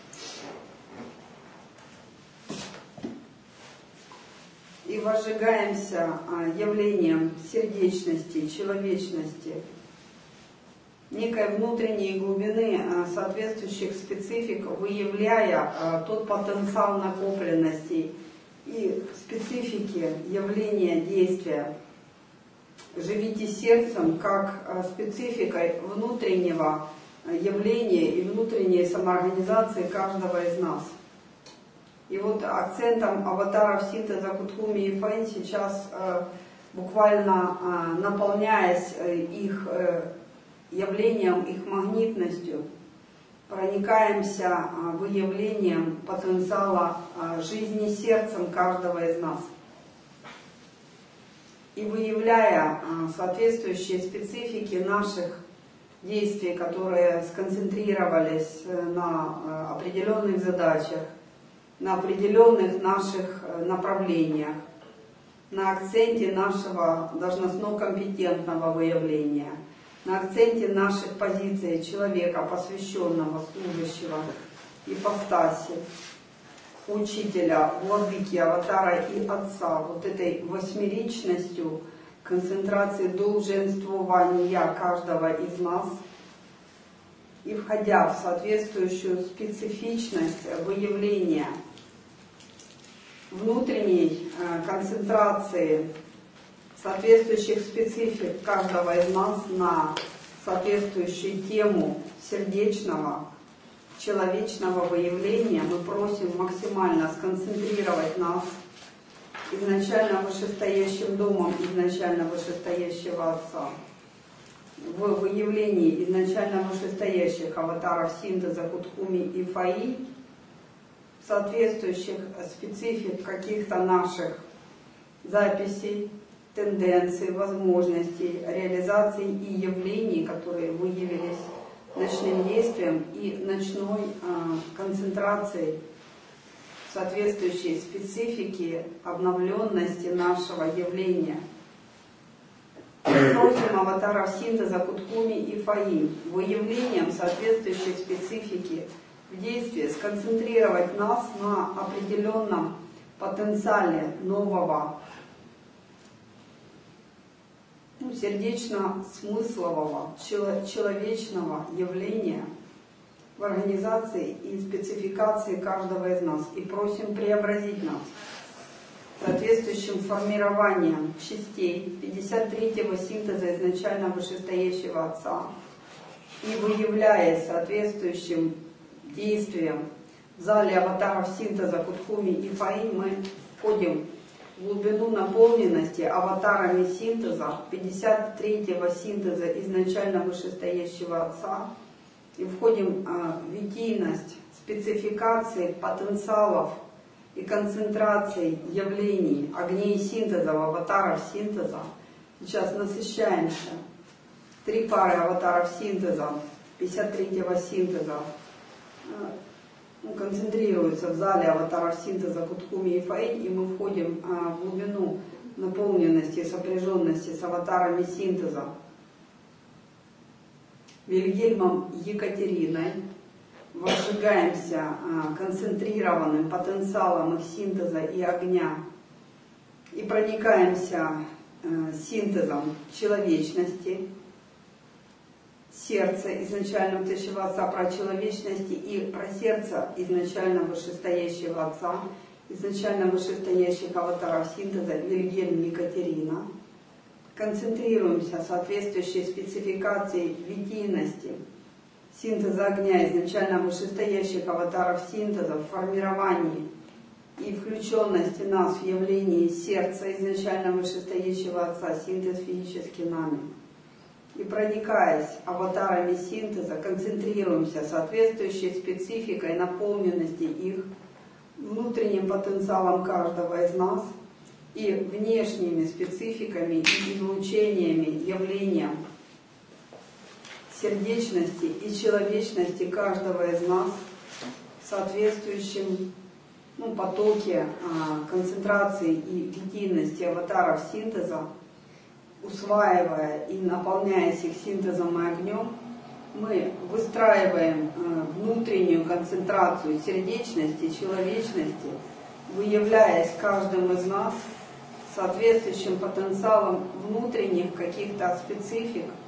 Speaker 1: И возжигаемся явлением сердечности, человечности некой внутренней глубины соответствующих специфик, выявляя тот потенциал накопленности и специфики явления действия. Живите сердцем как спецификой внутреннего явления и внутренней самоорганизации каждого из нас. И вот акцентом аватаров синтеза Кутхуми и Фэй сейчас, буквально наполняясь их явлением, их магнитностью, проникаемся выявлением потенциала жизни сердцем каждого из нас. И выявляя соответствующие специфики наших действий, которые сконцентрировались на определенных задачах, на определенных наших направлениях, на акценте нашего должностно-компетентного выявления, на акценте наших позиций человека, посвященного, служащего, ипостаси, учителя, владыки, аватара и отца, вот этой восьмеричностью концентрации долженствования каждого из нас, и входя в соответствующую специфичность выявления внутренней концентрации соответствующих специфик каждого из нас на соответствующую тему сердечного, человечного выявления, мы просим максимально сконцентрировать нас изначально вышестоящим домом изначально вышестоящего Отца, в выявлении изначально вышестоящих аватаров синтеза Кутхуми и Фаи, соответствующих специфик каких-то наших записей, тенденций, возможностей, реализаций и явлений, которые выявились ночным действием и ночной э, концентрацией соответствующей специфики обновленности нашего явления. Просим аватаров синтеза Кутхуми и Фаи выявлением соответствующей специфики в действии сконцентрировать нас на определенном потенциале нового, ну, сердечно-смыслового, человечного явления в организации и спецификации каждого из нас. И просим преобразить нас соответствующим формированием частей пятьдесят третьего синтеза изначально вышестоящего Отца и выявляясь соответствующим действием в зале аватаров синтеза Кутхуми и Фаи, мы входим в глубину наполненности аватарами синтеза пятьдесят третьего синтеза изначально вышестоящего Отца и входим в витийность спецификации потенциалов и концентраций явлений, огней синтеза, аватаров синтеза. Сейчас насыщаемся. Три пары аватаров синтеза, пятьдесят третьего синтеза, ну, концентрируются в зале аватаров синтеза Кутхуми и Фаи, и мы входим а, в глубину наполненности и сопряженности с аватарами синтеза Вильгельмом Екатериной, возжигаемся а, концентрированным потенциалом их синтеза и огня и проникаемся а, синтезом человечности, сердце изначально вытащего Отца, про человечности и про сердце изначально вышестоящего Отца, изначально вышестоящих аватаров синтеза Вильгельм Екатерина. Концентрируемся соответствующей спецификацией витийности синтеза огня изначально вышестоящих аватаров синтеза в формировании и включенности нас в явлении сердца изначально вышестоящего Отца, синтез физически нами. И проникаясь аватарами синтеза, концентрируемся соответствующей спецификой наполненности их, внутренним потенциалом каждого из нас и внешними спецификами и излучениями, явлением сердечности и человечности каждого из нас в соответствующем ну, потоке а, концентрации и витийности аватаров синтеза, усваивая и наполняясь их синтезом и огнем, мы выстраиваем внутреннюю концентрацию сердечности, человечности, выявляясь каждым из нас соответствующим потенциалом внутренних каких-то специфик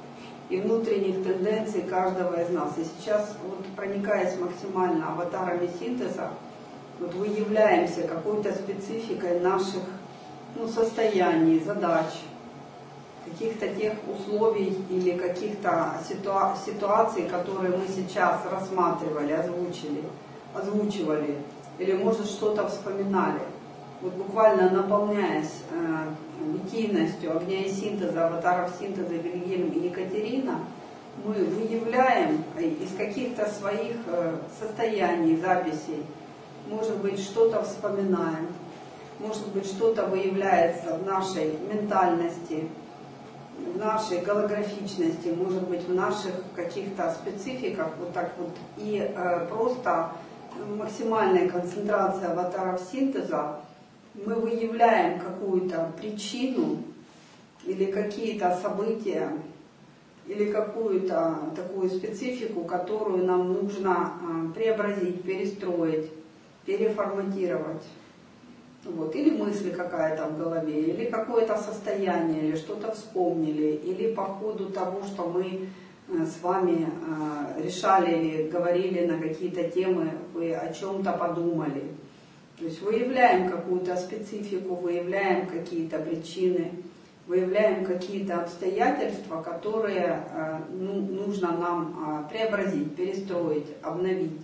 Speaker 1: и внутренних тенденций каждого из нас. И сейчас, вот, проникаясь максимально аватарами синтеза, вот, выявляемся какой-то спецификой наших, ну, состояний, задач, каких-то тех условий или каких-то ситуа- ситуаций, которые мы сейчас рассматривали, озвучили, озвучивали, или, может, что-то вспоминали. Вот буквально наполняясь э, витийностью огня и синтеза, аватаров синтеза Вильгельм и Екатерина, мы выявляем из каких-то своих э, состояний, записей, может быть, что-то вспоминаем, может быть, что-то выявляется в нашей ментальности, в нашей голографичности, может быть, в наших каких-то спецификах, вот так вот, и э, просто максимальная концентрация аватаров синтеза, мы выявляем какую-то причину или какие-то события, или какую-то такую специфику, которую нам нужно э, преобразить, перестроить, переформатировать. Вот. Или мысль какая-то в голове, или какое-то состояние, или что-то вспомнили, или по ходу того, что мы с вами э, решали или говорили на какие-то темы, вы о чем-то подумали. То есть выявляем какую-то специфику, выявляем какие-то причины, выявляем какие-то обстоятельства, которые э, ну, нужно нам э, преобразить, перестроить, обновить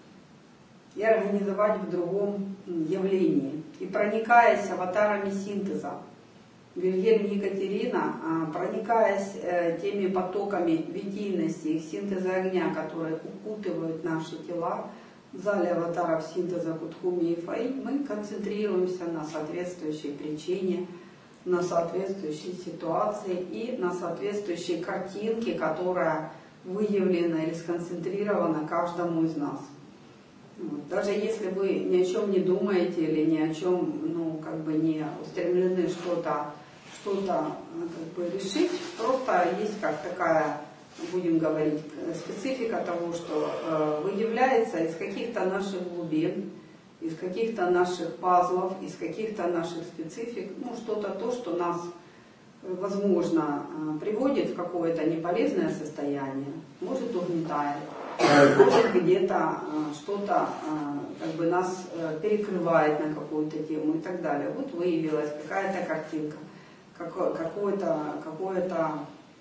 Speaker 1: и организовать в другом явлении. И проникаясь аватарами синтеза, Вильгельм и Екатерина, проникаясь теми потоками витийности, их синтеза огня, которые укутывают наши тела, в зале аватаров синтеза Кутхуми и Фаи, мы концентрируемся на соответствующей причине, на соответствующей ситуации и на соответствующей картинке, которая выявлена или сконцентрирована каждому из нас. Вот. Даже если вы ни о чем не думаете или ни о чем, ну, как бы не устремлены что-то что-то как бы решить, просто есть как такая, будем говорить, специфика того, что э, выявляется из каких-то наших глубин, из каких-то наших пазлов, из каких-то наших специфик, ну, что-то то, что нас, возможно, э, приводит в какое-то неполезное состояние, может угнетает, может где-то э, что-то э, как бы нас э, перекрывает на какую-то тему и так далее. Вот выявилась какая-то картинка, какое-то, какое-то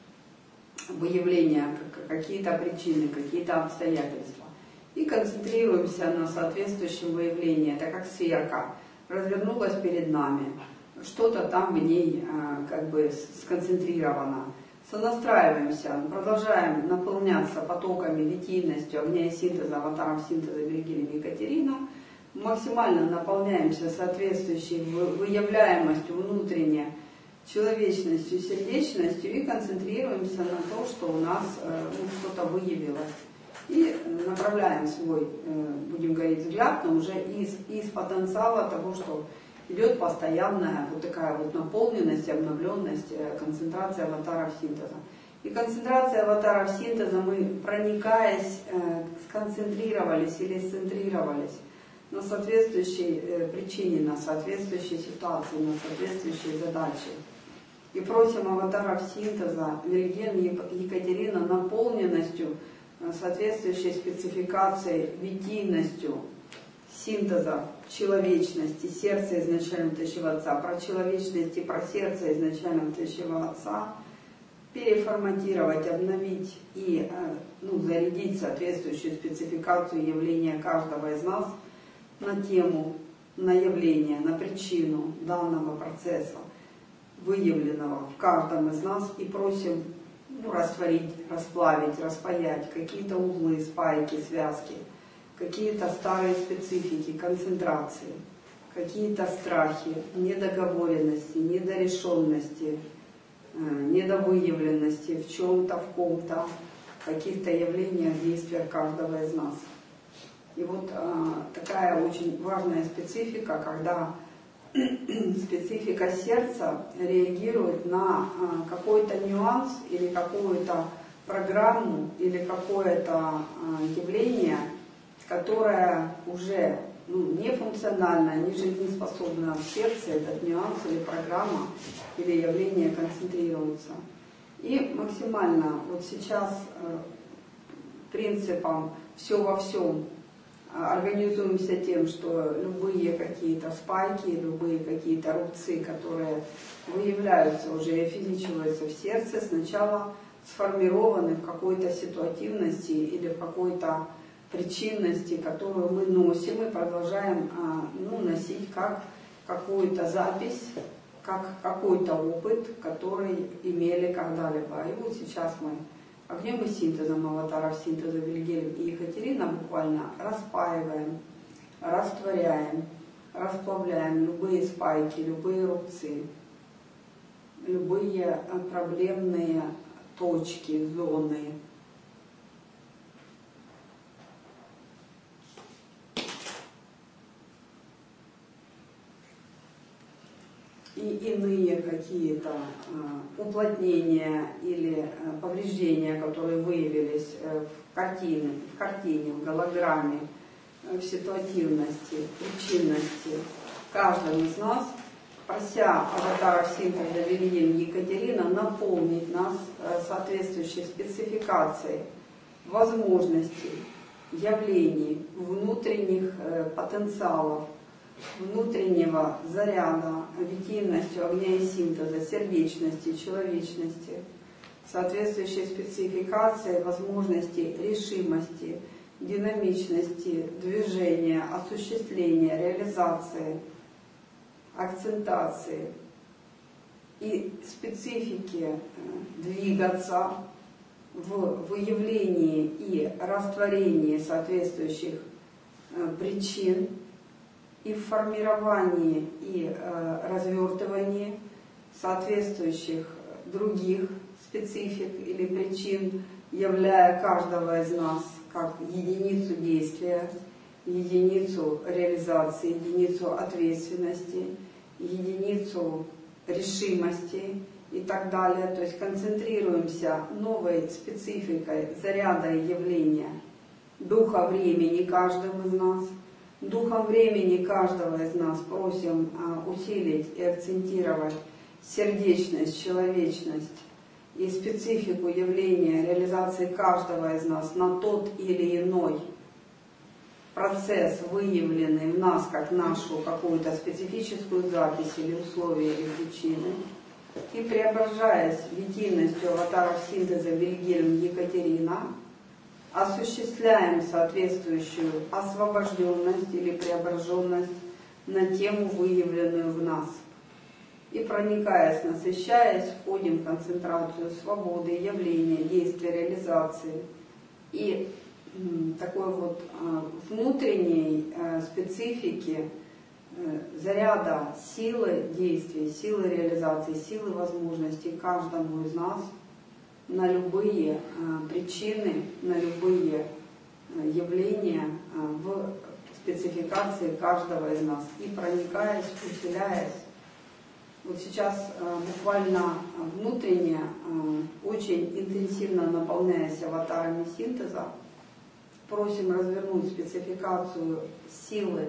Speaker 1: выявление, какие-то причины, какие-то обстоятельства. И концентрируемся на соответствующем выявлении. Это как сферка развернулась перед нами, что-то там в ней как бы сконцентрировано. Сонастраиваемся, продолжаем наполняться потоками витийностью огня и синтеза, аватаров синтеза Вильгельм и Екатерина, максимально наполняемся соответствующей выявляемостью внутренней, человечностью, сердечностью и концентрируемся на то, что у нас э, ну, что-то выявилось. И направляем свой, э, будем говорить, взгляд, но уже из, из потенциала того, что идет постоянная вот такая вот наполненность, обновленность, э, концентрация аватаров синтеза. И концентрация аватаров синтеза, мы, проникаясь, э, сконцентрировались или сцентрировались на соответствующей э, причине, на соответствующей ситуации, на соответствующей задаче. И просим аватаров синтеза, Вильгельм и Екатерина, наполненностью, соответствующей спецификацией, витийностью синтеза человечности, сердца изначально Тысячего Отца, про человечность и про сердце изначально Тысячего Отца, переформатировать, обновить и ну, зарядить соответствующую спецификацию явления каждого из нас на тему, на явление, на причину данного процесса, выявленного в каждом из нас, и просим ну, растворить, расплавить, распаять какие-то узлы, спайки, связки, какие-то старые специфики, концентрации, какие-то страхи, недоговоренности, недорешенности, недовыявленности в чем-то, в ком-то, каких-то явлениях, действиях каждого из нас. И вот а, такая очень важная специфика, когда специфика сердца реагирует на а, какой-то нюанс или какую-то программу или какое-то а, явление, которое уже ну, не функционально, не жизнеспособно в сердце, этот нюанс или программа или явление концентрируется. И максимально вот сейчас принципом «все во всем» организуемся тем, что любые какие-то спайки, любые какие-то рубцы, которые выявляются уже и физичиваются в сердце, сначала сформированы в какой-то ситуативности или в какой-то причинности, которую мы носим и продолжаем ну, носить как какую-то запись, как какой-то опыт, который имели когда-либо. И вот сейчас мы огнем и синтезом аватаров синтеза Вильгельм и Екатерина буквально распаиваем, растворяем, расплавляем любые спайки, любые рубцы, любые проблемные точки, зоны. И иные какие-то э, уплотнения или э, повреждения, которые выявились э, в картине, в картине, в голограмме, э, в ситуативности, причинности каждого из нас, прося аватаров синтеза Вильгельм и Екатерина наполнить нас э, соответствующей спецификацией возможностей, явлений, внутренних э, потенциалов, внутреннего заряда, витийностью огня и синтеза, сердечности, человечности, соответствующей спецификации возможностей решимости, динамичности, движения, осуществления, реализации, акцентации и специфики двигаться в выявлении и растворении соответствующих причин, и в формировании и э, развертывании соответствующих других специфик или причин, являя каждого из нас как единицу действия, единицу реализации, единицу ответственности, единицу решимости и так далее. То есть концентрируемся новой спецификой заряда и явления духа времени каждым из нас. Духом времени каждого из нас просим а, усилить и акцентировать сердечность, человечность и специфику явления реализации каждого из нас на тот или иной процесс, выявленный в нас как нашу какую-то специфическую запись или условия или причины. И преображаясь витийностью аватаров синтеза Вильгельм Екатерина, осуществляем соответствующую освобожденность или преображенность на тему, выявленную в нас. И проникаясь, насыщаясь, входим в концентрацию свободы, явления, действия, реализации. И м, такой вот а, внутренней а, специфики а, заряда силы действий, силы реализации, силы возможностей каждому из нас на любые э, причины, на любые э, явления э, в спецификации каждого из нас. И проникаясь, усиляясь, вот сейчас э, буквально внутренне, э, очень интенсивно наполняясь аватарами синтеза, просим развернуть спецификацию силы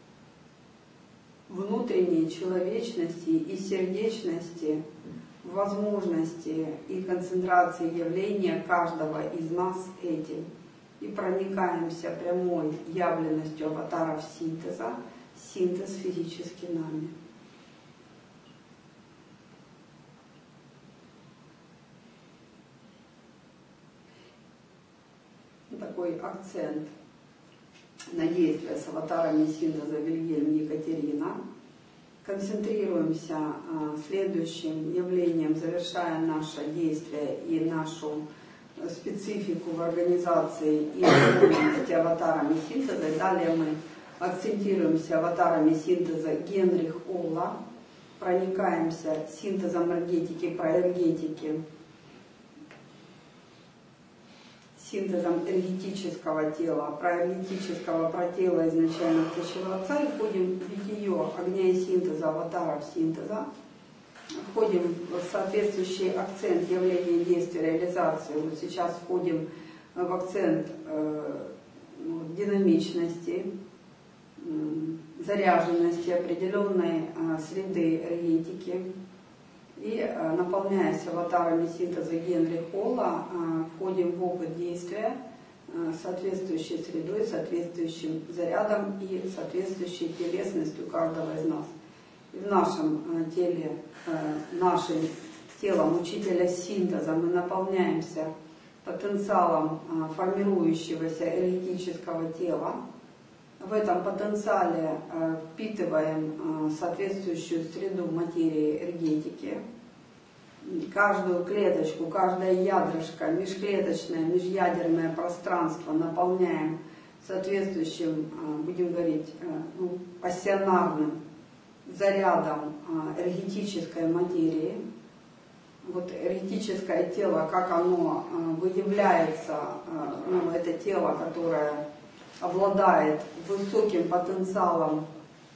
Speaker 1: внутренней человечности и сердечности, возможности и концентрации явления каждого из нас этим. И проникаемся прямой явленностью аватаров синтеза, синтез физически нами. Такой акцент на действие с аватарами синтеза Вильгельм и Екатерина. Концентрируемся а, следующим явлением, завершая наше действие и нашу специфику в организации и эти аватарами синтеза. Далее мы акцентируемся аватарами синтеза Генрих Олла, проникаемся синтезом энергетики, проэнергетики, синтезом энергетического тела, проэнергетического протела изначально птичьего отца, и входим в битие огня и синтеза, аватаров синтеза, входим в соответствующий акцент явления, действия, реализации. Вот сейчас входим в акцент э, динамичности, э, заряженности определенной э, среды энергетики, И, наполняясь аватарами синтеза Генри Холла, входим в опыт действия соответствующей средой, соответствующим зарядом и соответствующей телесностью каждого из нас. И в нашем теле, нашим телом учителя синтеза мы наполняемся потенциалом формирующегося энергетического тела. В этом потенциале впитываем соответствующую среду материи энергетики. Каждую клеточку, каждое ядрышко, межклеточное, межъядерное пространство наполняем соответствующим, будем говорить, ну, пассионарным зарядом энергетической материи. Вот энергетическое тело, как оно выявляется, ну, это тело, которое обладает высоким потенциалом,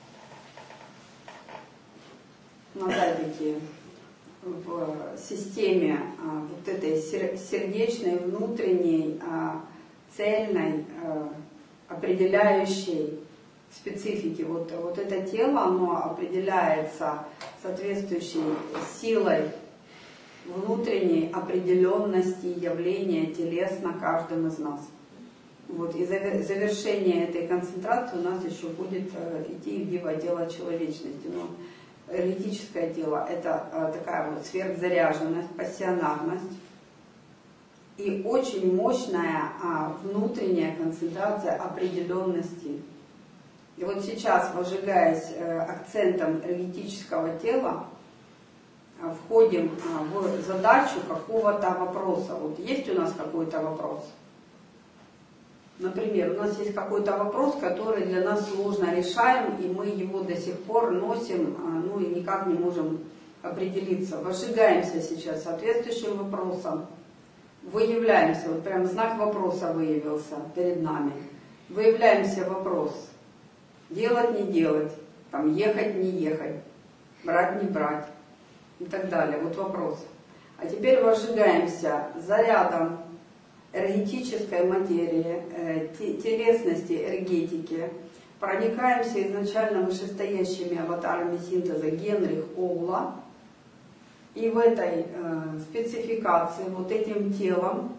Speaker 1: ну, опять-таки, в системе а, вот этой сердечной, внутренней, а, цельной, а, определяющей специфики. Вот, вот это тело, оно определяется соответствующей силой внутренней определенности явления телесно каждым из нас. Вот, и завершение этой концентрации у нас еще будет а, идти в диво-дело человечности. Но энергетическое тело – это а, такая вот сверхзаряженность, пассионарность и очень мощная а, внутренняя концентрация определенности. И вот сейчас, возжигаясь а, акцентом энергетического тела, а, входим а, в задачу какого-то вопроса. Вот есть у нас какой-то вопрос? Например, у нас есть какой-то вопрос, который для нас сложно решаем, и мы его до сих пор носим, ну и никак не можем определиться. Возжигаемся сейчас соответствующим вопросом, выявляемся, вот прям знак вопроса выявился перед нами. Выявляемся вопрос, делать, не делать, там, ехать, не ехать, брать, не брать и так далее. Вот вопрос. А теперь возжигаемся зарядом энергетической материи, телесности, энергетики, проникаемся изначально вышестоящими аватарами синтеза Генри Холла, и в этой э, спецификации, вот этим телом,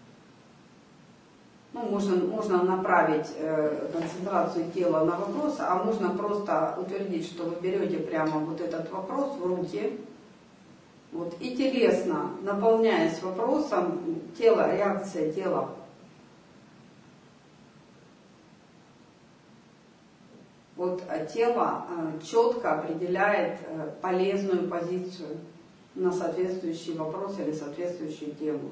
Speaker 1: ну, можно, можно направить э, концентрацию тела на вопрос, а можно просто утвердить, что вы берете прямо вот этот вопрос в руки. Вот, и телесно, наполняясь вопросом, тело, реакция тела. Вот тело четко определяет полезную позицию на соответствующий вопрос или соответствующую тему.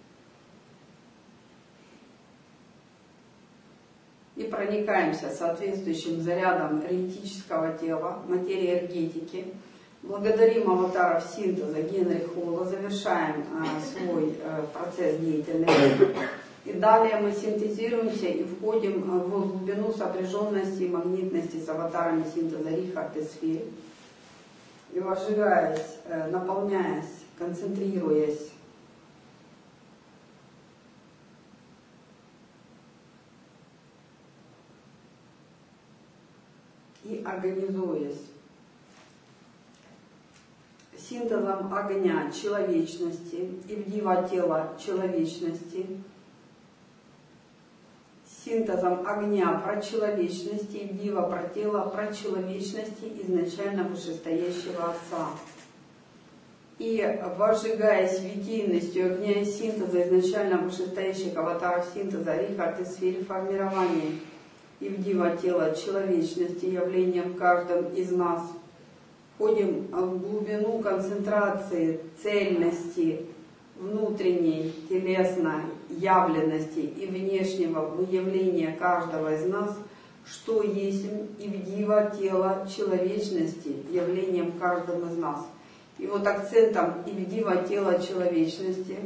Speaker 1: И проникаемся соответствующим зарядом энергетического тела, материи энергетики. Благодарим аватаров синтеза Генри Холла, завершаем а, свой а, процесс деятельности. И далее мы синтезируемся и входим в глубину сопряженности и магнитности с аватарами синтеза Рихард и Сфер. И возжигаясь, а, наполняясь, концентрируясь, и организуясь синтезом огня человечности и в дива тела человечности, синтезом огня прочеловечности и в дива про тело прочеловечности изначально вышестоящего Отца. И возжигаясь витийностью огня и синтеза изначально вышестоящих аватаров синтеза Рихард и Сфер формирования и в дива тела человечности явлением в каждом из нас, входим в глубину концентрации цельности внутренней телесной явленности и внешнего выявления каждого из нас, что есть и в дива тела человечности явлением в каждом из нас. И вот акцентом и в дива тела человечности,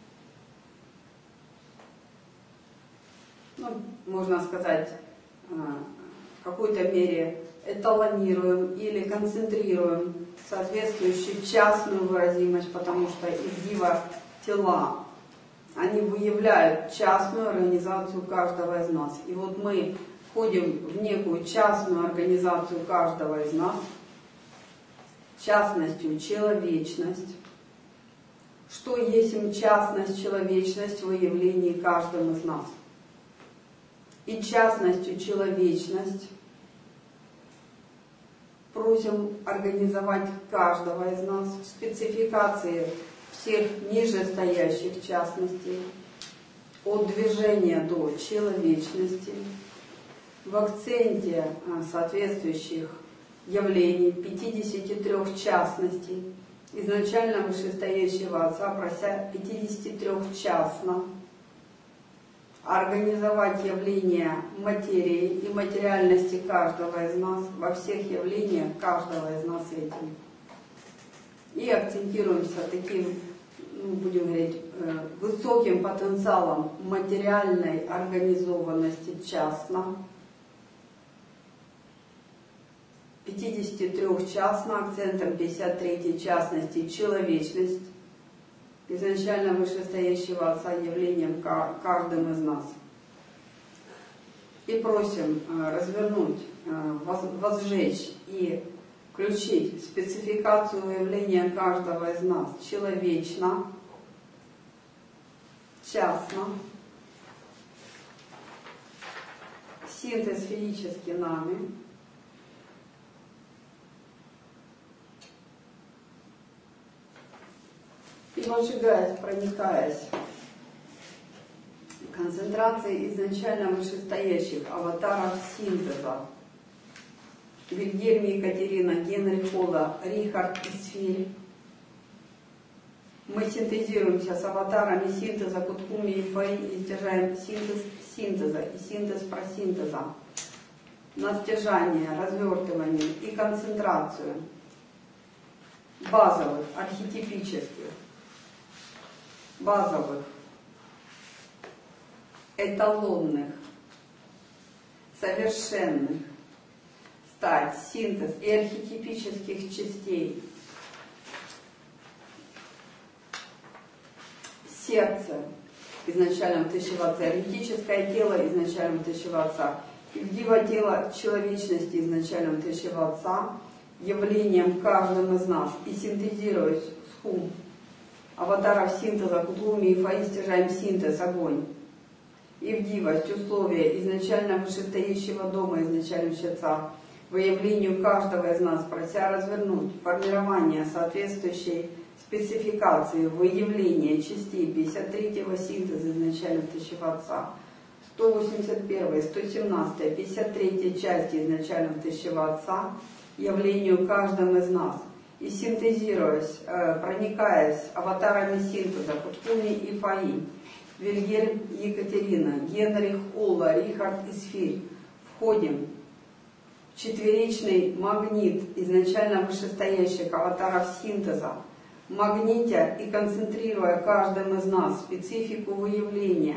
Speaker 1: ну, можно сказать, в какой-то мере эталонируем или концентрируем соответствующую частную выразимость, потому что их дива тела, они выявляют частную организацию каждого из нас. И вот мы входим в некую частную организацию каждого из нас, частностью человечность. Что есть частность, человечность в явлении каждого из нас. И частностью человечность просим организовать каждого из нас в спецификации всех нижестоящих частностей, от движения до человечности, в акценте соответствующих явлений, пятидесяти трёх частностей, изначально вышестоящего Отца, прося пятидесяти трёх частно организовать явления материи и материальности каждого из нас, во всех явлениях каждого из нас этим. И акцентируемся таким, ну, будем говорить, высоким потенциалом материальной организованности частно, пятидесяти трёх частно, акцентом пятьдесят третьей частности человечность, изначально вышестоящего Отца явлением каждым из нас. И просим развернуть, возжечь и включить спецификацию явления каждого из нас человечно, частно, синтез физически нами, и возжигаясь, проникаясь концентрацией изначально вышестоящих аватаров синтеза. Вильгельм, Екатерина, Генри Холла, Рихард и Сфирь. Мы синтезируемся с аватарами синтеза Куткуми и Фэй и стяжаем синтез синтеза и синтез просинтеза на стяжание, развертывание и концентрацию базовых, архетипических, базовых, эталонных, совершенных стать синтез и архетипических частей сердце изначально втащиваться, архетическое тело изначально втащиваться, дива тело человечности изначально втащиваться явлением каждым из нас и синтезируясь с хум аватаров синтеза Кутлуми и Фаи стяжаем синтез, огонь. И в дивость условия изначально вышестоящего дома, изначально щеца, выявлению каждого из нас, прося развернуть формирование соответствующей спецификации выявления частей пятьдесят третьего синтеза изначально втащего Отца, сто восемьдесят первая, сто семнадцатая, пятьдесят третья части изначально втащего Отца, явлению каждым из нас. И синтезируясь, проникаясь аватарами синтеза Куткуми и Фаи, Вильгельм, Екатерина, Генрих, Олла, Рихард и Сфирь, входим в четверичный магнит изначально вышестоящих аватаров синтеза, магнитя и концентрируя каждым из нас специфику выявления,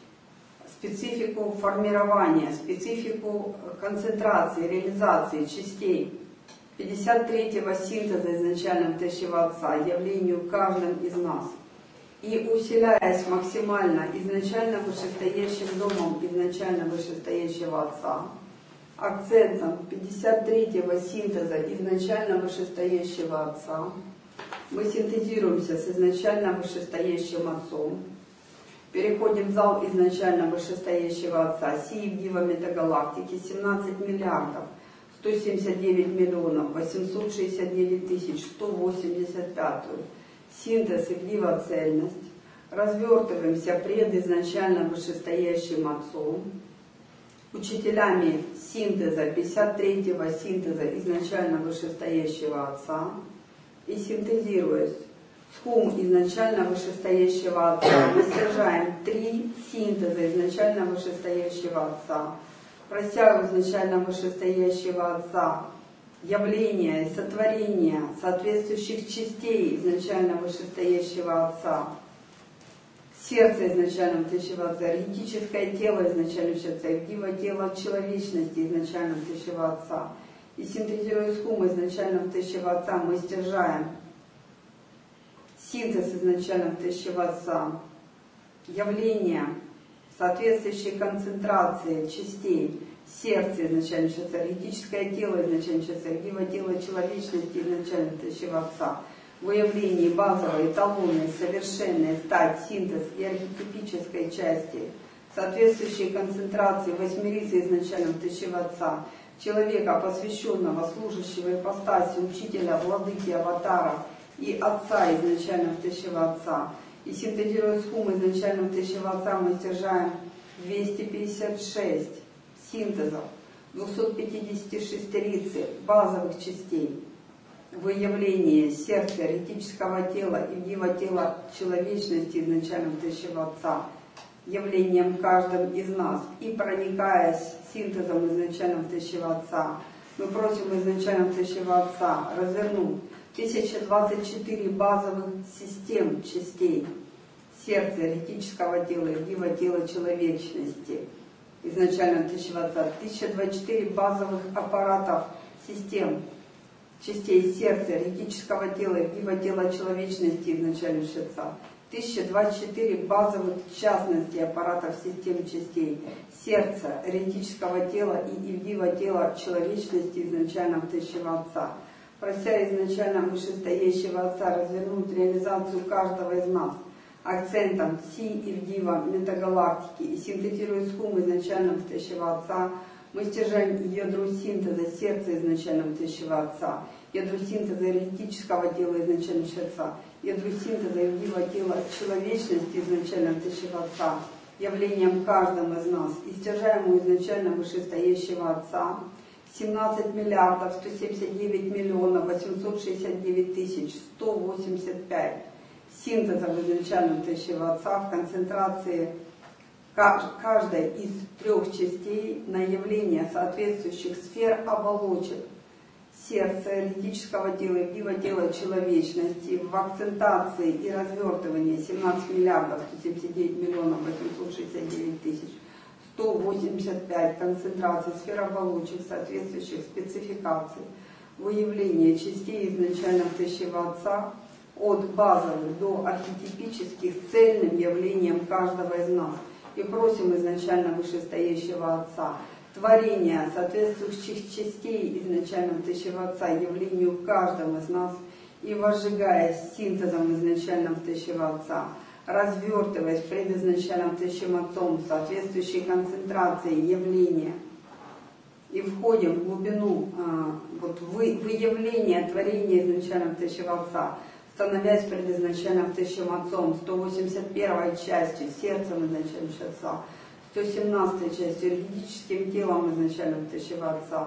Speaker 1: специфику формирования, специфику концентрации, реализации частей пятьдесят третьего синтеза изначально втащего Отца, явлению каждым из нас. И усиляясь максимально изначально вышестоящим домом изначально вышестоящего Отца, акцентом пятьдесят третьего синтеза изначально вышестоящего Отца, мы синтезируемся с изначально вышестоящим Отцом, переходим в зал изначально вышестоящего Отца, сии в дива метагалактики семнадцать миллиардов, сто семьдесят девять миллионов, восемьсот шестьдесят девять тысяч, сто восемьдесят пять. Синтез и дива цельность. Развертываемся пред изначально вышестоящим Отцом, учителями синтеза, пятьдесят третьего синтеза изначально вышестоящего Отца, и синтезируясь с хум изначально вышестоящего Отца, мы стяжаем три синтеза изначально вышестоящего Отца, прося изначально вышестоящего Отца явления и сотворения соответствующих частей изначально вышестоящего Отца, сердце изначально втащего Отца, архетическое тело изначально втащего Отца, дива тело человечности изначально втащего Отца. И синтезируя с хум изначально втащего Отца, мы стяжаем синтез изначально втащего Отца, явления соответствующей концентрации частей сердце изначально Отца, энергетическое тело изначально Отца, диво тело человечности изначально Тащего Отца, выявление базовой, эталонной, совершенной стать, синтез и архетипической части, соответствующей концентрации восьмерицы изначально Тащего Отца, человека, посвященного, служащего ипостаси, учителя, владыки, аватара и Отца изначально Тащего Отца. И синтезируя схему изначально Тащего Отца, мы стяжаем двести пятьдесят шесть синтезов, двести пятьдесят шестерицы базовых частей, выявление сердца, эротического тела и дива тела человечности изначально Тащего Отца, явлением каждым из нас, и проникаясь синтезом изначально Тащего Отца, мы просим изначально Тащего Отца развернуть тысяча двадцать четыре базовых систем частей сердца, эротического тела и дива тела человечности изначально Тащего Отца, тысяча двадцать четыре базовых аппаратов систем частей сердца, эротического тела и дива тела человечности изначально Отца, тысяча двадцать четыре базовых частностей аппаратов систем частей сердца, эротического тела и дива тела человечности изначально Тащего Отца, прося изначально вышестоящего Отца развернуть реализацию каждого из нас акцентом Си и Вдива метагалактики и синтезируя схему изначально Тащего Отца, мы стяжаем ядро синтеза сердца изначально Тащего Отца, ядро синтеза эротического тела изначально Отца, ядро синтеза и Вдива тела человечности изначально Тащего Отца, явлением каждым из нас, и стяжаем изначально вышестоящего Отца семнадцать миллиардов сто семьдесят девять миллионов восемьсот шестьдесят девять тысяч сто восемьдесят пять синтезов изначально Тащего Отца в концентрации каждой из трех частей на явление соответствующих сфер оболочек сердца, эротического тела и дива тела человечности в акцентации и развертывании семнадцать миллиардов сто семьдесят девять миллионов восемьсот шестьдесят девять тысяч сто восемьдесят пять концентраций сфер оболочек соответствующих спецификаций, выявление частей изначально Тащего Отца от базовых до архетипических цельным явлением каждого из нас. И просим изначально вышестоящего Отца творения соответствующих частей изначально Тащего Отца явлению каждому из нас и возжигаясь синтезом изначально Тащего Отца, развертываясь предизначальным Тащим Отцом соответствующей концентрацией явления и входим в глубину а, вот, вы, выявления творения изначально Тащего Отца, становясь предизначальным Тащим Отцом, сто восемьдесят первой частью, сердцем изначально Отца, сто семнадцатой частью, юридическим телом изначально Тащего Отца,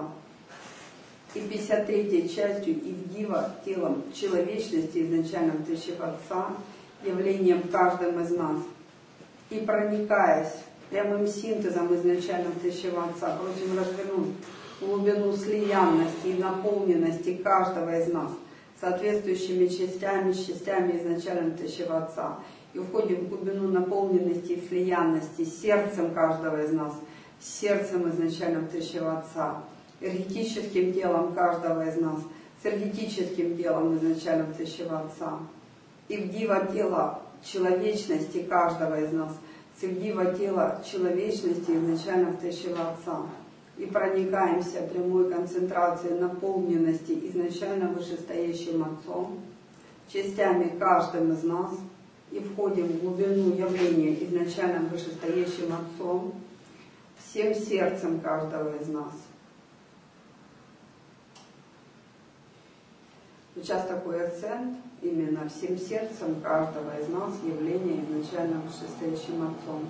Speaker 1: и пятьдесят третьей частью Ивдива телом человечности изначально Тащего Отца, явлением каждым из нас. И проникаясь прямым синтезом изначально Тащего Отца, просим развернуть глубину слиянности и наполненности каждого из нас соответствующими частями, частями изначально Тащего Отца. И входим в глубину наполненности и слиянности сердцем каждого из нас, сердцем изначально Тащего Отца, энергетическим телом каждого из нас, с энергетическим телом изначально Тащего Отца. И в диво тело человечности каждого из нас, с диво тело человечности изначально Тащего Отца. И проникаемся прямой концентрацией наполненности изначально вышестоящим Отцом, частями каждым из нас, и входим в глубину явления изначально вышестоящим Отцом, всем сердцем каждого из нас. Сейчас такой акцент именно всем сердцем каждого из нас явление изначально вышестоящим Отцом.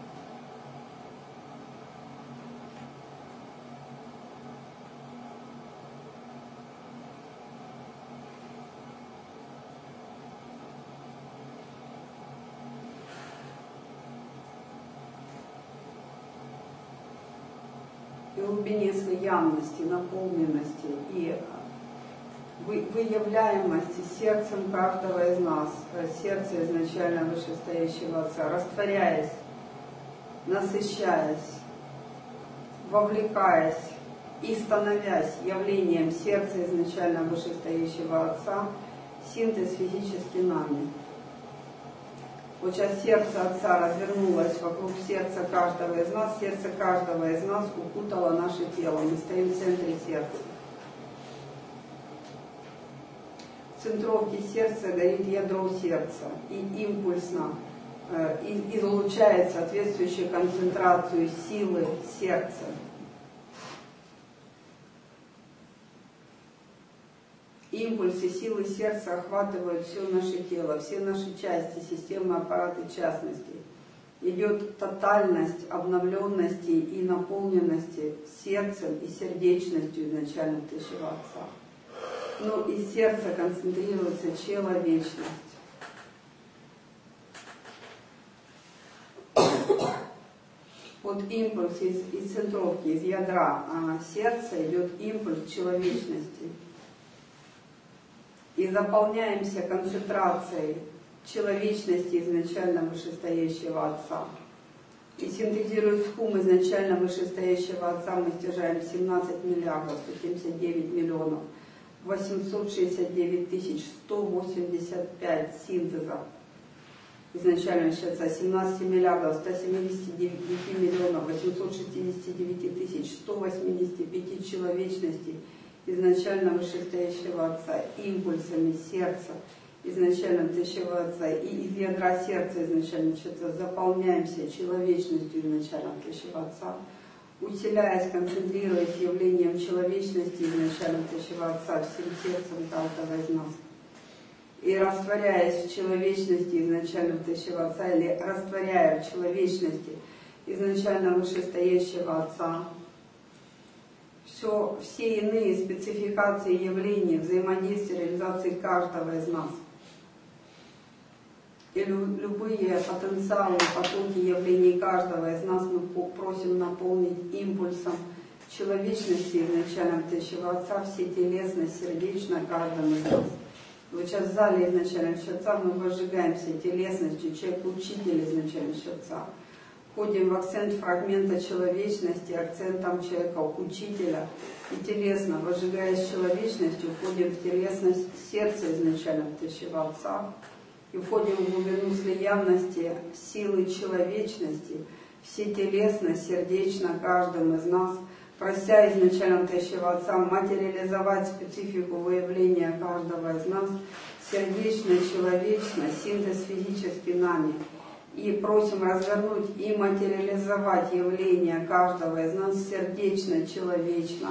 Speaker 1: И в глубине слиянности, наполненности и выявляемости сердцем каждого из нас, сердце изначально вышестоящего Отца, растворяясь, насыщаясь, вовлекаясь и становясь явлением сердца изначально вышестоящего Отца, синтез физически нами. Вот сейчас сердце Отца развернулось вокруг сердца каждого из нас, сердце каждого из нас укутало наше тело. Мы стоим в центре сердца. В центровке сердца горит ядро сердца, и импульсно э, излучает соответствующую концентрацию силы сердца. Импульсы силы сердца охватывают все наше тело, все наши части, системы, аппараты в частности. Идет тотальность обновленности и наполненности сердцем и сердечностью изначально Тысячего Отца. Но из сердца концентрируется человечность. Вот импульс из, из центровки, из ядра а сердца идет импульс человечности. И заполняемся концентрацией человечности изначально вышестоящего Отца. И синтезируя схум изначально вышестоящего Отца, мы стяжаем семнадцать миллиардов сто семьдесят девять миллионов восемьсот шестьдесят девять тысяч сто восемьдесят пять синтезов. Изначально Отца семнадцать миллиардов сто семьдесят девять миллионов восемьсот шестьдесят девять тысяч сто восемьдесят пять человечностей изначально вышестоящего Отца, импульсами сердца изначально Тысячего Отца, и из ядра сердца изначально Отца заполняемся человечностью изначально Тысячего Отца, усиляясь, концентрируясь явлением человечности изначально Тысячего Отца всем сердцем каждого из нас. И растворяясь в человечности изначально Тысячего Отца, или растворяя в человечности изначально вышестоящего Отца, Все, все иные спецификации явлений, взаимодействия, реализации каждого из нас. И любые потенциалы, потоки явлений каждого из нас мы просим наполнить импульсом человечности изначально Тысячего Отца, все телесно, сердечно каждому из нас. Вот сейчас в зале изначально Отца мы возжигаемся телесностью, человек-учитель изначально Отца. Входим в акцент фрагмента человечности, акцентом человека-учителя, и телесно, возжигаясь человечностью, входим в телесность сердца изначально Тысячего Отца, и входим в глубину слиянности силы человечности, все телесно, сердечно каждым из нас, прося изначально Тысячего Отца материализовать специфику выявления каждого из нас, сердечно-человечно, синтез физически нами. И просим развернуть и материализовать явление каждого из нас сердечно-человечно.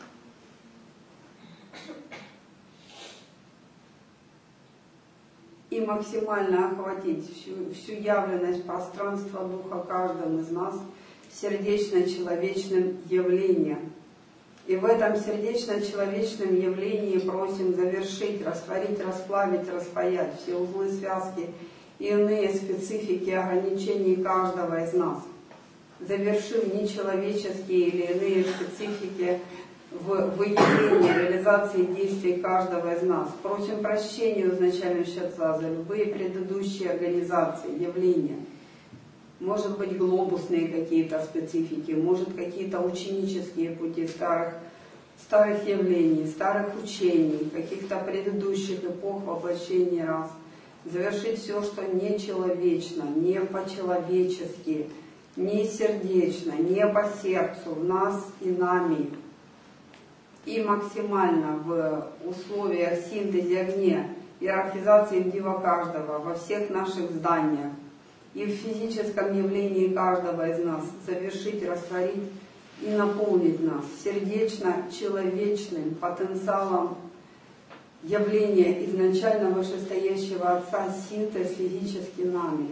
Speaker 1: И максимально охватить всю, всю явленность пространства Духа каждым из нас сердечно-человечным явлением. И в этом сердечно-человечном явлении просим завершить, растворить, расплавить, распаять все узлы, связки и иные специфики ограничений каждого из нас, завершив нечеловеческие или иные специфики в выявлении, реализации действий каждого из нас. Просим прощения изначально Отца за любые предыдущие организации, явления. Может быть, глобусные какие-то специфики, может, какие-то ученические пути старых, старых явлений, старых учений, каких-то предыдущих эпох воплощений раз. Завершить все, что нечеловечно, не по-человечески, не сердечно, не по сердцу, в нас и нами. И максимально в условиях синтеза огня, иерархизации дива каждого во всех наших зданиях и в физическом явлении каждого из нас завершить, растворить и наполнить нас сердечно-человечным потенциалом явление изначально вышестоящего Отца, синтез физически нами.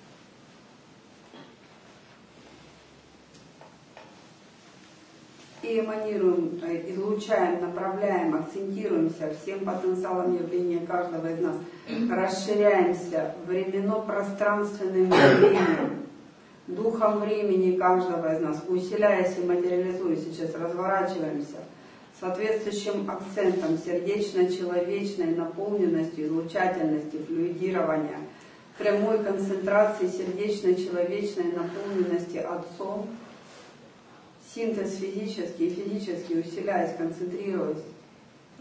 Speaker 1: И эманируем, излучаем, направляем, акцентируемся всем потенциалом явления каждого из нас. Расширяемся временно-пространственным явлением, духом времени каждого из нас, усиляясь и материализуясь. Сейчас разворачиваемся соответствующим акцентом сердечно-человечной наполненности, излучательности, флюидирования, прямой концентрации сердечно-человечной наполненности Отцом, синтез физический и физически усиляясь, концентрируясь,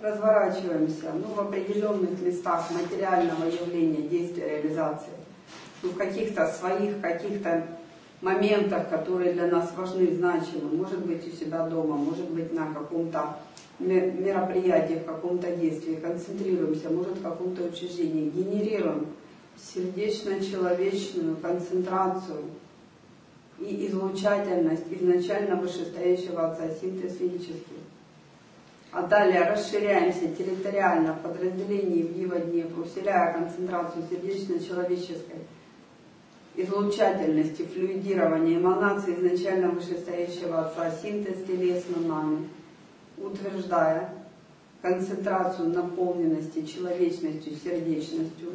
Speaker 1: разворачиваемся ну, в определенных местах материального явления, действия, реализации. ну, в каких-то своих, каких-то моментах, которые для нас важны, значимы. Может быть у себя дома, может быть на каком-то мероприятии, в каком-то действии. Концентрируемся, может в каком-то учреждении. Генерируем сердечно-человечную концентрацию и излучательность изначально вышестоящего Отца, синтез физический. А далее расширяемся территориально в подразделении в Дива-Днепр, усиляя концентрацию сердечно-человеческой излучательности, флюидирования, эманации изначально вышестоящего Отца, синтез телесно нами, утверждая концентрацию наполненности человечностью, сердечностью.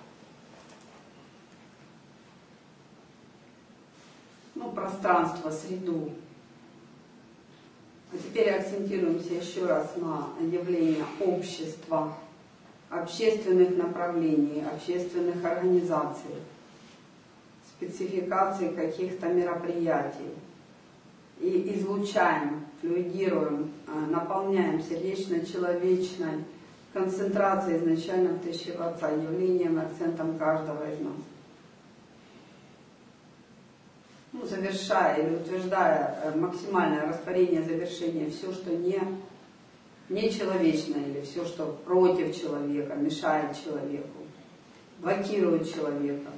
Speaker 1: Ну, пространство, среду. А теперь акцентируемся еще раз на явление общества, общественных направлений, общественных организаций, спецификации каких-то мероприятий. И излучаем, флюидируем, наполняем сердечно-человечной концентрацией изначально Тысячего Отца, явлением, акцентом каждого из нас. Ну, завершая или утверждая максимальное растворение, завершение, все, что не, не человечно, или все, что против человека, мешает человеку, блокирует человека.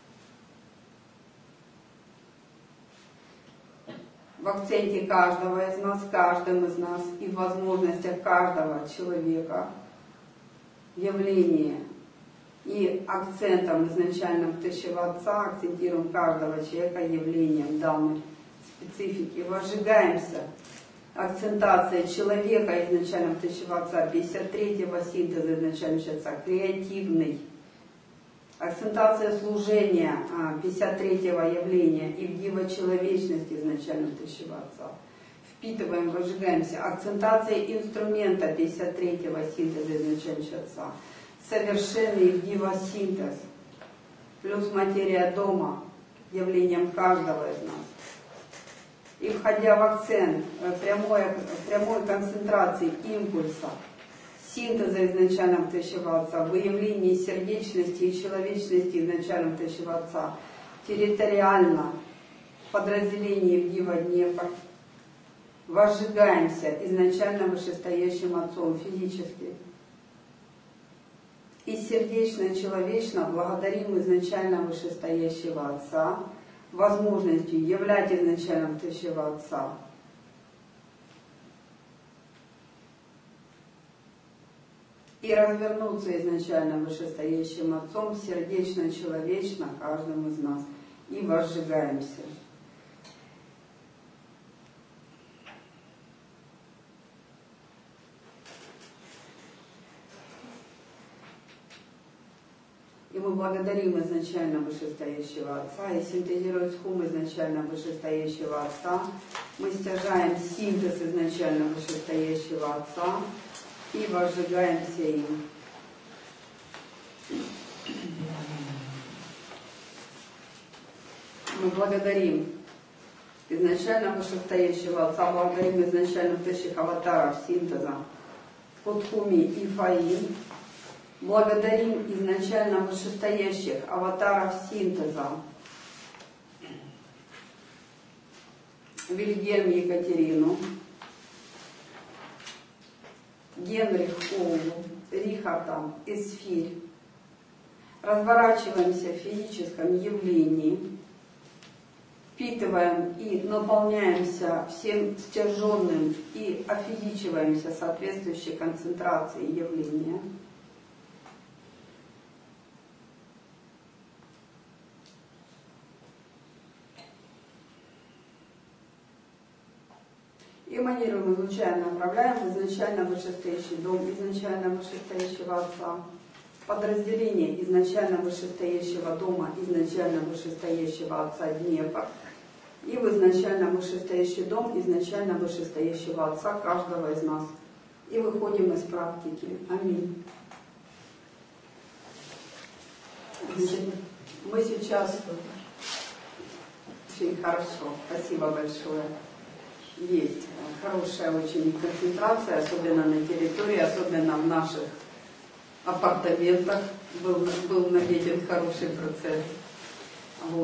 Speaker 1: В акценте каждого из нас, каждым из нас и в возможностях каждого человека явление. И акцентом изначальным Тысячего Отца акцентируем каждого человека явлением данной специфики. Возжигаемся. Акцентация человека изначальным Тысячего Отца, пятьдесят третьего синтеза изначального Отца, креативный. Акцентация служения пятьдесят третьего явления и в дива-человечности изначального Тысячего Отца. Впитываем, возжигаемся. Акцентация инструмента пятьдесят третьего синтеза изначального Отца. Совершенный дива-синтез, плюс материя дома, явлением каждого из нас. И входя в акцент прямой, прямой концентрации импульса, синтеза изначального Тысячего Отца, выявления сердечности и человечности изначального Тысячего Отца, территориально, в подразделении в Дива-Днепр, возжигаемся изначально вышестоящим Отцом физически. И сердечно-человечно благодарим изначально вышестоящего Отца возможностью являть изначальным Тысячего Отца. И развернуться изначально вышестоящим Отцом сердечно-человечно каждым из нас. И возжигаемся. И мы благодарим изначально вышестоящего Отца и синтезируя схум изначально вышестоящего Отца, мы стяжаем синтез изначально вышестоящего Отца и возжигаемся им. Мы благодарим изначально вышестоящего Отца, благодарим изначально тысячих аватаров синтеза Путхуми и Фаин. Благодарим изначально вышестоящих аватаров синтеза Вильгельм Екатерину, Генрих Олу, Рихарда, Эсфирь. Разворачиваемся в физическом явлении, впитываем и наполняемся всем стяженным и офизичиваемся соответствующей концентрацией явления. Эманируем, излучаем, направляем изначально вышестоящий дом, изначально вышестоящего Отца, подразделение изначально вышестоящего дома, изначально вышестоящего Отца Днепр, и в изначально вышестоящий дом, изначально вышестоящего Отца каждого из нас. И выходим из практики. Аминь. Мы сейчас... Очень хорошо. Спасибо большое. Есть хорошая очень концентрация, особенно на территории, особенно в наших апартаментах. Был, был наведен хороший процесс.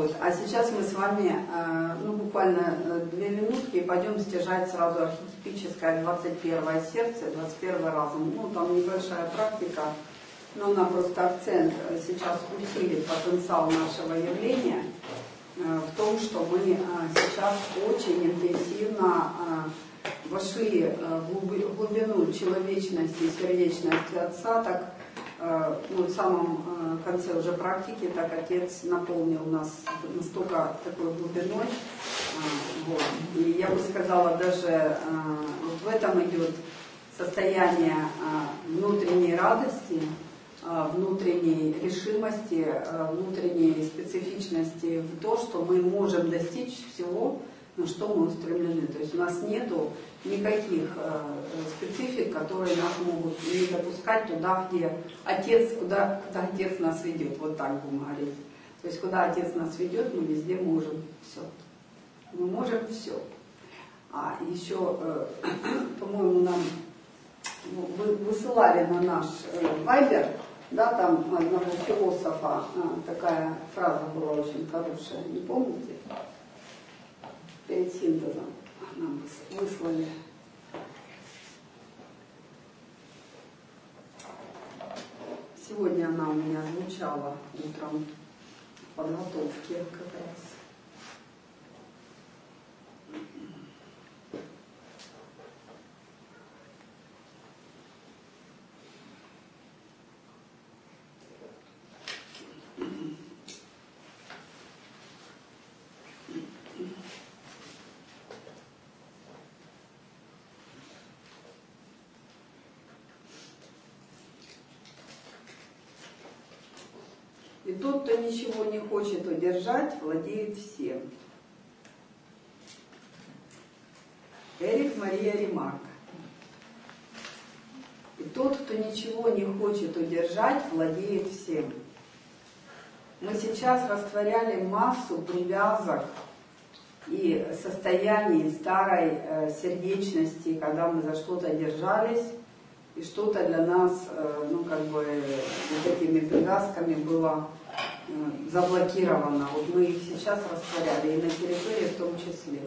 Speaker 1: Вот. А сейчас мы с вами, ну, буквально две минутки, и пойдем стяжать сразу архетипическое двадцать первое сердце, двадцать первый разум. Ну, там небольшая практика, но она просто акцент сейчас усилит потенциал нашего явления в том, что мы сейчас очень интенсивно вошли в глубину человечности и сердечности Отца, так ну, в самом конце уже практики, так Отец наполнил нас настолько такой глубиной. Вот. И я бы сказала, даже вот в этом идет состояние внутренней радости, внутренней решимости, внутренней специфичности в то, что мы можем достичь всего, на что мы устремлены. То есть у нас нету никаких э, специфик, которые нас могут не допускать туда, где Отец, куда, куда Отец нас ведет. Вот так будем говорить. То есть куда Отец нас ведет, мы везде можем все. Мы можем все. А еще, э, по-моему, нам вы, высылали на наш э, вайбер, да, там одного философа э, такая фраза была очень хорошая. Не помните? Перед синтезом нам выслали. Сегодня она у меня звучала утром в подготовке как раз. И тот, кто ничего не хочет удержать, владеет всем. Эрих Мария Ремарк. И тот, кто ничего не хочет удержать, владеет всем. Мы сейчас растворяли массу привязок и состояний старой э, сердечности, когда мы за что-то держались, и что-то для нас, э, ну, как бы, вот этими привязками было э, заблокировано. Вот мы их сейчас растворяли, и на территории в том числе.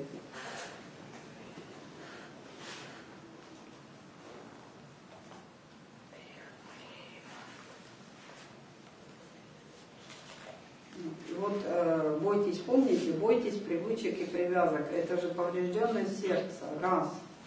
Speaker 1: Вот э, бойтесь, помните, бойтесь привычек и привязок. Это же поврежденность сердца. Раз.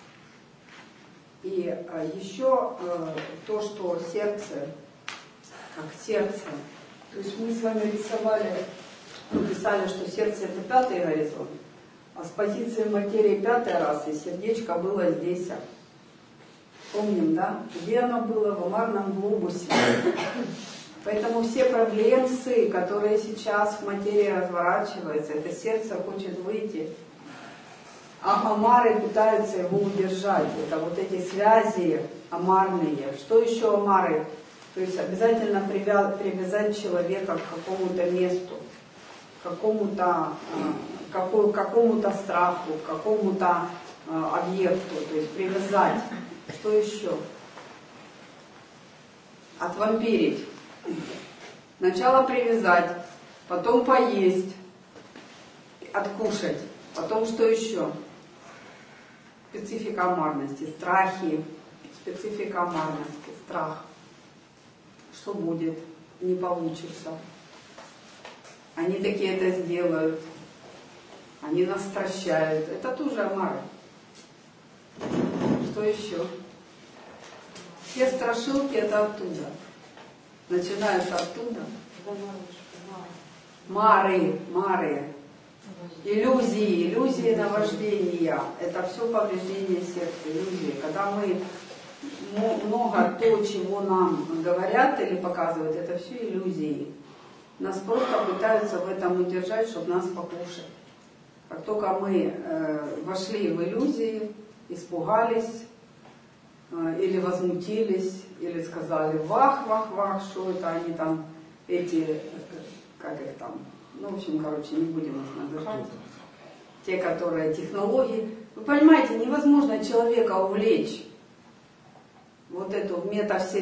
Speaker 1: И э, еще э, то, что сердце, как сердце. То есть мы с вами рисовали, ну, писали, что сердце это пятый горизонт, а с позиции материи пятый раз, и сердечко было здесь. Помним, да? Где оно было? В амарном глобусе. Поэтому все проблемы, которые сейчас в материи разворачиваются, это сердце хочет выйти, а амары пытаются его удержать. Это вот эти связи амарные. Что еще амары? То есть обязательно привязать человека к какому-то месту, к какому-то какому, какому-то страху, к какому-то объекту, то есть привязать. Что еще? Отвампирить. Сначала привязать, потом поесть, откушать, потом что еще? Специфика амарности, страхи, специфика амарности, страх. Что будет? Не получится. Они такие это сделают. Они нас стращают. Это тоже амары. Что еще? Все страшилки это оттуда. Начинаются оттуда. Мары, мары. Иллюзии, иллюзии наваждения. Это все повреждение сердца, иллюзии. Когда мы много то, чего нам говорят или показывают, это все иллюзии. Нас просто пытаются в этом удержать, чтобы нас покушать. Как только мы э, вошли в иллюзии, испугались, э, или возмутились, или сказали вах, вах, вах, что это они там, эти, как их там, ну, в общем, короче, не будем их называть. Те, которые технологии. Вы понимаете, невозможно человека увлечь вот эту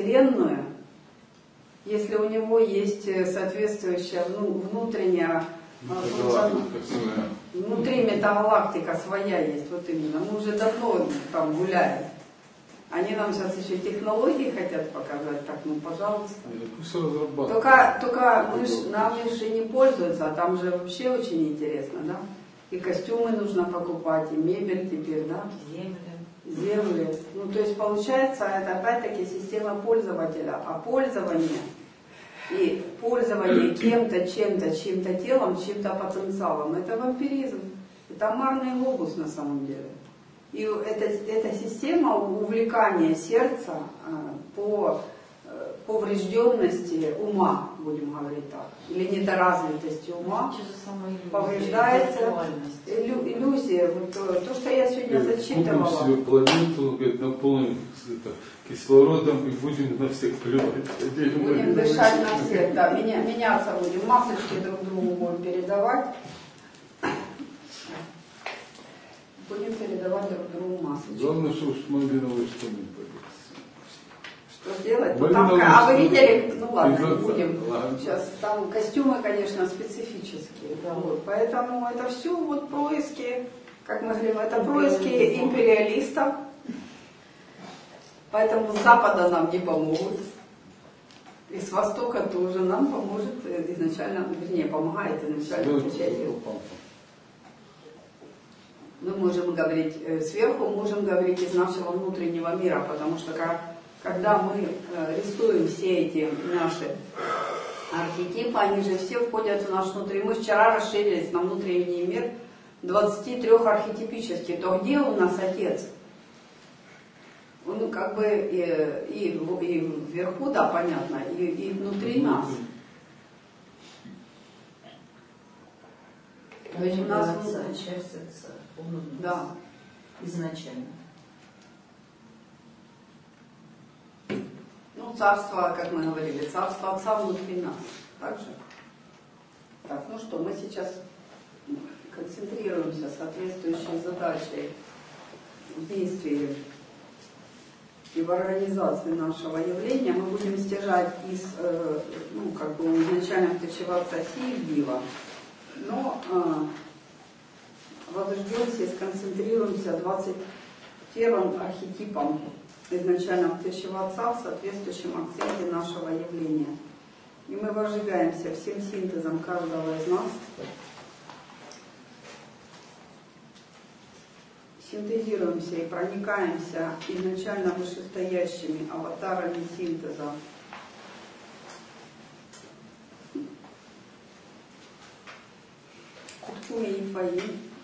Speaker 1: метавселенную, если у него есть соответствующая внутренняя
Speaker 3: Метагалактика своя.
Speaker 1: Внутри метагалактика своя есть, вот именно. Мы уже давно там гуляем. Они нам сейчас еще технологии хотят показать, так, ну пожалуйста.
Speaker 3: Пусть разрабатывают.
Speaker 1: Только, только мы ж, нами же не пользуются, а там же вообще очень интересно, да? И костюмы нужно покупать, и мебель теперь, да?
Speaker 2: Земли.
Speaker 1: Земли. Ну, то есть получается, это опять-таки система пользователя. А пользование и пользование кем-то, чем-то, чьим-то телом, чьим-то потенциалом, это вампиризм. Это амарный глобус на самом деле. И эта, эта система увлекания сердца по поврежденности ума, будем говорить так, или недоразвитости ума, повреждается иллю, иллюзия. Вот то, что я сегодня зачитывала.
Speaker 3: Купим себе планету, говорит, наполним это, кислородом и будем на всех плевать.
Speaker 1: Будем дышать на всех, да, меня, меняться будем, масочки друг другу будем передавать. Будем передавать друг другу масочки.
Speaker 3: Главное, чтобы малиновые штаны были.
Speaker 1: Что сделать? Ну, там, а вы видели? Ну ладно, не будем.
Speaker 3: Ладно.
Speaker 1: Сейчас там костюмы, конечно, специфические. Да. Вот, поэтому это все вот происки, как мы говорим, это происки империалистов. Поэтому с Запада нам не помогут. И с Востока тоже нам поможет изначально, вернее, помогает изначально часть. Мы можем говорить сверху, можем говорить из нашего внутреннего мира, потому что как, когда мы рисуем все эти наши архетипы, они же все входят в наш внутренний. Мы вчера расширились на внутренний мир двадцати трёх архетипических. То где у нас Отец? Он как бы и, и, и вверху, да, понятно, и, и внутри нас. То есть у нас
Speaker 2: часть Отца.
Speaker 1: Да.
Speaker 2: Изначально.
Speaker 1: Ну, царство, как мы говорили, царство Отца внутри нас. Так же? Так, ну что, мы сейчас концентрируемся соответствующей задачей в действии и в организации нашего явления. Мы будем стяжать из, ну, как бы изначально втачеваться Сиевдива, но возрождемся и сконцентрируемся двадцать первым архетипом изначально втащего Отца в соответствующем акценте нашего явления. И мы возжигаемся всем синтезом каждого из нас, синтезируемся и проникаемся изначально вышестоящими аватарами синтеза. Куткуми и Фаи.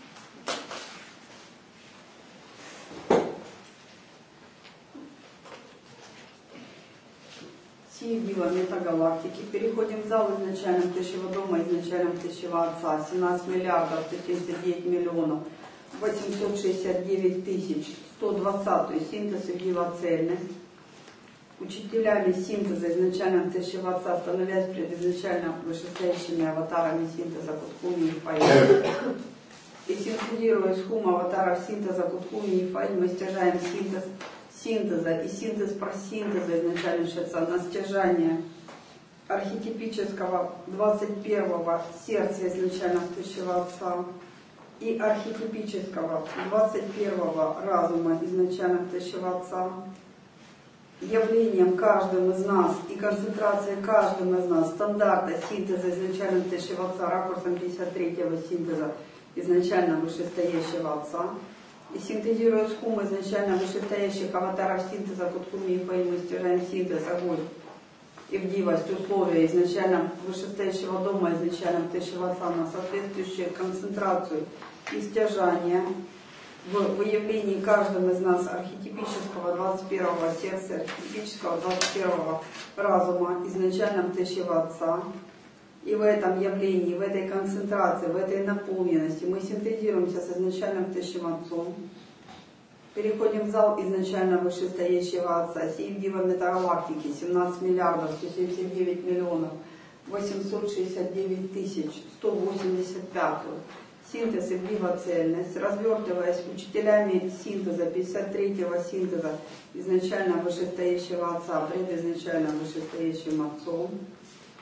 Speaker 1: Сиевдива метагалактики. Переходим в зал изначально втащего дома, изначально втащего Отца. семнадцать миллиардов сто семьдесят девять миллионов восемьсот шестьдесят девять тысяч сто двадцать, то есть синтез Ивдива цельность. Учителями синтеза изначально втащего Отца, становясь пред изначально вышестоящими аватарами синтеза Куткуми и Фаи. И синтезируя с хум аватаров синтеза Куткуми и Фаи, мы стяжаем синтез синтеза и синтез просинтеза изначально Отца на стяжание архетипического двадцать первого сердца изначально втащего Отца и архетипического двадцать первого разума изначально втащего Отца, явлением каждым из нас и концентрацией каждым из нас стандарта синтеза изначально втащего Отца, ракурсом пятьдесят третьего синтеза изначально вышестоящего Отца, и синтезируя с хум изначально вышестоящих аватаров синтеза Куткуми и Фаи, мы стяжаем синтез, огонь, Ивдивость, условия изначально вышестоящего дома, изначально втащего Отца на соответствующую концентрацию и стяжание в выявлении каждым из нас архетипического двадцать первого сердца, архетипического двадцать первого разума, изначально втащего Отца. И в этом явлении, в этой концентрации, в этой наполненности мы синтезируемся с изначальным втащим Отцом. Переходим в зал изначально вышестоящего Отца. Сиевдива метагалактики семнадцать миллиардов сто семьдесят девять миллионов восемьсот шестьдесят девять тысяч сто восемьдесят пять. Синтез Ивдива цельность. Развертываясь учителями синтеза пятьдесят третьего синтеза изначально вышестоящего Отца, пред изначально вышестоящим Отцом.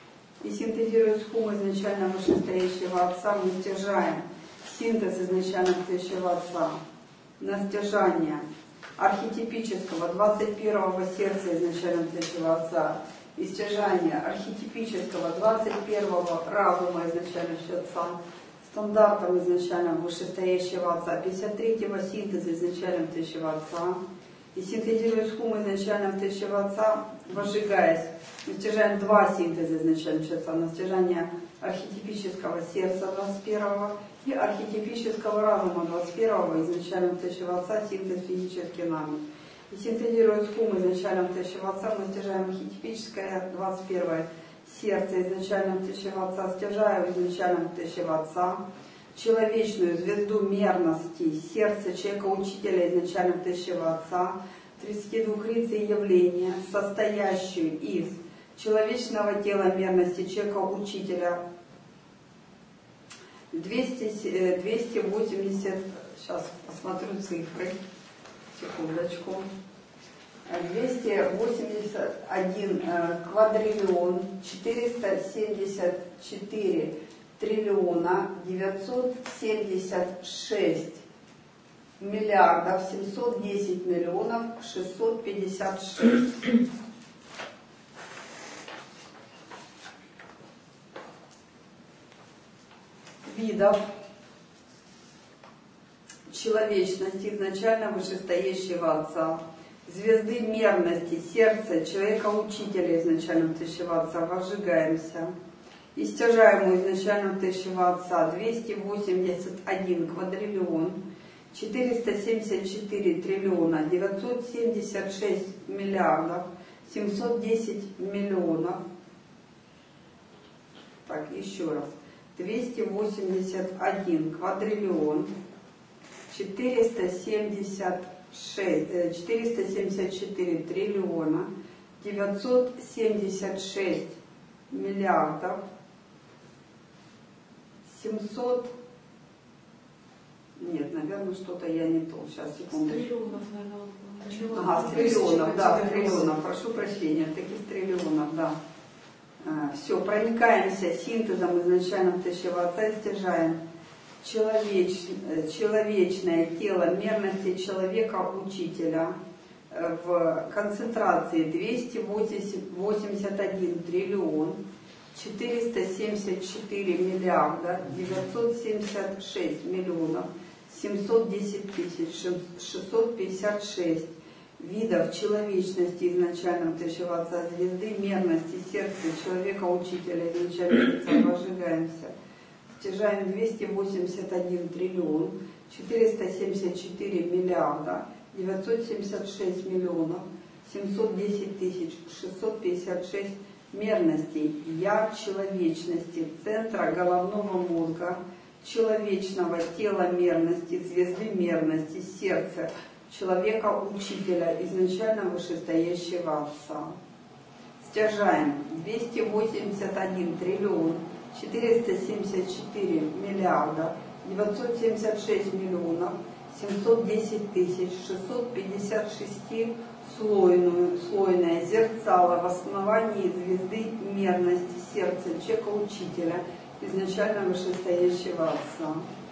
Speaker 1: И синтезируя схему изначально вышестоящего Отца, мы стяжаем синтез изначально стоящего Отца на стяжание архетипического двадцать первого сердца изначально стоящего Отца и стяжание архетипического двадцать первого разума изначально Отца стандартом изначально вышестоящего Отца, пятьдесят третьего синтеза изначально стоящего Отца. И синтезируя схему изначально стоящего Отца, возжигаясь, мы стяжаем два синтеза изначально Отца, на стяжание архетипического сердца двадцать первого и архетипического разума двадцать первого изначально стоящего Отца, синтез физически нами. И синтезируя схему изначально стоящего Отца, мы стяжаем архетипическое двадцать первое сердце изначально стоящего Отца, стяжаю изначально стоящего Отца, человечную звезду мерности, сердце человека-учителя изначально стоящего Отца, тридцати двух лиц и явления, состоящую из человечного тела мерности человека-учителя, двести, двести восемьдесят, сейчас посмотрю цифры, секундочку, двести восемьдесят один квадриллион, четыреста семьдесят четыре триллиона, девятьсот семьдесят шесть миллиардов, семьсот десять миллионов, шестьсот пятьдесят шесть. Видов человечности изначально вышестоящего Отца, звезды мерности, сердца человека-учителя изначально стоящего Отца, возжигаемся. И стяжаемую изначально стоящего Отца двести восемьдесят один квадриллион, четыреста семьдесят четыре триллиона, девятьсот семьдесят шесть миллиардов, семьсот десять миллионов. Так, еще раз. двести восемьдесят один квадриллион, четыреста семьдесят шесть, четыреста семьдесят четыре триллиона, девятьсот семьдесят шесть миллиардов, семьсот, нет, наверное, что-то я не то, сейчас, секунду.
Speaker 4: Триллионов, наверное.
Speaker 1: Ага, с триллионов, да, с триллионов, прошу прощения, таких триллионов, да. Все, проникаемся синтезом изначально стоящего Отца и стяжаем человеч, человечное тело мерности человека-учителя в концентрации двести восемьдесят один триллион, четыреста семьдесят четыре миллиарда, девятьсот семьдесят шесть миллионов, семьсот десять тысяч, шестьсот пятьдесят шесть видов человечности изначально стоящего Отца, звезды мерности, сердца человека-учителя изначально Отца, возжигаемся. Стяжаем двести восемьдесят один триллион, четыреста семьдесят четыре миллиарда, девятьсот семьдесят шесть миллионов, семьсот десять тысяч, шестьсот пятьдесят шесть мерностей я человечности, центра головного мозга, человечного тела мерности, звезды мерности, сердца человека-учителя, изначально вышестоящего Отца. Стяжаем двести восемьдесят один триллион, четыреста семьдесят четыре миллиарда, девятьсот семьдесят шесть миллионов, семьсот десять тысяч, шестьсот пятьдесят шесть слойную, слойное зерцало в основании звезды мерности сердца человека-учителя, изначально вышестоящего Отца.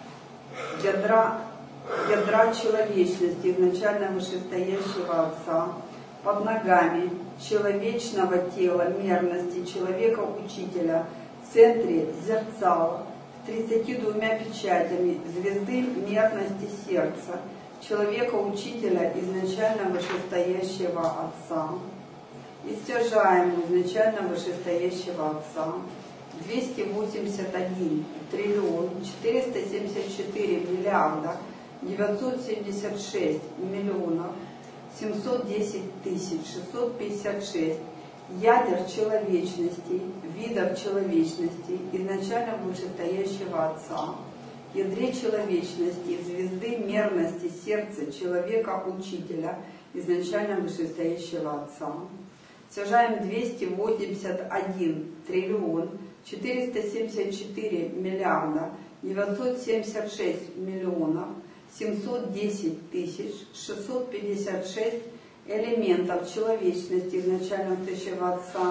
Speaker 1: Ядра ядра человечности, изначально вышестоящего Отца, под ногами человечного тела мерности человека-учителя, в центре зерцала, с тридцатью двумя печатями звезды мерности сердца, человека-учителя, изначально вышестоящего Отца. И стяжаем изначально вышестоящего Отца двести восемьдесят один триллион, четыреста семьдесят четыре миллиарда, девятьсот семьдесят шесть миллионов, семьсот десять тысяч, шестьсот пятьдесят шесть ядер человечности, видов человечности, изначально вышестоящего Отца, ядре человечности, звезды мерности сердца человека-учителя, изначально вышестоящего Отца. Стяжаем двести восемьдесят один триллион, четыреста семьдесят четыре миллиарда, девятьсот семьдесят шесть миллионов, семьсот десять тысяч, шестьсот пятьдесят шесть элементов человечности изначально стоящего Отца,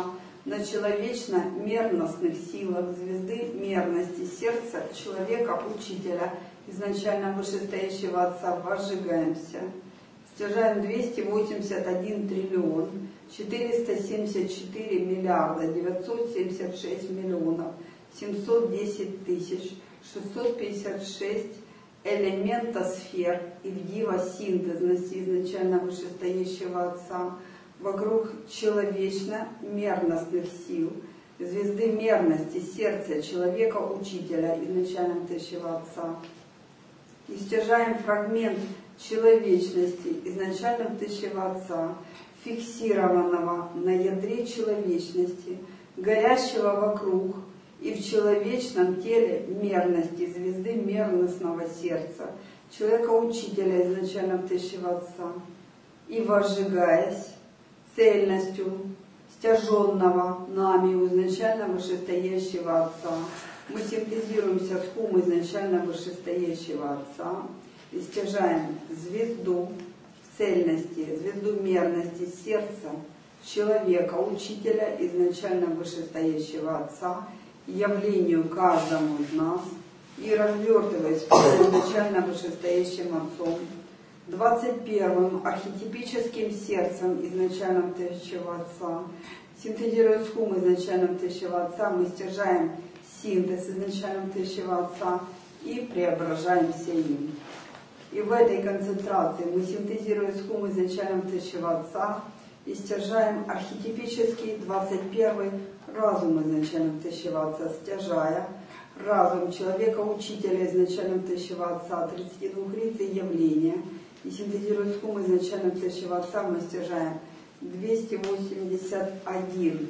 Speaker 1: на человечно-мерностных силах звезды мерности сердца человека-учителя, изначально вышестоящего Отца, возжигаемся. Стяжаем двести восемьдесят один триллион четыреста семьдесят четыре миллиарда девятьсот семьдесят шесть миллионов семьсот десять тысяч шестьсот пятьдесят шесть элемента сфер и вдива синтезности изначально вышестоящего Отца вокруг человечно-мерностных сил, звезды мерности сердца человека-учителя изначально тысячего Отца. И стяжаем фрагмент человечности изначально тысячего Отца, фиксированного на ядре человечности, горящего вокруг и в человечном теле мерности звезды мерностного сердца, человека-учителя изначально тысячего Отца, и возжигаясь цельностью стяженного нами изначально вышестоящего Отца, мы синтезируемся с хум изначально вышестоящего Отца и стяжаем звезду цельности, звезду мерности сердца человека, учителя изначально вышестоящего Отца, явлению каждому из нас и развертываясь изначально вышестоящим Отцом, двадцать первым архетипическим сердцем изначально тысячего Отца, синтезируя с хум изначально тысячего Отца, мы стяжаем синтез изначально тысячего Отца и преображаемся им. И в этой концентрации мы синтезируем с хум изначально тысячего Отца и стяжаем архетипический двадцать первый разум изначально тысячего Отца, стяжая разум человека-учителя изначально тысячего Отца, тридцати двух лиц и явления, и синтезируя с хум изначально тысячего Отца, мы стяжаем двести восемьдесят один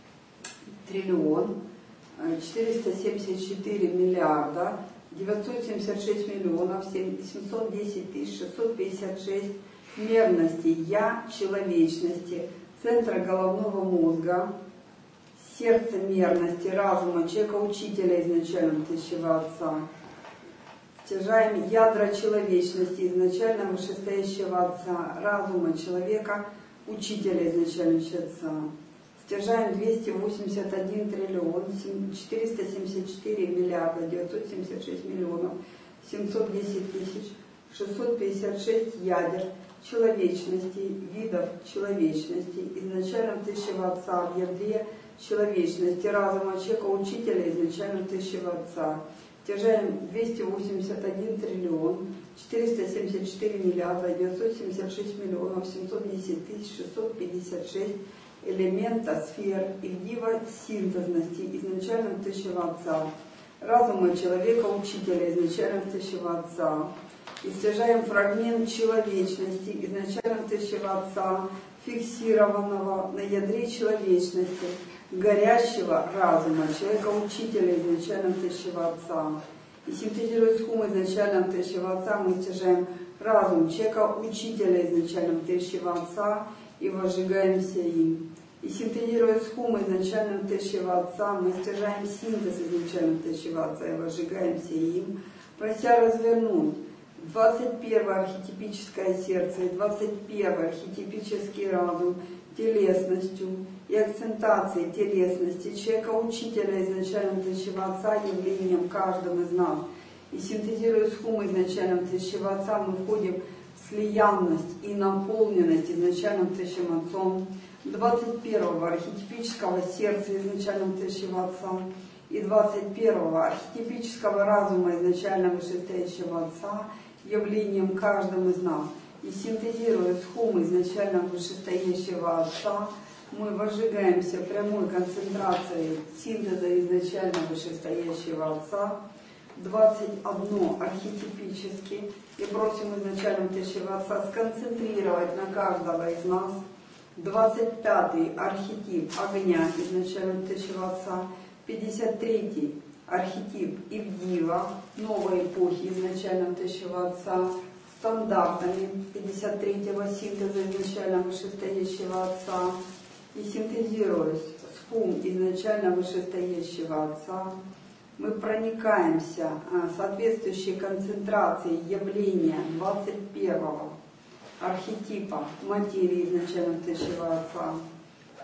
Speaker 1: триллион четыреста семьдесят четыре миллиарда девятьсот семьдесят шесть миллионов семьсот десять тысяч шестьсот пятьдесят шесть мерности я человечности, центра головного мозга, сердца мерности, разума, человека-учителя изначально тысячего Отца. Стяжаем ядра человечности изначально вышестоящего Отца, разума человека, учителя изначально Отца. Стяжаем двести восемьдесят один триллион четыреста семьдесят четыре миллиарда девятьсот семьдесят шесть миллионов семьсот десять тысяч шестьсот пятьдесят шесть ядер человечности, видов человечности, изначально тысячего Отца, в ядре человечности, разума человека, учителя, изначально тысячего Отца. Стяжаем двести восемьдесят один триллион четыреста семьдесят четыре миллиарда девятьсот семьдесят шесть миллионов семьсот десять тысяч шестьсот пятьдесят шесть элемента сфер и вдива синтезности изначально тысячего Отца, разума человека, учителя, изначально тысячего Отца. И стяжаем фрагмент человечности изначально тысячего Отца, фиксированного на ядре человечности, горящего разума человека-учителя изначально тысячего Отца. И синтезируя с хум изначально тысячего Отца, мы стяжаем разум человека-учителя изначально тысячего Отца и возжигаемся им. И синтезируя с хум изначально тысячего Отца, мы стяжаем синтез изначально тысячего Отца и возжигаемся им, прося развернуть двадцать первое архетипическое сердце и двадцать первый архетипический разум телесностью и акцентацией телесности человека-учителя изначально тысячего Отца явлением каждым из нас. И синтезируя с хум изначально тысячего Отца, мы входим в слиянность и наполненность изначально тысячим Отцом двадцать первого архетипического сердца изначально тысячего Отца и двадцать первого архетипического разума изначально вышестоящего Отца явлением каждым из нас. И синтезируя с хум изначально вышестоящего Отца, мы возжигаемся прямой концентрацией синтеза изначально вышестоящего Отца, двадцать один архетипически, и просим изначально тысячего Отца сконцентрировать на каждого из нас двадцать пятый архетип огня изначально тысячего Отца, пятьдесят третий архетип Ивдива, новой эпохи изначально тысячего Отца, стандартами пятьдесят третьего синтеза изначально вышестоящего Отца, и синтезируясь с хум изначально вышестоящего Отца, мы проникаемся соответствующей концентрацией явления двадцать первого архетипа материи изначально тысячего Отца,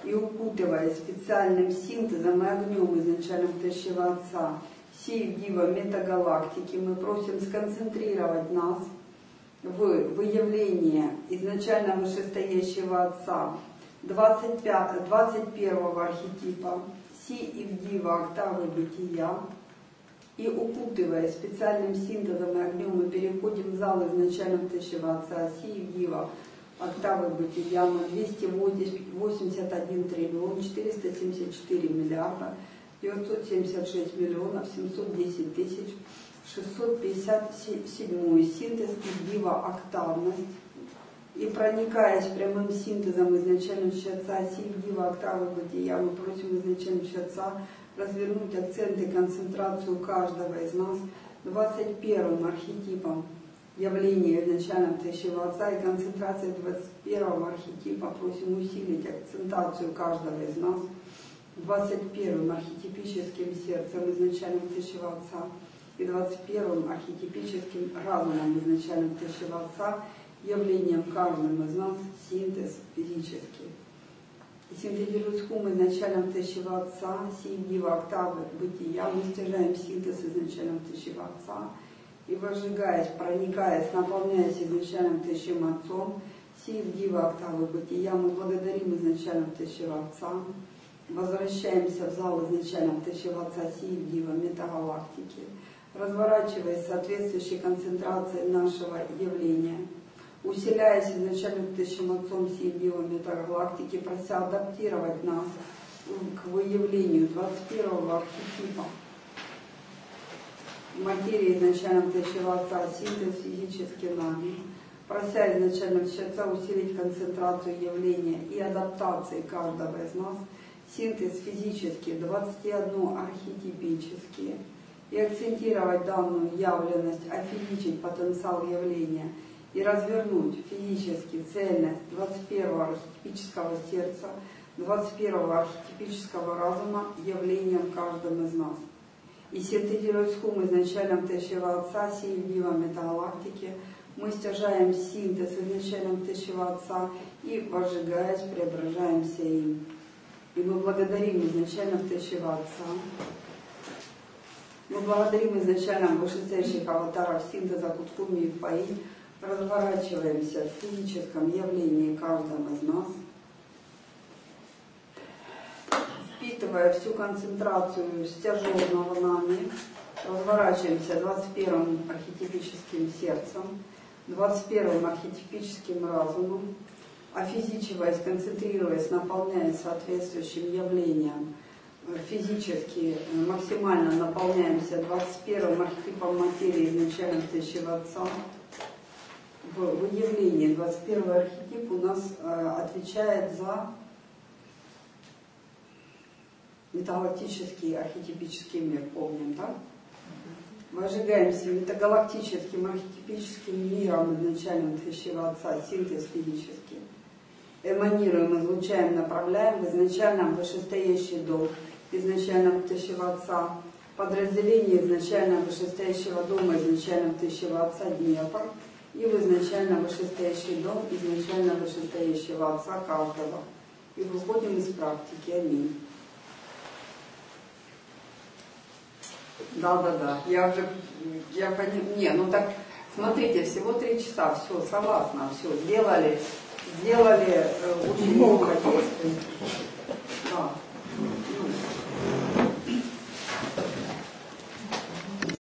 Speaker 1: и укутываясь специальным синтезом и огнем изначальным Тащего Отца, сей дива метагалактики, мы просим сконцентрировать нас в выявлении изначально вышестоящего Отца двадцать первого архетипа, си и дива октавы бытия, и укутывая специальным синтезом и огнем, мы переходим в зал изначального Тащего Отца, си и дива октавы бытия, на двести восемьдесят один триллион четыреста семьдесят четыре миллиарда девятьсот семьдесят шесть миллионов семьсот десять тысяч шестьсот пятьдесят семь синтез и дива октавность, и проникаясь прямым синтезом изначального Отца, си и дива октавы бытия, мы просим изначального Отца развернуть акценты и концентрацию каждого из нас двадцать первым архетипом явления изначально Тащего Отца и концентрация двадцать первого архетипа. Просим усилить акцентацию каждого из нас двадцать первым архетипическим сердцем изначально Тащего Отца и двадцать первым архетипическим разумом изначально Тащего Отца, явлением каждым из нас синтез физический. И синтезируя ум изначально Тащего Отца, си дива октавы бытия, мы стяжаем синтез изначально Тащего Отца, и возжигаясь, проникаясь, наполняясь изначальным Тащим Отцом, си дива октавы бытия, мы благодарим изначальным Тащего Отца, возвращаемся в зал изначального Тащего Отца, си дива метагалактики, разворачиваясь соответствующей концентрацией нашего явления, усиляясь изначальным Тащим Отцом, си дива метагалактики, прося адаптировать нас к выявлению двадцать первого архетипа материи изначально Тащего Отца, синтез физически нами, прося изначально Отца усилить концентрацию явления и адаптации каждого из нас, синтез физический, двадцать один архетипический, и акцентировать данную явленность, офизичить потенциал явления и развернуть физически цельность двадцать первого архетипического сердца, двадцать первого архетипического разума явлением каждым из нас. И синтезируя схум изначальным Тащего Отца, си дива метагалактики, мы стяжаем синтез изначальным Тащего Отца и, возжигаясь, преображаемся им. И мы благодарим изначально Тащего Отца. Мы благодарим изначально вышестоящих аватаров синтеза Куткуми и Фаи, разворачиваемся в физическом явлении каждого из нас, впитывая всю концентрацию стяженного нами, разворачиваемся двадцать первым архетипическим сердцем, двадцать первым архетипическим разумом, офизичиваясь, концентрируясь, наполняясь соответствующим явлением, физически максимально наполняемся двадцать первым архетипом материи изначально Тащего Отца. В выявлении двадцать первый архетип у нас э, отвечает за метагалактический архетипический мир, помним, да? Выжигаемся метагалактическим архетипическим миром изначальным Тащего Отца, синтез физический. Эманируем, излучаем, направляем в изначальном вышестоящий дом изначального Тащего Отца, подразделение изначально вышестоящего дома изначально Тащего Отца Днепр и в изначально вышестоящий дом изначально вышестоящего Отца каждого. И выходим из практики. Аминь. Да, да, да. Я уже, я понимаю. Не, ну так, смотрите, всего три часа, все, согласна, все, сделали, сделали э, очень много действий. Да.